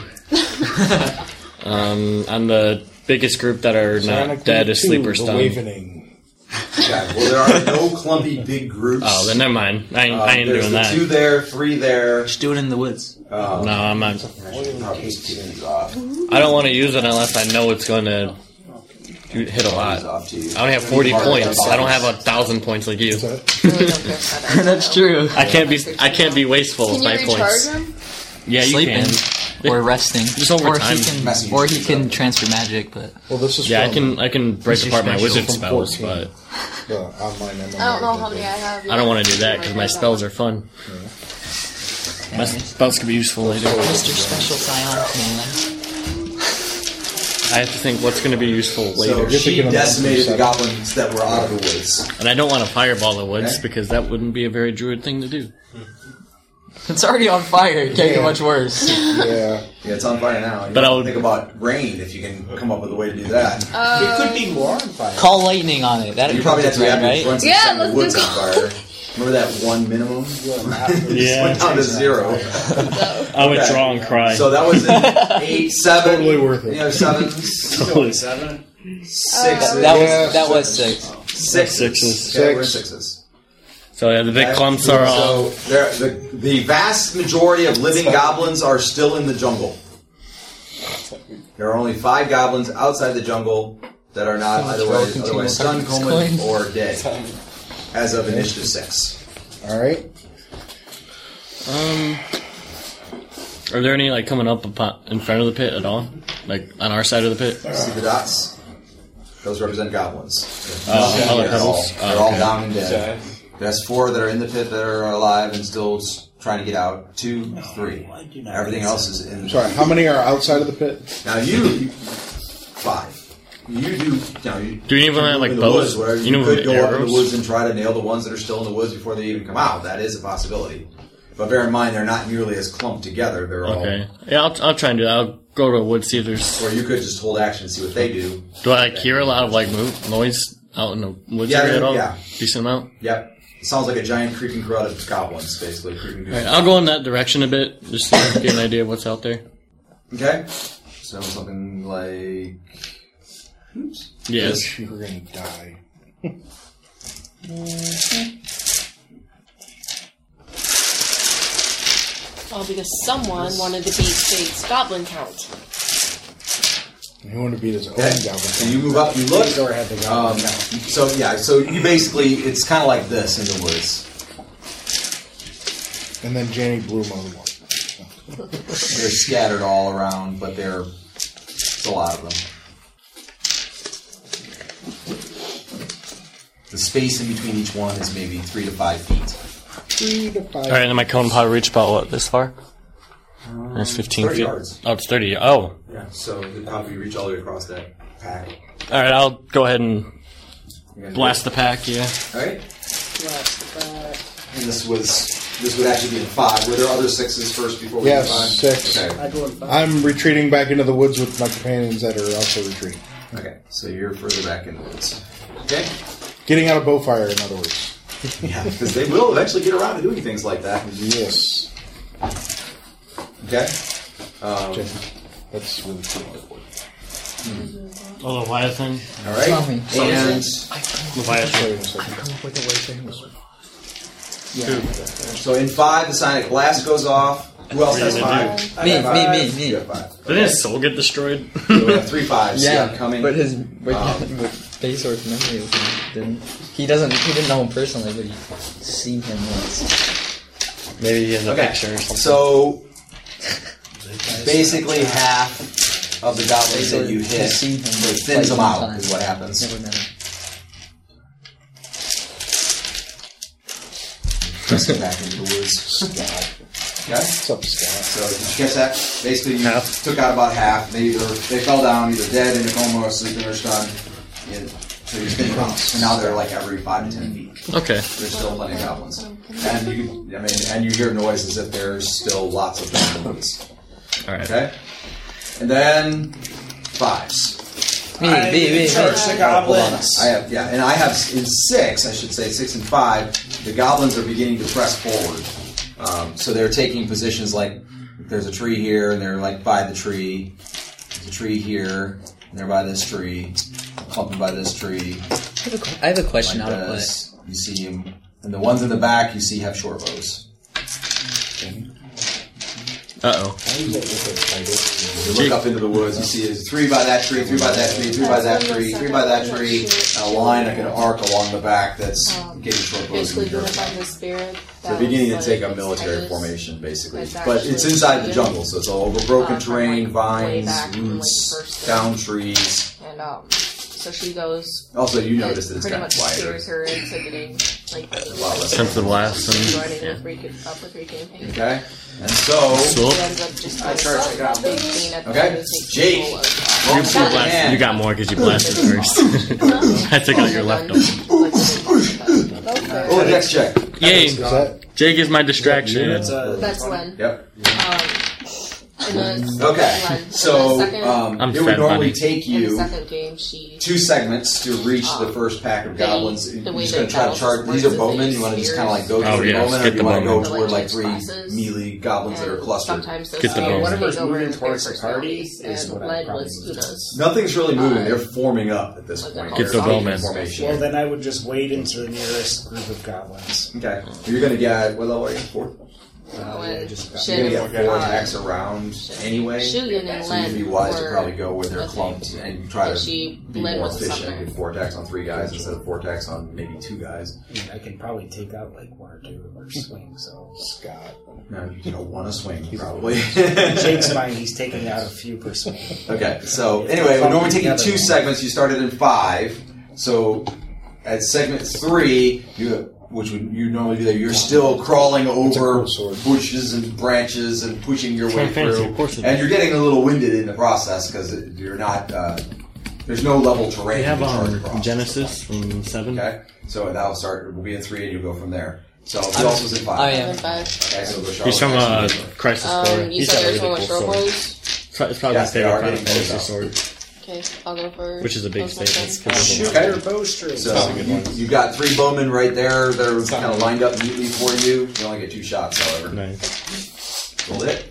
[SPEAKER 3] um, I'm the biggest group that are not
[SPEAKER 7] Sonic
[SPEAKER 3] dead,
[SPEAKER 7] Boom
[SPEAKER 3] asleep,
[SPEAKER 7] two,
[SPEAKER 3] or
[SPEAKER 7] the
[SPEAKER 3] stunned.
[SPEAKER 7] Wavening.
[SPEAKER 5] Okay. Well, there are no clumpy big groups.
[SPEAKER 3] Oh, then never mind. I ain't,
[SPEAKER 5] Um,
[SPEAKER 3] I ain't
[SPEAKER 5] there's
[SPEAKER 3] doing
[SPEAKER 5] the
[SPEAKER 3] that.
[SPEAKER 5] two there, three there.
[SPEAKER 8] Just do it in the woods.
[SPEAKER 5] Um,
[SPEAKER 3] No, I'm not.
[SPEAKER 5] I should probably just keep these off.
[SPEAKER 3] I don't want to use it unless I know it's going to hit a lot.
[SPEAKER 5] These off to you.
[SPEAKER 3] I only have forty points. I don't have a thousand points like you.
[SPEAKER 8] That's true.
[SPEAKER 3] I can't be. I can't be wasteful
[SPEAKER 6] Can
[SPEAKER 3] with
[SPEAKER 6] you
[SPEAKER 3] my
[SPEAKER 6] recharge
[SPEAKER 3] points.
[SPEAKER 6] him?
[SPEAKER 3] Yeah, you
[SPEAKER 8] Sleeping.
[SPEAKER 3] can.
[SPEAKER 8] Or resting.
[SPEAKER 3] Just over
[SPEAKER 8] or
[SPEAKER 3] time.
[SPEAKER 8] he can,
[SPEAKER 5] Messing
[SPEAKER 8] or
[SPEAKER 5] with
[SPEAKER 8] he
[SPEAKER 5] each
[SPEAKER 8] can
[SPEAKER 5] other.
[SPEAKER 8] transfer magic, but
[SPEAKER 7] Well, this is
[SPEAKER 3] Yeah, I
[SPEAKER 7] from
[SPEAKER 3] can. I can break
[SPEAKER 8] What's your
[SPEAKER 3] apart my
[SPEAKER 8] special
[SPEAKER 3] wizard
[SPEAKER 7] from
[SPEAKER 3] spells,
[SPEAKER 7] fourteen?
[SPEAKER 3] but
[SPEAKER 7] the online M M O.
[SPEAKER 6] I don't know how many I have.
[SPEAKER 3] I don't want to do that because my spells are fun. My spells can be useful later.
[SPEAKER 8] Mister Special Psionic Man.
[SPEAKER 3] I have to think what's going to be useful
[SPEAKER 5] So
[SPEAKER 3] later,
[SPEAKER 5] she
[SPEAKER 7] thinking of
[SPEAKER 5] decimated the
[SPEAKER 7] seven.
[SPEAKER 5] goblins that were out of the woods.
[SPEAKER 3] and I don't want to fireball the woods
[SPEAKER 5] Okay.
[SPEAKER 3] because that wouldn't be a very druid thing to do.
[SPEAKER 8] It's already on fire. It can't
[SPEAKER 7] Yeah.
[SPEAKER 8] get much worse.
[SPEAKER 7] Yeah.
[SPEAKER 5] Yeah, it's on fire now. You
[SPEAKER 3] But
[SPEAKER 5] have
[SPEAKER 3] I
[SPEAKER 5] to
[SPEAKER 3] would-
[SPEAKER 5] think about rain if you can come up with a way to do that.
[SPEAKER 6] Uh,
[SPEAKER 2] It could be more on fire.
[SPEAKER 8] Call lightning on it. That
[SPEAKER 5] You probably have to have
[SPEAKER 8] right?
[SPEAKER 5] your
[SPEAKER 6] Yeah,
[SPEAKER 5] set the
[SPEAKER 6] let's
[SPEAKER 5] woods
[SPEAKER 6] do
[SPEAKER 5] on fire. Remember that one minimum?
[SPEAKER 3] Yeah.
[SPEAKER 5] Went down to zero.
[SPEAKER 3] I would
[SPEAKER 5] Okay.
[SPEAKER 3] draw and cry.
[SPEAKER 5] So that was an eight, seven.
[SPEAKER 7] Totally worth it.
[SPEAKER 5] Any other sevens?
[SPEAKER 3] Totally.
[SPEAKER 2] Seven?
[SPEAKER 5] Sixes.
[SPEAKER 8] That was
[SPEAKER 7] Yeah,
[SPEAKER 8] that was
[SPEAKER 7] seven.
[SPEAKER 8] six.
[SPEAKER 5] Sixes.
[SPEAKER 3] Sixes.
[SPEAKER 5] Okay, we're
[SPEAKER 7] Six.
[SPEAKER 5] sixes.
[SPEAKER 12] So yeah, the big
[SPEAKER 5] Okay?
[SPEAKER 12] clumps are all.
[SPEAKER 5] So there, the the vast majority of living goblins are still in the jungle. There are only five goblins outside the jungle that are not otherwise, otherwise stunned, comatose, or dead. As of initiative six.
[SPEAKER 7] All right.
[SPEAKER 12] Um, are there any like coming up upon, in front of the pit at all? Like on our side of the pit?
[SPEAKER 5] See the dots? Those represent goblins.
[SPEAKER 12] Oh,
[SPEAKER 5] They're,
[SPEAKER 12] all the
[SPEAKER 5] they're all,
[SPEAKER 12] pebbles.
[SPEAKER 5] they're
[SPEAKER 12] Oh,
[SPEAKER 5] all
[SPEAKER 12] okay.
[SPEAKER 5] down and dead. There's four that are in the pit that are alive and still s- trying to get out. Two, three. Everything else is in the
[SPEAKER 7] Sorry,
[SPEAKER 5] pit.
[SPEAKER 7] how many are outside of the pit?
[SPEAKER 5] Now you, five. You do. You know, you,
[SPEAKER 12] Do any of them have, like,
[SPEAKER 5] in the
[SPEAKER 12] bows?
[SPEAKER 5] woods where
[SPEAKER 12] You
[SPEAKER 5] you,
[SPEAKER 12] know,
[SPEAKER 5] could go out in
[SPEAKER 12] arrows?
[SPEAKER 5] the woods and try to nail the ones that are still in the woods before they even come out. That is a possibility. But bear in mind, they're not nearly as clumped together. They're all.
[SPEAKER 12] Okay. Yeah, I'll, I'll try and do that. I'll go to the woods, see if there's.
[SPEAKER 5] Or you could just hold action and see what they do.
[SPEAKER 12] Do I like hear a lot of like move, noise out in the woods
[SPEAKER 5] Yeah,
[SPEAKER 12] area at all?
[SPEAKER 5] yeah.
[SPEAKER 12] Decent amount.
[SPEAKER 5] Yep. It sounds like a giant creeping crowd of goblins, basically. Creeping
[SPEAKER 12] All right, I'll go in that direction a bit, just to get an idea of what's out there.
[SPEAKER 5] Okay. So something like. Oops.
[SPEAKER 12] Yes.
[SPEAKER 7] You're going to die.
[SPEAKER 11] Well, because someone wanted to beat Jake's goblin count.
[SPEAKER 7] You want to beat his own
[SPEAKER 5] Okay.
[SPEAKER 7] goblin.
[SPEAKER 5] So you move up, you look. Um, so yeah, so you basically, it's kind of like this in the woods.
[SPEAKER 7] And then Janny blew him out of the water.
[SPEAKER 5] They're scattered all around, but there- there's a lot of them. The space in between each one is maybe three to five feet.
[SPEAKER 7] Three to five.
[SPEAKER 12] All right, and then my cone probably reach about what this far? That's fifteen
[SPEAKER 5] thirty
[SPEAKER 12] feet.
[SPEAKER 5] yards.
[SPEAKER 12] Oh, it's thirty. Oh,
[SPEAKER 5] Yeah, so you probably reach all the way across that pack.
[SPEAKER 12] all right. I'll go ahead and
[SPEAKER 5] You gonna
[SPEAKER 12] blast
[SPEAKER 5] do
[SPEAKER 12] the pack. Yeah.
[SPEAKER 5] it? All right. And this was this would actually be in five. Were there other sixes first before we
[SPEAKER 7] Yes,
[SPEAKER 5] did five?
[SPEAKER 7] six.
[SPEAKER 5] Okay.
[SPEAKER 7] I'm retreating back into the woods with my companions that are also retreating.
[SPEAKER 5] Okay, so you're further back in the woods. Okay.
[SPEAKER 7] Getting out of bowfire, in other words.
[SPEAKER 5] Yeah, because they will eventually get around to doing things like that.
[SPEAKER 7] Yes.
[SPEAKER 5] Okay. Um,
[SPEAKER 7] That's really cool.
[SPEAKER 12] Oh, Leviathan.
[SPEAKER 5] all right.
[SPEAKER 8] Tell me.
[SPEAKER 5] And
[SPEAKER 12] Leviathan.
[SPEAKER 5] so in five, the sonic blast goes off. Who else has five? I
[SPEAKER 8] Me,
[SPEAKER 5] have
[SPEAKER 8] me,
[SPEAKER 5] five.
[SPEAKER 8] me, me.
[SPEAKER 5] You have five.
[SPEAKER 12] Didn't his soul get destroyed?
[SPEAKER 5] So we have three fives.
[SPEAKER 8] Yeah,
[SPEAKER 5] Yeah, coming.
[SPEAKER 8] but his but,
[SPEAKER 5] Um,
[SPEAKER 8] but Basor's memory of him didn't. He doesn't. He didn't know him personally, but he's seen him once.
[SPEAKER 12] Maybe he has a
[SPEAKER 5] Okay.
[SPEAKER 12] picture or something.
[SPEAKER 5] So basically half of the goblins that you hit,
[SPEAKER 8] He's seen him
[SPEAKER 5] it thins them
[SPEAKER 8] fight
[SPEAKER 5] out.
[SPEAKER 8] one time.
[SPEAKER 5] Is what happens.
[SPEAKER 8] Never met him.
[SPEAKER 5] Let's get back into the woods. Okay.
[SPEAKER 7] What's up, Scott?
[SPEAKER 5] So did you catch that? Basically, you
[SPEAKER 12] Half.
[SPEAKER 5] took out about half. They either they fell down, either dead, in a coma, or sleeping, or stunned. And so you're spinning around. And now they're like every five to ten feet.
[SPEAKER 12] Okay.
[SPEAKER 5] There's still plenty of goblins, and you, I mean, and you hear noises that there's still lots of them in the woods.
[SPEAKER 12] All right.
[SPEAKER 5] Okay, and then fives.
[SPEAKER 8] Me, me, me, me.
[SPEAKER 4] Charge the
[SPEAKER 5] Hold on.
[SPEAKER 4] goblins.
[SPEAKER 5] I have yeah, and I have in six. I should say six and five. The goblins are beginning to press forward, um, so they're taking positions like there's a tree here, and they're like by the tree. There's a tree here, and they're by this tree, clumping by this tree.
[SPEAKER 8] I have a, que- I have a question
[SPEAKER 5] Like
[SPEAKER 8] out of play.
[SPEAKER 5] this. You see them, and the ones in the back you see have short bows.
[SPEAKER 12] Uh oh.
[SPEAKER 5] You look up into the woods, you see there's three by that tree, three by that tree, three by that tree, three by that tree, and a line like an arc along the back that's getting short bows.
[SPEAKER 11] Basically,
[SPEAKER 5] in the
[SPEAKER 11] gonna
[SPEAKER 5] dirt.
[SPEAKER 11] find the spirit.
[SPEAKER 5] So they're beginning to take a military formation, basically. But it's inside the jungle, so it's all over broken terrain, vines, roots, down trees.
[SPEAKER 11] And um, so she goes.
[SPEAKER 5] Also, you
[SPEAKER 11] it
[SPEAKER 5] notice that it's
[SPEAKER 11] pretty
[SPEAKER 5] kind of
[SPEAKER 11] much
[SPEAKER 5] quieter.
[SPEAKER 11] scares her into getting like
[SPEAKER 5] A lot less.
[SPEAKER 12] Sense the blast and
[SPEAKER 11] joining
[SPEAKER 12] yeah.
[SPEAKER 11] with Riku, up with Riku and Pink.
[SPEAKER 5] Okay, and so
[SPEAKER 12] Cool.
[SPEAKER 11] She ends up just like
[SPEAKER 4] charge the
[SPEAKER 11] a big thing at the
[SPEAKER 5] Okay.
[SPEAKER 11] end to take
[SPEAKER 5] Jake.
[SPEAKER 11] control of,
[SPEAKER 12] You,
[SPEAKER 11] uh,
[SPEAKER 12] you, blast, you got more because you blasted first. I took out your leftover.
[SPEAKER 5] oh, next check.
[SPEAKER 12] Yay!
[SPEAKER 7] Is that
[SPEAKER 12] Jake is my distraction.
[SPEAKER 4] That's, uh,
[SPEAKER 6] That's when.
[SPEAKER 5] Yep.
[SPEAKER 6] Um,
[SPEAKER 11] In the,
[SPEAKER 5] Okay,
[SPEAKER 11] in the
[SPEAKER 5] so
[SPEAKER 11] second,
[SPEAKER 5] um,
[SPEAKER 12] I'm
[SPEAKER 5] it would
[SPEAKER 12] fed,
[SPEAKER 5] normally
[SPEAKER 12] buddy.
[SPEAKER 5] take
[SPEAKER 11] in the
[SPEAKER 5] you
[SPEAKER 11] second game, she
[SPEAKER 5] two segments to reach the
[SPEAKER 11] Um,
[SPEAKER 5] first pack of
[SPEAKER 11] they-
[SPEAKER 5] goblins.
[SPEAKER 11] the
[SPEAKER 5] You're
[SPEAKER 11] way
[SPEAKER 5] just
[SPEAKER 11] they
[SPEAKER 5] going to try to
[SPEAKER 11] battle
[SPEAKER 5] charge.
[SPEAKER 11] works
[SPEAKER 5] These are
[SPEAKER 11] is they
[SPEAKER 5] bowmen.
[SPEAKER 11] use
[SPEAKER 5] You want to just
[SPEAKER 11] spears.
[SPEAKER 5] kind of like go
[SPEAKER 12] Oh,
[SPEAKER 5] through
[SPEAKER 12] yeah,
[SPEAKER 5] the bowmen, or
[SPEAKER 12] get
[SPEAKER 5] you
[SPEAKER 12] the
[SPEAKER 5] want to go
[SPEAKER 12] bowmen.
[SPEAKER 5] toward like
[SPEAKER 11] Like
[SPEAKER 5] three
[SPEAKER 11] classes.
[SPEAKER 5] melee goblins that are
[SPEAKER 11] And
[SPEAKER 5] clustered.
[SPEAKER 11] sometimes those
[SPEAKER 12] Get the
[SPEAKER 11] spears
[SPEAKER 12] bowmen.
[SPEAKER 11] take
[SPEAKER 4] Whatever's
[SPEAKER 11] over
[SPEAKER 4] moving
[SPEAKER 11] and
[SPEAKER 4] towards
[SPEAKER 11] their
[SPEAKER 4] the party
[SPEAKER 11] personalities,
[SPEAKER 4] is
[SPEAKER 11] and
[SPEAKER 4] what I
[SPEAKER 11] lead
[SPEAKER 4] probably
[SPEAKER 11] was
[SPEAKER 4] would do.
[SPEAKER 11] Una's.
[SPEAKER 5] Nothing's really moving.
[SPEAKER 11] Uh,
[SPEAKER 5] They're forming up at this
[SPEAKER 11] like
[SPEAKER 5] point.
[SPEAKER 11] a
[SPEAKER 12] Get the
[SPEAKER 11] They're
[SPEAKER 12] bowmen.
[SPEAKER 5] Formation.
[SPEAKER 4] Well, then I would just wade into the nearest group of goblins.
[SPEAKER 5] Okay, you're going to get what level are you? Four.
[SPEAKER 4] Uh,
[SPEAKER 11] When
[SPEAKER 4] yeah, just about.
[SPEAKER 11] Shin
[SPEAKER 5] You're going to get four
[SPEAKER 11] uh,
[SPEAKER 5] attacks around anyway.
[SPEAKER 11] Shuyin and
[SPEAKER 5] So you'd be
[SPEAKER 11] Len
[SPEAKER 5] wise to
[SPEAKER 11] were
[SPEAKER 5] probably go where they're
[SPEAKER 11] the thing.
[SPEAKER 5] clumped and try
[SPEAKER 11] And
[SPEAKER 5] to
[SPEAKER 11] she-
[SPEAKER 5] be
[SPEAKER 11] Len
[SPEAKER 5] more
[SPEAKER 11] was the
[SPEAKER 5] efficient.
[SPEAKER 11] summoner.
[SPEAKER 5] Get four attacks on three guys instead of four attacks on maybe two guys.
[SPEAKER 4] I mean, I can probably take out like one or two or swing, so.
[SPEAKER 7] Scott.
[SPEAKER 5] No, you know, one a swing probably.
[SPEAKER 4] In Jake's mind, he's taking out a few per swing.
[SPEAKER 5] Okay, so anyway, it would normally take you two segments. You started in five. So at segment three, you which would you normally do that, you're still crawling over bushes and branches and pushing your way
[SPEAKER 12] Fancy,
[SPEAKER 5] through.
[SPEAKER 12] of course it
[SPEAKER 5] And
[SPEAKER 12] is.
[SPEAKER 5] you're getting a little winded in the process because you're not. Uh, there's no level terrain.
[SPEAKER 12] We have
[SPEAKER 5] to charge
[SPEAKER 12] um,
[SPEAKER 5] across.
[SPEAKER 12] Genesis from seven.
[SPEAKER 5] Okay, so that'll start. We'll be in three, and you'll go from there. So who else was in five?
[SPEAKER 8] I am.
[SPEAKER 11] in five.
[SPEAKER 5] Okay, so we'll go
[SPEAKER 12] He's from uh,
[SPEAKER 5] Charlotte.
[SPEAKER 12] Crisis Core.
[SPEAKER 11] Um, you
[SPEAKER 12] He's
[SPEAKER 11] said
[SPEAKER 12] got a
[SPEAKER 11] there's one
[SPEAKER 12] really
[SPEAKER 11] with
[SPEAKER 12] cool
[SPEAKER 11] short
[SPEAKER 12] sword.
[SPEAKER 11] bows.
[SPEAKER 12] It's pro- it's probably
[SPEAKER 5] Yes,
[SPEAKER 12] my
[SPEAKER 5] they
[SPEAKER 12] favorite
[SPEAKER 5] are
[SPEAKER 12] Final
[SPEAKER 5] getting
[SPEAKER 12] Fantasy
[SPEAKER 5] close
[SPEAKER 12] sword.
[SPEAKER 11] Okay, I'll go for.
[SPEAKER 12] Which is a big
[SPEAKER 11] those ones
[SPEAKER 12] statement,
[SPEAKER 11] then.
[SPEAKER 12] 'cause
[SPEAKER 4] Shoot
[SPEAKER 5] Okay.
[SPEAKER 4] your bowstring.
[SPEAKER 5] So you, you got three bowmen right there that are kind of lined up neatly for you. You only get two shots, however.
[SPEAKER 12] Nice.
[SPEAKER 5] Roll it.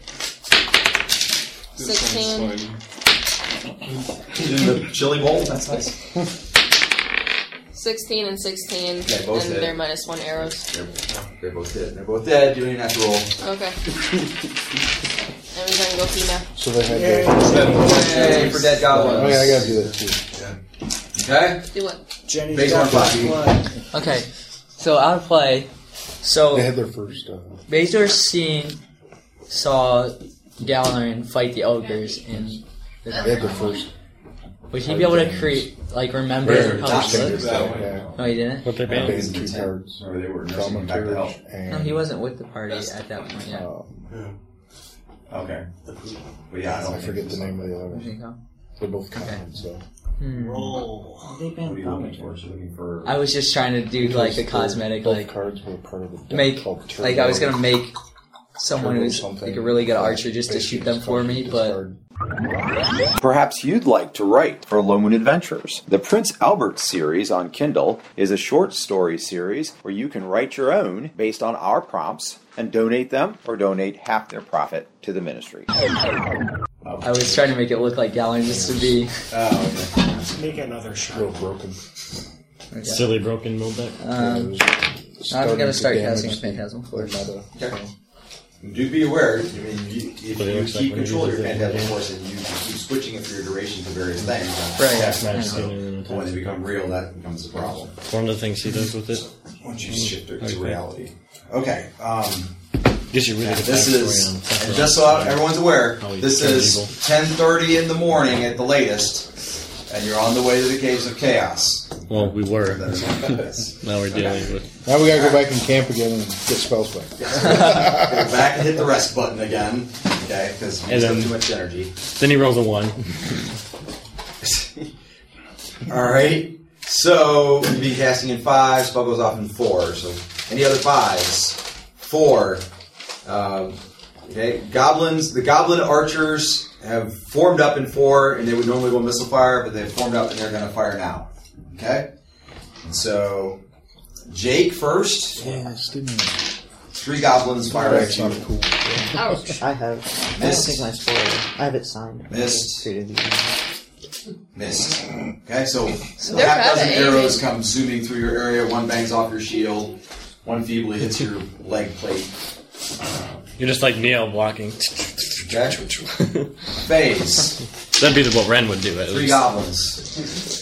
[SPEAKER 11] Sixteen.
[SPEAKER 5] In the chili bowl. That's nice.
[SPEAKER 11] Sixteen and sixteen,
[SPEAKER 5] Yeah, both
[SPEAKER 11] and
[SPEAKER 5] hit.
[SPEAKER 11] they're minus one arrows.
[SPEAKER 5] They're, they're both dead. They're both dead. Doing a natural roll.
[SPEAKER 11] Okay. And we're gonna go female.
[SPEAKER 7] So they had
[SPEAKER 4] Yay.
[SPEAKER 7] the.
[SPEAKER 5] Yay for dead goblins.
[SPEAKER 7] Oh yeah, I gotta do that too.
[SPEAKER 5] Okay.
[SPEAKER 11] Do what?
[SPEAKER 4] Jenny's
[SPEAKER 5] Base
[SPEAKER 4] got
[SPEAKER 5] on five.
[SPEAKER 4] plus one.
[SPEAKER 8] Okay, so out of play. So
[SPEAKER 7] They had their first. Uh,
[SPEAKER 8] Bazor seen saw Galarin fight the ogres in.
[SPEAKER 7] they had their first.
[SPEAKER 8] Would he be able to create, like, remember
[SPEAKER 5] Where?
[SPEAKER 8] how he
[SPEAKER 5] That
[SPEAKER 8] looks?
[SPEAKER 7] Yeah.
[SPEAKER 8] No, he didn't.
[SPEAKER 12] What they're
[SPEAKER 5] Yeah.
[SPEAKER 12] banned.
[SPEAKER 7] Banned two cards.
[SPEAKER 5] Remember, they were nursing him back to health.
[SPEAKER 7] Thaumaturge and.
[SPEAKER 8] No, he wasn't with the party at that point yet.
[SPEAKER 7] Um,
[SPEAKER 5] Okay. But yeah, I don't
[SPEAKER 7] I forget the name of the other
[SPEAKER 8] There you
[SPEAKER 7] one.
[SPEAKER 8] go.
[SPEAKER 7] They're both common, so.
[SPEAKER 8] Hmm.
[SPEAKER 4] Roll. They
[SPEAKER 5] What are
[SPEAKER 4] banned
[SPEAKER 5] you looking for?
[SPEAKER 4] Thaumaturge.
[SPEAKER 5] You're looking for.
[SPEAKER 8] I was just trying to do like a
[SPEAKER 7] Because
[SPEAKER 8] cosmetic,
[SPEAKER 7] both
[SPEAKER 8] like
[SPEAKER 7] cards were part of the deck
[SPEAKER 8] make,
[SPEAKER 7] called
[SPEAKER 8] like I was
[SPEAKER 7] Turbo.
[SPEAKER 8] gonna make someone
[SPEAKER 7] Turbo
[SPEAKER 8] who's
[SPEAKER 7] something.
[SPEAKER 8] like a really good archer just to shoot them for me, but
[SPEAKER 1] Perhaps you'd like to write for Low Moon Adventures. The Prince Albert series on Kindle is a short story series where you can write your own based on our prompts and donate them or donate half their profit to the ministry.
[SPEAKER 8] I was trying to make it look like Galen just to be.
[SPEAKER 5] Oh, okay.
[SPEAKER 4] Let's make another shot.
[SPEAKER 7] Real broken.
[SPEAKER 8] Okay.
[SPEAKER 12] Silly broken mill deck.
[SPEAKER 8] Um, I'm gonna start casting a Phantasm Force.
[SPEAKER 5] Okay. Do be aware, I mean, you, if
[SPEAKER 12] But it
[SPEAKER 5] you
[SPEAKER 12] looks like
[SPEAKER 5] keep
[SPEAKER 12] when you
[SPEAKER 5] control of
[SPEAKER 12] use
[SPEAKER 5] your
[SPEAKER 12] it,
[SPEAKER 5] Phantasm
[SPEAKER 12] yeah.
[SPEAKER 5] Force and you keep switching it through your duration to various things, then
[SPEAKER 8] Right.
[SPEAKER 5] cast
[SPEAKER 8] Yeah.
[SPEAKER 5] magic,
[SPEAKER 12] Yeah.
[SPEAKER 5] so but when they become real, that becomes a problem.
[SPEAKER 12] One of the things he does with it.
[SPEAKER 5] Once you shift it to
[SPEAKER 12] Okay.
[SPEAKER 5] reality. Okay, um,
[SPEAKER 12] Gives you really good
[SPEAKER 5] this
[SPEAKER 12] backstory
[SPEAKER 5] is,
[SPEAKER 12] on
[SPEAKER 5] and
[SPEAKER 12] Sephiroth.
[SPEAKER 5] just so everyone's aware,
[SPEAKER 12] How he
[SPEAKER 5] this
[SPEAKER 12] turned
[SPEAKER 5] is
[SPEAKER 12] evil.
[SPEAKER 5] ten thirty in the morning at the latest, and you're on the way to the Caves of Chaos.
[SPEAKER 12] Well, we were.
[SPEAKER 5] That's what it is.
[SPEAKER 12] Now we're dealing
[SPEAKER 5] Okay.
[SPEAKER 12] with.
[SPEAKER 7] Now we gotta go back in camp again and get spells back.
[SPEAKER 5] Go back and hit the rest button again, okay, because you
[SPEAKER 12] And
[SPEAKER 5] used up
[SPEAKER 12] then-
[SPEAKER 5] too much energy.
[SPEAKER 12] Then he rolls a one.
[SPEAKER 5] Alright, so you'll be casting in five, spell goes off in four, so any other fives? Four. Um, okay, goblins, the goblin archers have formed up in four, and they would normally go missile fire, but they've formed up and they're going to fire now. Okay? And so, Jake first.
[SPEAKER 7] Yes, didn't you?
[SPEAKER 5] Three goblins fire at
[SPEAKER 7] That's
[SPEAKER 5] you.
[SPEAKER 7] not cool.
[SPEAKER 11] Ouch.
[SPEAKER 10] I have. I don't
[SPEAKER 5] Missed.
[SPEAKER 10] think my spoiler. I have it signed.
[SPEAKER 5] Missed.
[SPEAKER 10] Created these.
[SPEAKER 5] Missed. Okay, so,
[SPEAKER 11] They're
[SPEAKER 5] half
[SPEAKER 11] bad
[SPEAKER 5] dozen
[SPEAKER 11] at
[SPEAKER 5] arrows
[SPEAKER 11] aiming.
[SPEAKER 5] come zooming through your area, one bangs off your shield, one feebly hits your leg plate.
[SPEAKER 12] You're just like Neo blocking.
[SPEAKER 5] Okay? Phase.
[SPEAKER 12] That'd be what Ren would do. At
[SPEAKER 5] Three
[SPEAKER 12] least.
[SPEAKER 5] goblins.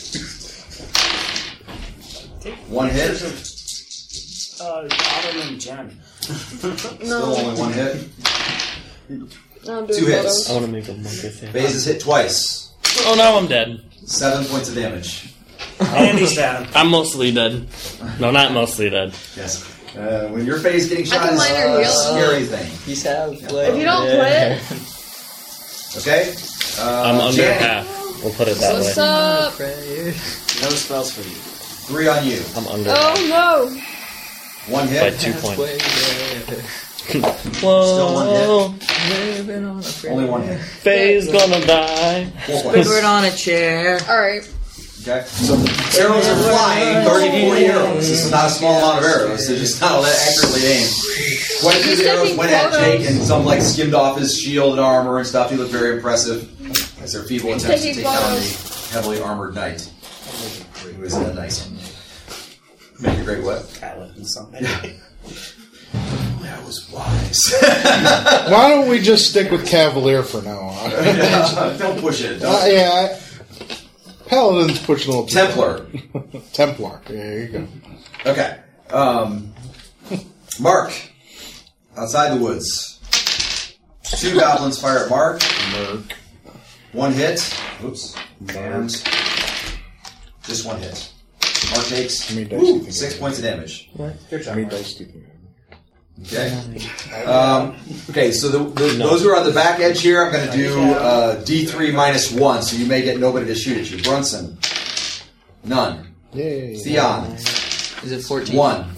[SPEAKER 5] One hit.
[SPEAKER 4] Uh, Autumn and Jen.
[SPEAKER 5] Still only one hit.
[SPEAKER 6] I'm doing
[SPEAKER 5] Two hits.
[SPEAKER 6] photos.
[SPEAKER 12] I want to make a monkey thing.
[SPEAKER 5] Phase is hit twice.
[SPEAKER 12] Oh, now I'm dead.
[SPEAKER 5] Seven points of damage.
[SPEAKER 4] And he's down.
[SPEAKER 12] I'm mostly dead. No, not mostly dead.
[SPEAKER 5] Yes. Uh, when your phase getting
[SPEAKER 6] I
[SPEAKER 5] shot
[SPEAKER 6] can
[SPEAKER 5] is
[SPEAKER 6] minor
[SPEAKER 5] a
[SPEAKER 6] heal.
[SPEAKER 5] scary thing.
[SPEAKER 8] He's have
[SPEAKER 6] If you don't play it,
[SPEAKER 5] Okay? Uh,
[SPEAKER 12] I'm under
[SPEAKER 5] Janet,
[SPEAKER 12] half. We'll put it that
[SPEAKER 6] what's
[SPEAKER 12] way.
[SPEAKER 6] up?
[SPEAKER 4] No spells for you.
[SPEAKER 5] Three on you.
[SPEAKER 12] I'm under half
[SPEAKER 6] Oh
[SPEAKER 5] One
[SPEAKER 12] by
[SPEAKER 5] hit.
[SPEAKER 12] two points. Whoa.
[SPEAKER 5] Still one
[SPEAKER 8] Living on a
[SPEAKER 5] hit. Only one hit.
[SPEAKER 12] Faye's gonna die.
[SPEAKER 5] Four points.
[SPEAKER 8] Squidward on a chair.
[SPEAKER 6] Alright.
[SPEAKER 5] Okay. So arrows are flying, thirty, forty arrows. This is not a small amount of arrows. They're just not all that accurately aimed. Quite a few of the arrows went at Jake, and some like skimmed off his shield and armor and stuff. He looked very impressive as their feeble attempts to take down the heavily armored knight. Who is a nice one. Make a great what?
[SPEAKER 9] Palette and something.
[SPEAKER 5] That was wise.
[SPEAKER 7] Why don't we just stick with Cavalier for now on?
[SPEAKER 5] Yeah, don't push it. Don't.
[SPEAKER 7] Uh, yeah. Paladin's pushing a little.
[SPEAKER 5] Templar.
[SPEAKER 7] Templar. Yeah, there you go.
[SPEAKER 5] Okay. Um, Mark. Outside the woods. Two goblins fire at Mark.
[SPEAKER 7] Mark.
[SPEAKER 5] One hit. Oops. And just one hit. Mark takes woo, six points of damage.
[SPEAKER 7] Good job. Dice
[SPEAKER 5] Okay. Um, okay, so the, the, those who are on the back edge here, I'm going to do uh, D three minus one, so you may get nobody to shoot at you. Brunson. None.
[SPEAKER 7] Yay.
[SPEAKER 5] Theon.
[SPEAKER 8] Is it fourteen?
[SPEAKER 5] One.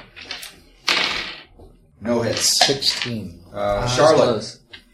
[SPEAKER 5] No hits.
[SPEAKER 7] Sixteen.
[SPEAKER 5] Uh, Charlotte.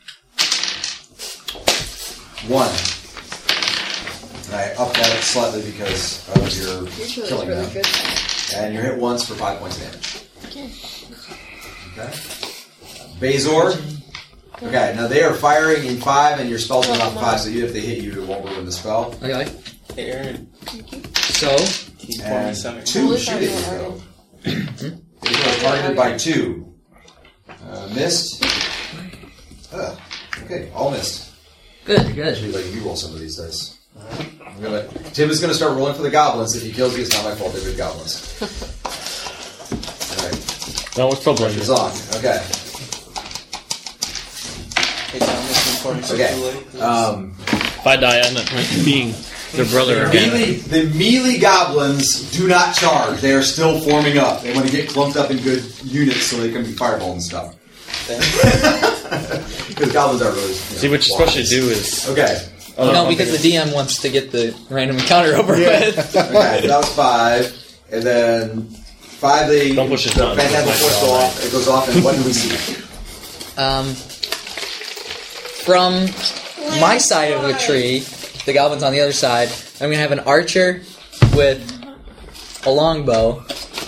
[SPEAKER 5] One. And I upped that slightly because of your
[SPEAKER 6] Your
[SPEAKER 5] killing
[SPEAKER 6] really
[SPEAKER 5] them.
[SPEAKER 6] good.
[SPEAKER 5] And you're hit once for five points of damage.
[SPEAKER 6] Okay.
[SPEAKER 5] Okay. Bazor. Okay, now they are firing in five, and your spell's going off five, so even if they hit you, it won't ruin the spell.
[SPEAKER 8] Okay.
[SPEAKER 9] Aaron.
[SPEAKER 8] So,
[SPEAKER 5] And two shooting you, though. They are targeted by two. Uh, missed. Ugh. Okay, all missed.
[SPEAKER 8] good, good.
[SPEAKER 5] Actually, like you roll some of these dice. I'm gonna. Tim is going to start rolling for the goblins. If he kills you, it's not my fault. They're good goblins. All right.
[SPEAKER 12] No, we're still playing.
[SPEAKER 5] Pressure's on. Okay. Okay. Um,
[SPEAKER 12] If I die, I end up being their brother
[SPEAKER 5] the,
[SPEAKER 12] again.
[SPEAKER 5] melee, the melee goblins do not charge. They are still forming up. They want to get clumped up in good units so they can be fireball and stuff. Because goblins are really. You know,
[SPEAKER 12] See, what you're supposed to do is.
[SPEAKER 5] Okay.
[SPEAKER 12] Oh,
[SPEAKER 8] no, because the D M wants to get the random encounter over
[SPEAKER 5] Yeah.
[SPEAKER 8] with.
[SPEAKER 5] Okay, that was five. And then five, they.
[SPEAKER 12] Don't push it
[SPEAKER 5] the
[SPEAKER 12] down.
[SPEAKER 5] Phantasmal Force go off. It goes off, and what do we see?
[SPEAKER 8] Um, from my side of the tree, the goblins on the other side, I'm going to have an archer with a longbow.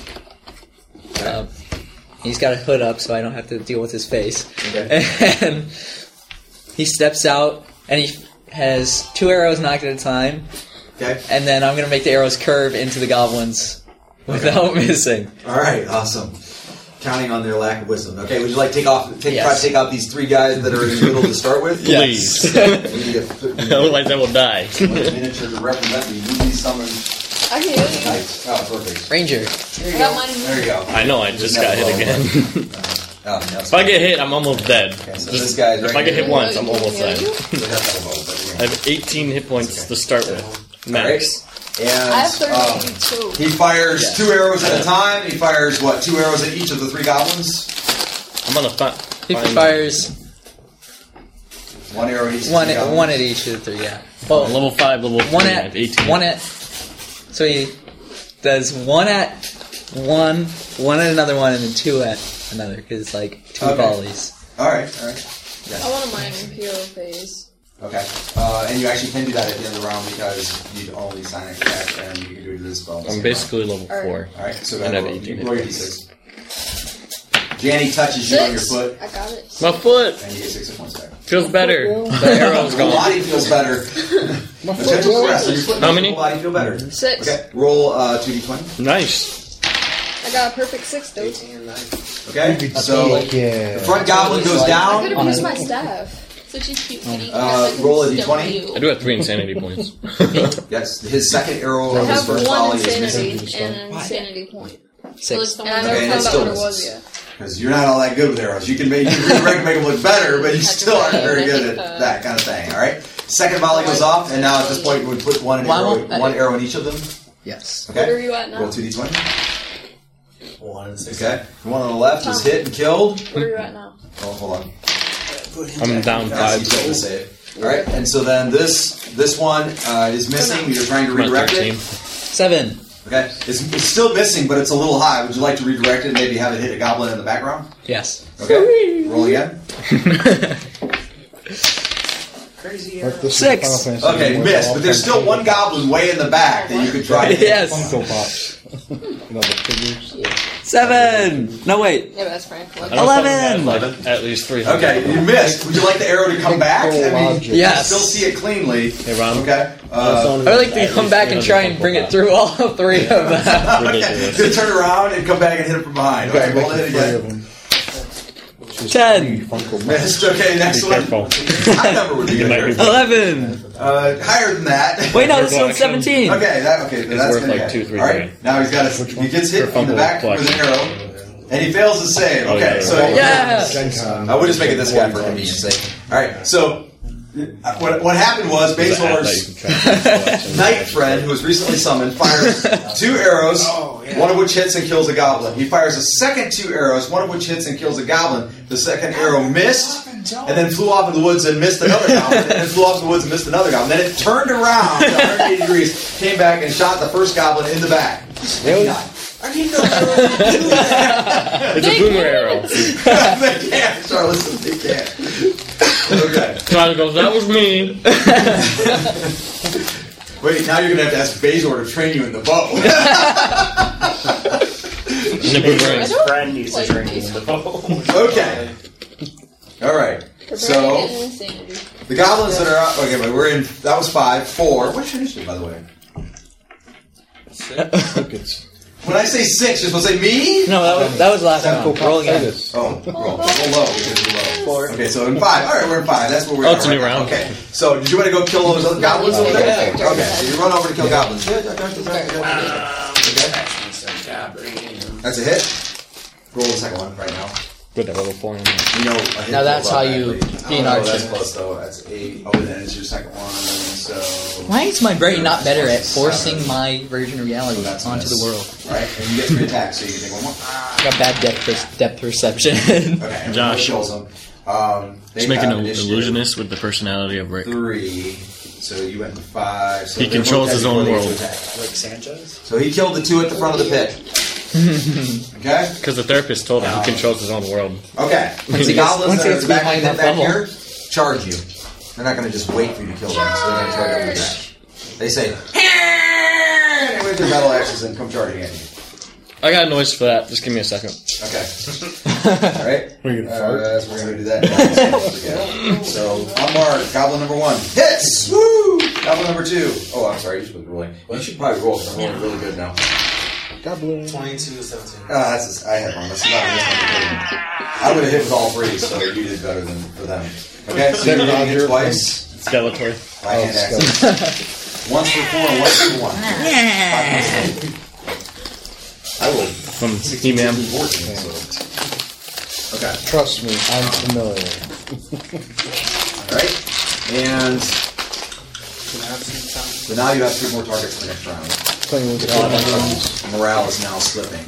[SPEAKER 8] Uh, he's got a hood up, so I don't have to deal with his face.
[SPEAKER 5] Okay.
[SPEAKER 8] And he steps out, and he has two arrows knocked at a time.
[SPEAKER 5] Okay.
[SPEAKER 8] And then I'm going to make the arrows curve into the goblins without
[SPEAKER 5] Okay.
[SPEAKER 8] missing.
[SPEAKER 5] All right, awesome. Counting on their lack of wisdom. Okay, would you like to take off, take,
[SPEAKER 8] Yes.
[SPEAKER 5] try to take out these three guys that are in the middle to start with?
[SPEAKER 12] Please.
[SPEAKER 5] We need to put- we need
[SPEAKER 12] Otherwise, I will die.
[SPEAKER 5] a miniature to represent the newly summoned
[SPEAKER 6] I can heal you.
[SPEAKER 5] knight. Oh, perfect.
[SPEAKER 8] Ranger.
[SPEAKER 5] There you
[SPEAKER 6] I got
[SPEAKER 5] go.
[SPEAKER 6] mine in
[SPEAKER 5] There you go.
[SPEAKER 12] I know, I just got hit again.
[SPEAKER 5] Oh, that's
[SPEAKER 12] If I get hit, I'm almost dead.
[SPEAKER 5] Okay, so
[SPEAKER 12] Just-
[SPEAKER 5] this guy's
[SPEAKER 12] if
[SPEAKER 5] right
[SPEAKER 12] I get hit
[SPEAKER 5] here.
[SPEAKER 12] once, I'm almost dead.
[SPEAKER 5] We have to have a vote, but
[SPEAKER 12] I have eighteen hit points to start with. Max.
[SPEAKER 5] And
[SPEAKER 6] I have
[SPEAKER 5] um,
[SPEAKER 6] thirty-two.
[SPEAKER 5] he fires
[SPEAKER 8] Yeah.
[SPEAKER 5] two arrows at a time. He fires, what, two arrows at each of the three goblins?
[SPEAKER 12] I'm on the fi-
[SPEAKER 8] He
[SPEAKER 12] find-
[SPEAKER 8] fires
[SPEAKER 5] One arrow at each of
[SPEAKER 8] one
[SPEAKER 5] the
[SPEAKER 8] at,
[SPEAKER 5] goblins.
[SPEAKER 8] one at each of the three, yeah.
[SPEAKER 12] Oh,
[SPEAKER 8] Well,
[SPEAKER 12] level five, level three.
[SPEAKER 8] one
[SPEAKER 12] I
[SPEAKER 8] at
[SPEAKER 12] have eighteen.
[SPEAKER 8] one at. So he does one at one, one at another one, and then two at another because it's like two
[SPEAKER 5] Okay.
[SPEAKER 8] volleys.
[SPEAKER 5] All right, all right.
[SPEAKER 6] I want a minor hero phase.
[SPEAKER 5] Okay. Uh, and you actually can do that at the end of the round because you only sign a attack and you can do it this spell.
[SPEAKER 12] I'm basically level
[SPEAKER 6] Alright.
[SPEAKER 12] four.
[SPEAKER 5] All right, so
[SPEAKER 12] And I
[SPEAKER 5] then
[SPEAKER 12] have
[SPEAKER 5] roll,
[SPEAKER 12] eighteen
[SPEAKER 5] you roll your
[SPEAKER 12] hit
[SPEAKER 5] d six. Janny touches you on your
[SPEAKER 6] Six.
[SPEAKER 5] foot,
[SPEAKER 6] I got it.
[SPEAKER 12] My foot
[SPEAKER 5] and you get six hit points back.
[SPEAKER 12] feels better. The arrow's
[SPEAKER 5] Your
[SPEAKER 12] gone.
[SPEAKER 5] body feels better.
[SPEAKER 7] My
[SPEAKER 5] The
[SPEAKER 7] foot
[SPEAKER 5] gentle
[SPEAKER 7] goes.
[SPEAKER 5] press on your foot
[SPEAKER 12] How
[SPEAKER 5] makes
[SPEAKER 12] many?
[SPEAKER 5] your body feel better.
[SPEAKER 6] Six.
[SPEAKER 5] Okay, roll uh, two d twenty.
[SPEAKER 12] Nice.
[SPEAKER 6] I got a perfect six, dude.
[SPEAKER 5] Okay, so
[SPEAKER 7] Yeah.
[SPEAKER 5] the front goblin goes
[SPEAKER 6] I could
[SPEAKER 5] down.
[SPEAKER 6] have used my staff.
[SPEAKER 11] Such a cute kitty.
[SPEAKER 5] Uh, roll a d twenty.
[SPEAKER 12] I do have three insanity points.
[SPEAKER 5] Yes, his second arrow
[SPEAKER 6] I
[SPEAKER 5] of his
[SPEAKER 6] have
[SPEAKER 5] first
[SPEAKER 6] one
[SPEAKER 5] volley is
[SPEAKER 6] insanity
[SPEAKER 5] missing.
[SPEAKER 6] and an insanity point.
[SPEAKER 8] Six.
[SPEAKER 6] And I
[SPEAKER 5] Okay,
[SPEAKER 6] never
[SPEAKER 5] and
[SPEAKER 6] found
[SPEAKER 5] it
[SPEAKER 6] out
[SPEAKER 5] still
[SPEAKER 6] what it was
[SPEAKER 5] misses.
[SPEAKER 6] yet.
[SPEAKER 5] Because you're not all that good with arrows. You can make you can make them look better, but you still aren't very good at that kind of thing. All right. Second volley goes off, and now at this point we would put one
[SPEAKER 8] Why
[SPEAKER 5] arrow,
[SPEAKER 8] won't I-
[SPEAKER 5] one arrow in each of them.
[SPEAKER 8] Yes.
[SPEAKER 5] Okay.
[SPEAKER 6] What are you at now?
[SPEAKER 5] Roll two d twenty.
[SPEAKER 9] One and six.
[SPEAKER 5] Okay. The one on the left is hit and killed.
[SPEAKER 6] What are you at now?
[SPEAKER 5] Oh, hold on.
[SPEAKER 12] I'm down
[SPEAKER 5] That's
[SPEAKER 12] five.
[SPEAKER 5] he's able to save. All right. And so then this this one uh, is missing. You're trying to
[SPEAKER 12] I'm at
[SPEAKER 5] redirect
[SPEAKER 12] thirteen.
[SPEAKER 5] it.
[SPEAKER 8] Seven.
[SPEAKER 5] Okay, it's, it's still missing, but it's a little high. Would you like to redirect it and maybe have it hit a goblin in the background?
[SPEAKER 8] Yes.
[SPEAKER 5] Okay, roll again.
[SPEAKER 4] Crazy
[SPEAKER 7] Like this is
[SPEAKER 8] Six.
[SPEAKER 7] Final Fantasy
[SPEAKER 5] Okay,
[SPEAKER 7] with
[SPEAKER 5] missed,
[SPEAKER 7] all
[SPEAKER 5] but there's still one goblin way in the back that you could try to hit.
[SPEAKER 8] Yes.
[SPEAKER 7] Funko Pops. You know, the figures.
[SPEAKER 8] Seven. No wait.
[SPEAKER 11] Yeah, but that's Frank.
[SPEAKER 12] I know something had,
[SPEAKER 8] Eleven.
[SPEAKER 12] like, at least three hundred.
[SPEAKER 5] Okay, you missed. Would you like the arrow to come back? I mean,
[SPEAKER 7] Logic.
[SPEAKER 5] you
[SPEAKER 8] Yes.
[SPEAKER 5] still see it cleanly.
[SPEAKER 12] Hey, Ron.
[SPEAKER 5] Okay. Uh,
[SPEAKER 8] I would like to come back and try and bring it through all three of them.
[SPEAKER 5] okay. Then turn around and come back and hit it from behind. Okay, roll it
[SPEAKER 7] Three
[SPEAKER 5] again.
[SPEAKER 7] of them.
[SPEAKER 8] Ten.
[SPEAKER 7] Funko Pops.
[SPEAKER 5] Missed. Okay, next
[SPEAKER 12] Be
[SPEAKER 5] one.
[SPEAKER 12] careful.
[SPEAKER 5] High number would be
[SPEAKER 12] You might
[SPEAKER 5] good.
[SPEAKER 12] be-
[SPEAKER 8] Eleven.
[SPEAKER 5] Uh, higher than that.
[SPEAKER 8] Wait, no, this
[SPEAKER 12] Purple
[SPEAKER 8] one's
[SPEAKER 12] action.
[SPEAKER 8] seventeen.
[SPEAKER 5] Okay, that okay. Then
[SPEAKER 12] It's
[SPEAKER 5] that's
[SPEAKER 12] worth
[SPEAKER 5] gonna
[SPEAKER 12] like
[SPEAKER 5] hit.
[SPEAKER 12] two, three
[SPEAKER 5] All right.
[SPEAKER 12] grand.
[SPEAKER 5] Now he's got a. He gets hit
[SPEAKER 12] For
[SPEAKER 5] in the
[SPEAKER 12] Funko
[SPEAKER 5] back with an
[SPEAKER 12] collection.
[SPEAKER 5] arrow, and he fails to save.
[SPEAKER 12] Oh,
[SPEAKER 5] Okay,
[SPEAKER 12] yeah.
[SPEAKER 5] so
[SPEAKER 8] Yeah.
[SPEAKER 7] Gen Con.
[SPEAKER 5] I would just make it this guy for convenience sake. All right, so uh, what what happened was
[SPEAKER 12] There's an app that
[SPEAKER 5] Bazelor's
[SPEAKER 12] you can track this collection.
[SPEAKER 5] knight friend, who was recently summoned, fires two arrows, one of which hits and kills a goblin. He fires a second two arrows, one of which hits and kills a goblin. The second arrow missed, and then flew off into the woods and missed another goblin, and then flew off in the woods and missed another goblin. Then it turned around one hundred eighty degrees, came back and shot the first goblin in the back.
[SPEAKER 7] Really?
[SPEAKER 5] I didn't know they were do that.
[SPEAKER 12] It's a boomer arrow.
[SPEAKER 5] They can't, Charles. They can't. Okay.
[SPEAKER 12] Tyler goes, that was me.
[SPEAKER 5] Wait, now you're gonna have to ask Bazor to train you in the bow.
[SPEAKER 12] The boomerang.
[SPEAKER 4] His friend needs to train him in the bow.
[SPEAKER 5] Okay. All right. So the goblins that are out. Okay, but we're in. That was five, four. What's your initiative, by the way?
[SPEAKER 7] Crickets.
[SPEAKER 5] When I say six, you're supposed to say me.
[SPEAKER 8] No, that was that was last
[SPEAKER 7] Funko
[SPEAKER 8] round.
[SPEAKER 7] Pop
[SPEAKER 8] Roll again.
[SPEAKER 7] Titus.
[SPEAKER 5] Oh, roll, roll low because you're low.
[SPEAKER 8] Four.
[SPEAKER 5] Okay, so in five. All right, we're in five. That's where we're.
[SPEAKER 12] Oh,
[SPEAKER 5] at
[SPEAKER 12] it's a
[SPEAKER 5] right
[SPEAKER 12] new
[SPEAKER 5] now.
[SPEAKER 12] round.
[SPEAKER 5] Okay. So did you want to go kill those other goblins over there?
[SPEAKER 11] Yeah.
[SPEAKER 5] Okay. So you run over to kill goblins. Okay. That's a hit. Roll the second one right now.
[SPEAKER 12] Put that level four in there.
[SPEAKER 5] You know, a hit
[SPEAKER 8] Now that's
[SPEAKER 5] roll
[SPEAKER 8] how
[SPEAKER 5] above
[SPEAKER 8] you
[SPEAKER 5] that, please.
[SPEAKER 8] be an
[SPEAKER 5] Oh, no,
[SPEAKER 8] archer.
[SPEAKER 5] That's close though. That's eight. Oh, then it's your second one. So.
[SPEAKER 8] Why is my brain not better at forcing my version of reality
[SPEAKER 5] That's a
[SPEAKER 8] onto
[SPEAKER 5] miss.
[SPEAKER 8] the world?
[SPEAKER 5] Right, and you get three attacks, so you can take one more.
[SPEAKER 8] I got bad depth, per- depth perception.
[SPEAKER 5] Okay,
[SPEAKER 12] Josh.
[SPEAKER 5] kills them. Um, they
[SPEAKER 12] Just make an
[SPEAKER 5] have initiative
[SPEAKER 12] illusionist with the personality of Rick.
[SPEAKER 5] Three. So you went to five. So
[SPEAKER 12] He
[SPEAKER 5] they're
[SPEAKER 12] controls
[SPEAKER 5] both
[SPEAKER 12] his
[SPEAKER 5] dead
[SPEAKER 12] own
[SPEAKER 5] before they
[SPEAKER 12] world.
[SPEAKER 5] get to attack.
[SPEAKER 4] Like Sanchez?
[SPEAKER 5] So he killed the two at the front of the pit. Okay.
[SPEAKER 12] Because the therapist told him he controls his own world.
[SPEAKER 5] Okay.
[SPEAKER 8] Once
[SPEAKER 5] the
[SPEAKER 8] he gets-
[SPEAKER 5] goblins
[SPEAKER 8] once he
[SPEAKER 5] that are
[SPEAKER 8] gets
[SPEAKER 5] back,
[SPEAKER 8] behind
[SPEAKER 5] back,
[SPEAKER 8] that bubble.
[SPEAKER 5] here charge you. They're not going to just wait for you to kill them. So they're going to charge over back. They say, and with their battle axes and come charging at you.
[SPEAKER 12] I got a noise for that. Just give me a second.
[SPEAKER 5] Okay. All right.
[SPEAKER 7] We're gonna
[SPEAKER 5] Uh,
[SPEAKER 7] fart.
[SPEAKER 5] so we're going to do that. Yeah. So on mark, goblin number one hits. Woo! Goblin number two. Oh, I'm sorry. You're supposed to be rolling. You should probably roll because I'm rolling really good now.
[SPEAKER 7] Goblin.
[SPEAKER 9] twenty-two to seventeen.
[SPEAKER 5] Ah, that's just, I had one. That's not a miss. I would have hit with all three, so you did better than for them. Okay, so you're going to hit twice.
[SPEAKER 12] Skeletor.
[SPEAKER 5] My hand axe. Once for four, and once for one. I will.
[SPEAKER 12] From He-Man.
[SPEAKER 5] fourteen, so. Okay.
[SPEAKER 7] Trust me, I'm familiar.
[SPEAKER 5] All right. And so now you have three more targets for the next round.
[SPEAKER 7] Playing with goblins.
[SPEAKER 5] Morale is now slipping.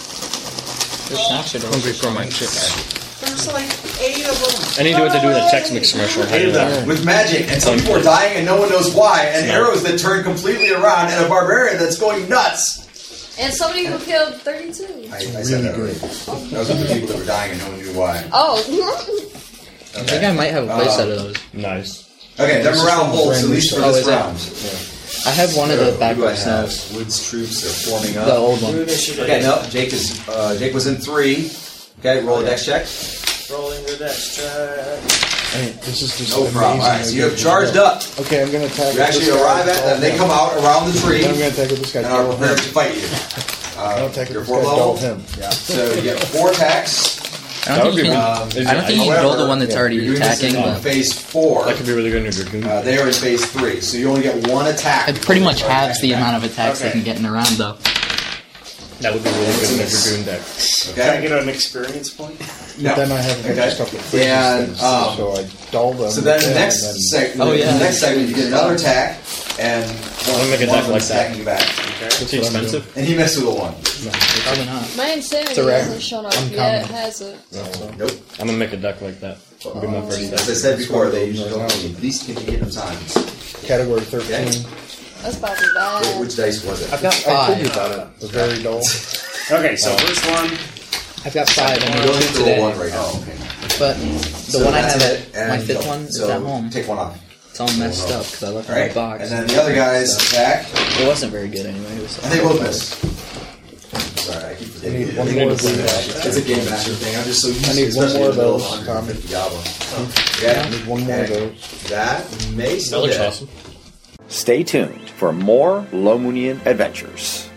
[SPEAKER 12] Hungry for my chips.
[SPEAKER 9] There's like eight of them.
[SPEAKER 12] I need to do what they do in the Chex Mix commercial.
[SPEAKER 5] With magic, and some people are dying and no one knows why, and arrows that turn completely around, and a barbarian that's going nuts.
[SPEAKER 6] And somebody who killed thirty-two.
[SPEAKER 5] I, I said that already. Those are the people that were dying and no one knew why.
[SPEAKER 6] Oh.
[SPEAKER 8] I think I might have a place out of those.
[SPEAKER 12] Nice.
[SPEAKER 5] Okay, the morale holds, at least for
[SPEAKER 8] Oh,
[SPEAKER 5] this
[SPEAKER 8] is it?
[SPEAKER 5] round.
[SPEAKER 8] I have one of the
[SPEAKER 5] Who do I
[SPEAKER 8] backward
[SPEAKER 5] have?
[SPEAKER 8] snows.
[SPEAKER 5] Woods troops are forming up.
[SPEAKER 8] The old one.
[SPEAKER 5] Okay, no, Jake is uh, Jake was in three. Okay, roll a dex check.
[SPEAKER 4] Rolling the dex check.
[SPEAKER 7] Hey, this is just
[SPEAKER 5] No
[SPEAKER 7] amazing.
[SPEAKER 5] problem. All right, so you have charged up.
[SPEAKER 7] Okay, I'm gonna attack.
[SPEAKER 5] You
[SPEAKER 7] with
[SPEAKER 5] actually
[SPEAKER 7] this guy.
[SPEAKER 5] arrive at them. They come out around the tree
[SPEAKER 7] Then I'm gonna attack with this guy.
[SPEAKER 5] and are
[SPEAKER 7] Dull
[SPEAKER 5] prepared
[SPEAKER 7] him.
[SPEAKER 5] to fight you.
[SPEAKER 7] I'm
[SPEAKER 5] Uh,
[SPEAKER 7] gonna attack
[SPEAKER 5] your
[SPEAKER 7] with this
[SPEAKER 5] fourth
[SPEAKER 7] guy. Dull
[SPEAKER 5] level.
[SPEAKER 7] him. Yeah.
[SPEAKER 5] So you get four attacks.
[SPEAKER 8] I don't think you can.
[SPEAKER 5] Um,
[SPEAKER 8] I don't think you can roll the one that's
[SPEAKER 5] yeah,
[SPEAKER 8] already
[SPEAKER 5] you're doing this
[SPEAKER 8] attacking.
[SPEAKER 5] in
[SPEAKER 8] But
[SPEAKER 5] phase four.
[SPEAKER 12] That could be really good in your Dragoon.
[SPEAKER 5] Uh, they are in phase three, so you only get one attack.
[SPEAKER 8] it pretty much halves the amount of attacks they
[SPEAKER 5] Okay.
[SPEAKER 8] can get in a round, though.
[SPEAKER 12] That would be really good in your Dragoon deck.
[SPEAKER 4] Can I
[SPEAKER 5] Okay.
[SPEAKER 4] get an experience point?
[SPEAKER 5] No.
[SPEAKER 7] Then I have a bunch
[SPEAKER 5] Okay.
[SPEAKER 7] of stuff with freezes
[SPEAKER 5] And,
[SPEAKER 7] things,
[SPEAKER 5] um,
[SPEAKER 7] so I dull them.
[SPEAKER 5] So then the
[SPEAKER 7] and
[SPEAKER 5] next
[SPEAKER 7] then-
[SPEAKER 5] segment,
[SPEAKER 8] Oh, yeah.
[SPEAKER 5] the next segment, you get another attack, and one,
[SPEAKER 12] I'll make a
[SPEAKER 5] one
[SPEAKER 12] deck
[SPEAKER 5] of them
[SPEAKER 12] like
[SPEAKER 5] is
[SPEAKER 12] that.
[SPEAKER 5] attacking you back.
[SPEAKER 12] Is he expensive?
[SPEAKER 5] And he missed with a one.
[SPEAKER 8] Probably not.
[SPEAKER 6] My insanity
[SPEAKER 8] It's a rare.
[SPEAKER 6] hasn't shown up
[SPEAKER 7] Uncommon.
[SPEAKER 6] yet, has it?
[SPEAKER 5] Nope.
[SPEAKER 12] I'm gonna make a deck like that. It'll be my first
[SPEAKER 5] As I
[SPEAKER 12] deck.
[SPEAKER 5] said before, they usually don't at least give you hit of times.
[SPEAKER 7] Category thirteen.
[SPEAKER 6] That's probably bad.
[SPEAKER 5] Wait, which dice was it?
[SPEAKER 8] I've got
[SPEAKER 7] I told you
[SPEAKER 8] five.
[SPEAKER 7] about it. It's very dull.
[SPEAKER 4] Okay, so first one.
[SPEAKER 8] I've got five. I'm
[SPEAKER 5] You
[SPEAKER 8] going
[SPEAKER 5] don't
[SPEAKER 8] to
[SPEAKER 5] have to roll
[SPEAKER 8] today.
[SPEAKER 5] one right now. Okay.
[SPEAKER 8] But the
[SPEAKER 5] So
[SPEAKER 8] one I
[SPEAKER 5] that's
[SPEAKER 8] have
[SPEAKER 5] it,
[SPEAKER 8] at my
[SPEAKER 5] and
[SPEAKER 8] fifth
[SPEAKER 5] go.
[SPEAKER 8] one is
[SPEAKER 5] So
[SPEAKER 8] at home.
[SPEAKER 5] Take one off.
[SPEAKER 8] It's all messed up because I left it in
[SPEAKER 5] Alright,
[SPEAKER 8] the box.
[SPEAKER 5] and then the other guys attack.
[SPEAKER 8] It wasn't very good anyway. It was
[SPEAKER 5] And they both miss. Sorry, I keep
[SPEAKER 7] I
[SPEAKER 5] forgetting.
[SPEAKER 7] need one more of these.
[SPEAKER 5] It's a game master thing. I'm just so used
[SPEAKER 7] I
[SPEAKER 5] to
[SPEAKER 7] need one
[SPEAKER 5] especially
[SPEAKER 7] more
[SPEAKER 5] in the middle
[SPEAKER 7] of
[SPEAKER 5] of
[SPEAKER 7] those,
[SPEAKER 5] one fifty Diablo. Yeah,
[SPEAKER 7] I need one more of
[SPEAKER 5] Okay.
[SPEAKER 7] those.
[SPEAKER 5] That may
[SPEAKER 12] That
[SPEAKER 5] still
[SPEAKER 12] looks
[SPEAKER 5] hit.
[SPEAKER 12] awesome.
[SPEAKER 1] Stay tuned for more Lomoonian adventures.